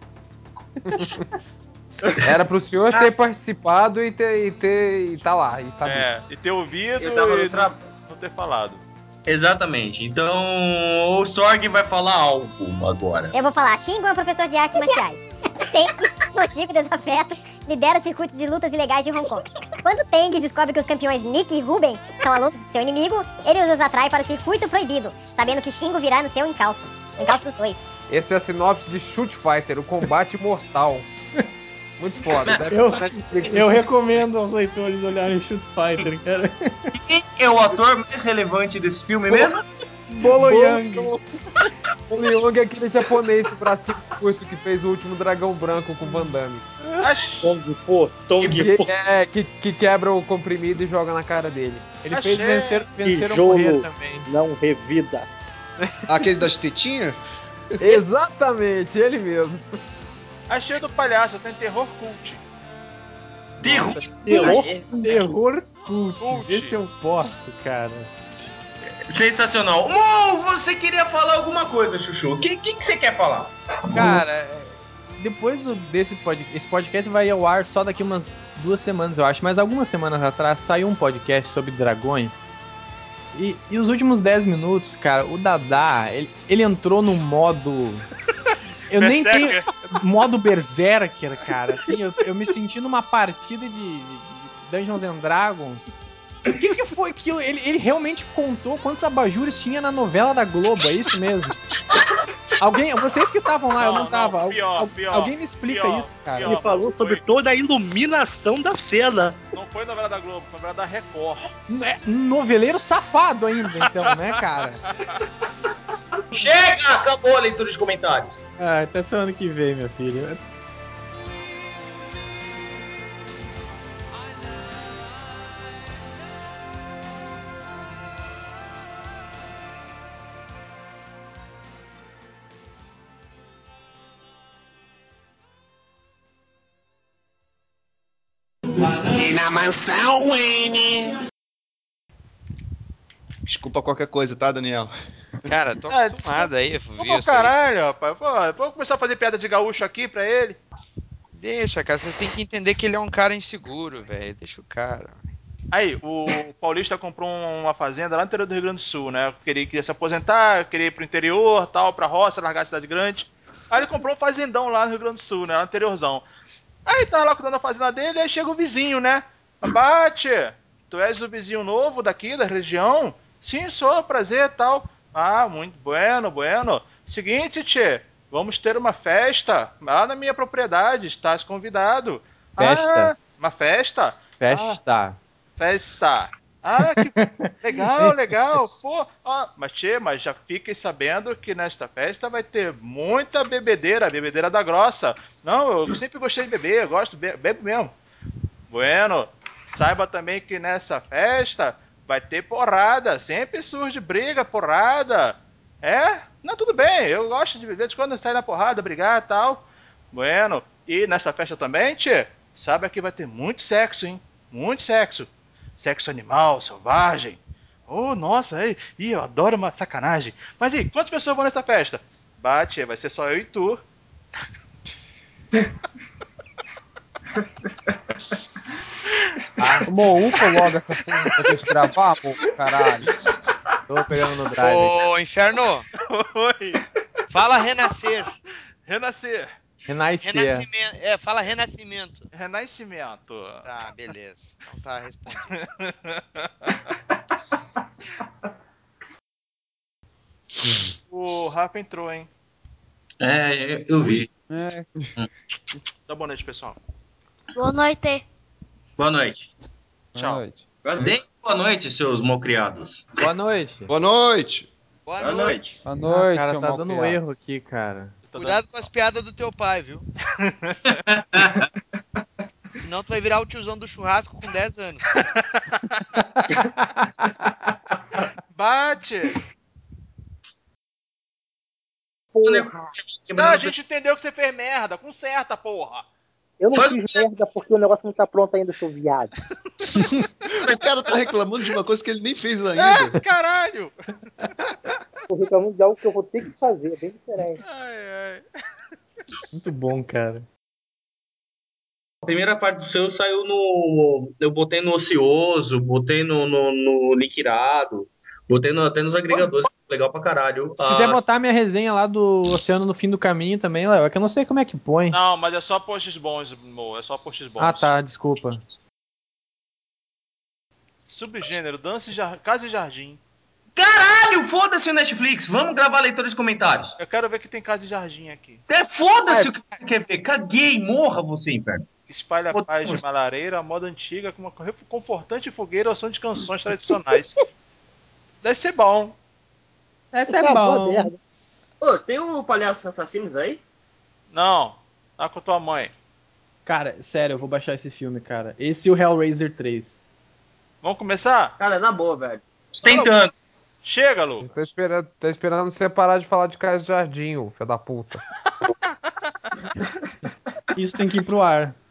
Era pro senhor ter participado e ter, e ter e tá lá, e saber. É, e ter ouvido Eu tava e no tra... não, não ter falado. Exatamente. Então, o Sorg vai falar algo agora. Eu vou falar, Shingo é um professor de artes marciais. Teng, motivo desafeto, lidera o circuito de lutas ilegais de Hong Kong. Quando Teng descobre que os campeões Nick e Ruben são alunos de seu inimigo, ele os atrai para o circuito proibido, sabendo que Shingo virá no seu encalço. O encalço dos dois. Esse é a sinopse de Shoot Fighter, o combate mortal. Muito foda. Deve Eu, ter Netflix. eu recomendo aos leitores olharem Shoot Fighter, cara. Quem é o ator mais relevante desse filme mesmo? Bolo Yang. O Leong é aquele japonês do bracinho curto que fez o último Dragão Branco com Van Damme. Tong Po, Tong Que, Po. é, que, que quebra o comprimido e joga na cara dele. Ele Achei. fez vencer, vencer ou Tijolo morrer também. não revida. Aquele das tetinhas? Exatamente, ele mesmo. Achei do palhaço, tem terror cult. Terror. Terror. Terror cult. Cult. Esse eu posso, cara. Sensacional. Mo, você queria falar alguma coisa, Chuchu? O que, que, que você quer falar? Cara, é, depois do, desse podcast, esse podcast vai ao ar só daqui umas duas semanas, eu acho. Mas algumas semanas atrás saiu um podcast sobre dragões. E, e os últimos dez minutos, cara, o Dadá, ele, ele entrou no modo... Eu nem tenho... Berserker. Modo Berserker, cara. Assim, eu, eu me senti numa partida de, de Dungeons and Dragons. O que, que foi aquilo? Ele, ele realmente contou quantos abajures tinha na novela da Globo, é isso mesmo? Alguém, vocês que estavam lá, eu não Não, tava. não, pior, Al- pior, alguém me explica pior, isso, cara. pior. Ele falou sobre Foi. toda a iluminação da cena. Não foi novela da Globo, foi novela da Record. É noveleiro safado ainda, então, né, cara? Chega! Acabou a leitura de comentários. Ah, até semana que vem, meu filho. E na mansão Wayne. Desculpa qualquer coisa, tá, Daniel? Cara, tô Ah, acostumado aí, Pô, viu pro isso aí. caralho, rapaz. Pô, vamos começar a fazer piada de gaúcho aqui pra ele. Deixa, cara, vocês têm que entender que ele é um cara inseguro, velho. Deixa o cara. Aí, o Paulista comprou uma fazenda lá no interior do Rio Grande do Sul, né? Queria, queria se aposentar, queria ir pro interior, tal, pra roça, largar a cidade grande. Aí ele comprou um fazendão lá no Rio Grande do Sul, né? Lá no interiorzão. Aí tava lá cuidando da fazenda dele, aí chega o vizinho, né? Bate, tu és o vizinho novo daqui, da região? Sim, sou, prazer, tal. Ah, muito bueno, bueno. Seguinte, tchê, vamos ter uma festa lá na minha propriedade, estás convidado. Festa. Ah, uma festa? Festa. Festa. Ah, que legal, legal. Pô, ah, mas tchê, mas já fiquem sabendo que nesta festa vai ter muita bebedeira, bebedeira da grossa. Não, eu sempre gostei de beber, eu gosto, be bebo mesmo. Bueno, saiba também que nessa festa vai ter porrada, sempre surge briga, porrada. É? Não, tudo bem, eu gosto de beber, de quando sai na porrada, brigar e tal. Bueno, e nessa festa também, tchê, saiba que vai ter muito sexo, hein? Muito sexo. Sexo animal, selvagem. Oh, nossa, ei, ih, eu adoro uma sacanagem. Mas e, quantas pessoas vão nessa festa? Bate, vai ser só eu e tu. Arrumou um logo essa porra pra gente gravar, pô, caralho. Tô pegando no drive. Ô, Inferno, Oi. fala renascer. Renascer. Renascer. Renascimento. É, fala renascimento. Renascimento. Tá, beleza. Então tá respondido. O Rafa entrou, hein? É, eu vi. É, Dá boa noite, pessoal. Boa noite. Boa noite. Tchau. boa noite. Deem boa noite, seus malcriados. Boa noite. Boa noite! Boa, Boa noite. noite. Boa noite, Ah, cara, seu tá dando um malcriado. erro aqui, cara. Tá Cuidado dando- com as piadas do teu pai, viu? Senão tu vai virar o tiozão do churrasco com dez anos. Bate! Porra. Não, a gente entendeu que você fez merda. Conserta, porra. Eu não Faz- fiz merda porque o negócio não tá pronto ainda, seu viado. O cara tá reclamando de uma coisa que ele nem fez ainda. É, caralho! Tô reclamando de algo que eu vou ter que fazer, é bem diferente. Ai, ai. Muito bom, cara. A primeira parte do seu saiu no. Eu botei no ocioso, botei no, no, no liquidado, botei no, até nos agregadores. Legal pra caralho. Se quiser Ah, botar minha resenha lá do Oceano no Fim do Caminho também, Léo, é que eu não sei como é que põe. Não, mas é só posts bons, Mo. É só posts bons. Ah, tá, desculpa. Subgênero, dança e jar... casa e jardim. Caralho, foda-se o Netflix. Vamos gravar leitura de comentários. Eu quero ver que tem casa de jardim aqui. É, foda-se o que você quer ver. Caguei, morra você, inferno. Espalha a paz de malareira, a moda antiga, com uma confortante fogueira ao som de canções tradicionais. Deve ser bom. Essa é bom. Ô, tem um palhaço assassinos aí? Não, tá com tua mãe. Cara, sério, eu vou baixar esse filme, cara. Esse e o Hellraiser três. Vamos começar? Cara, na boa, velho. Tentando. Chega, Lu. Tá esperando, tá esperando você parar de falar de Caio Jardim, ô filho da puta. Isso tem que ir pro ar.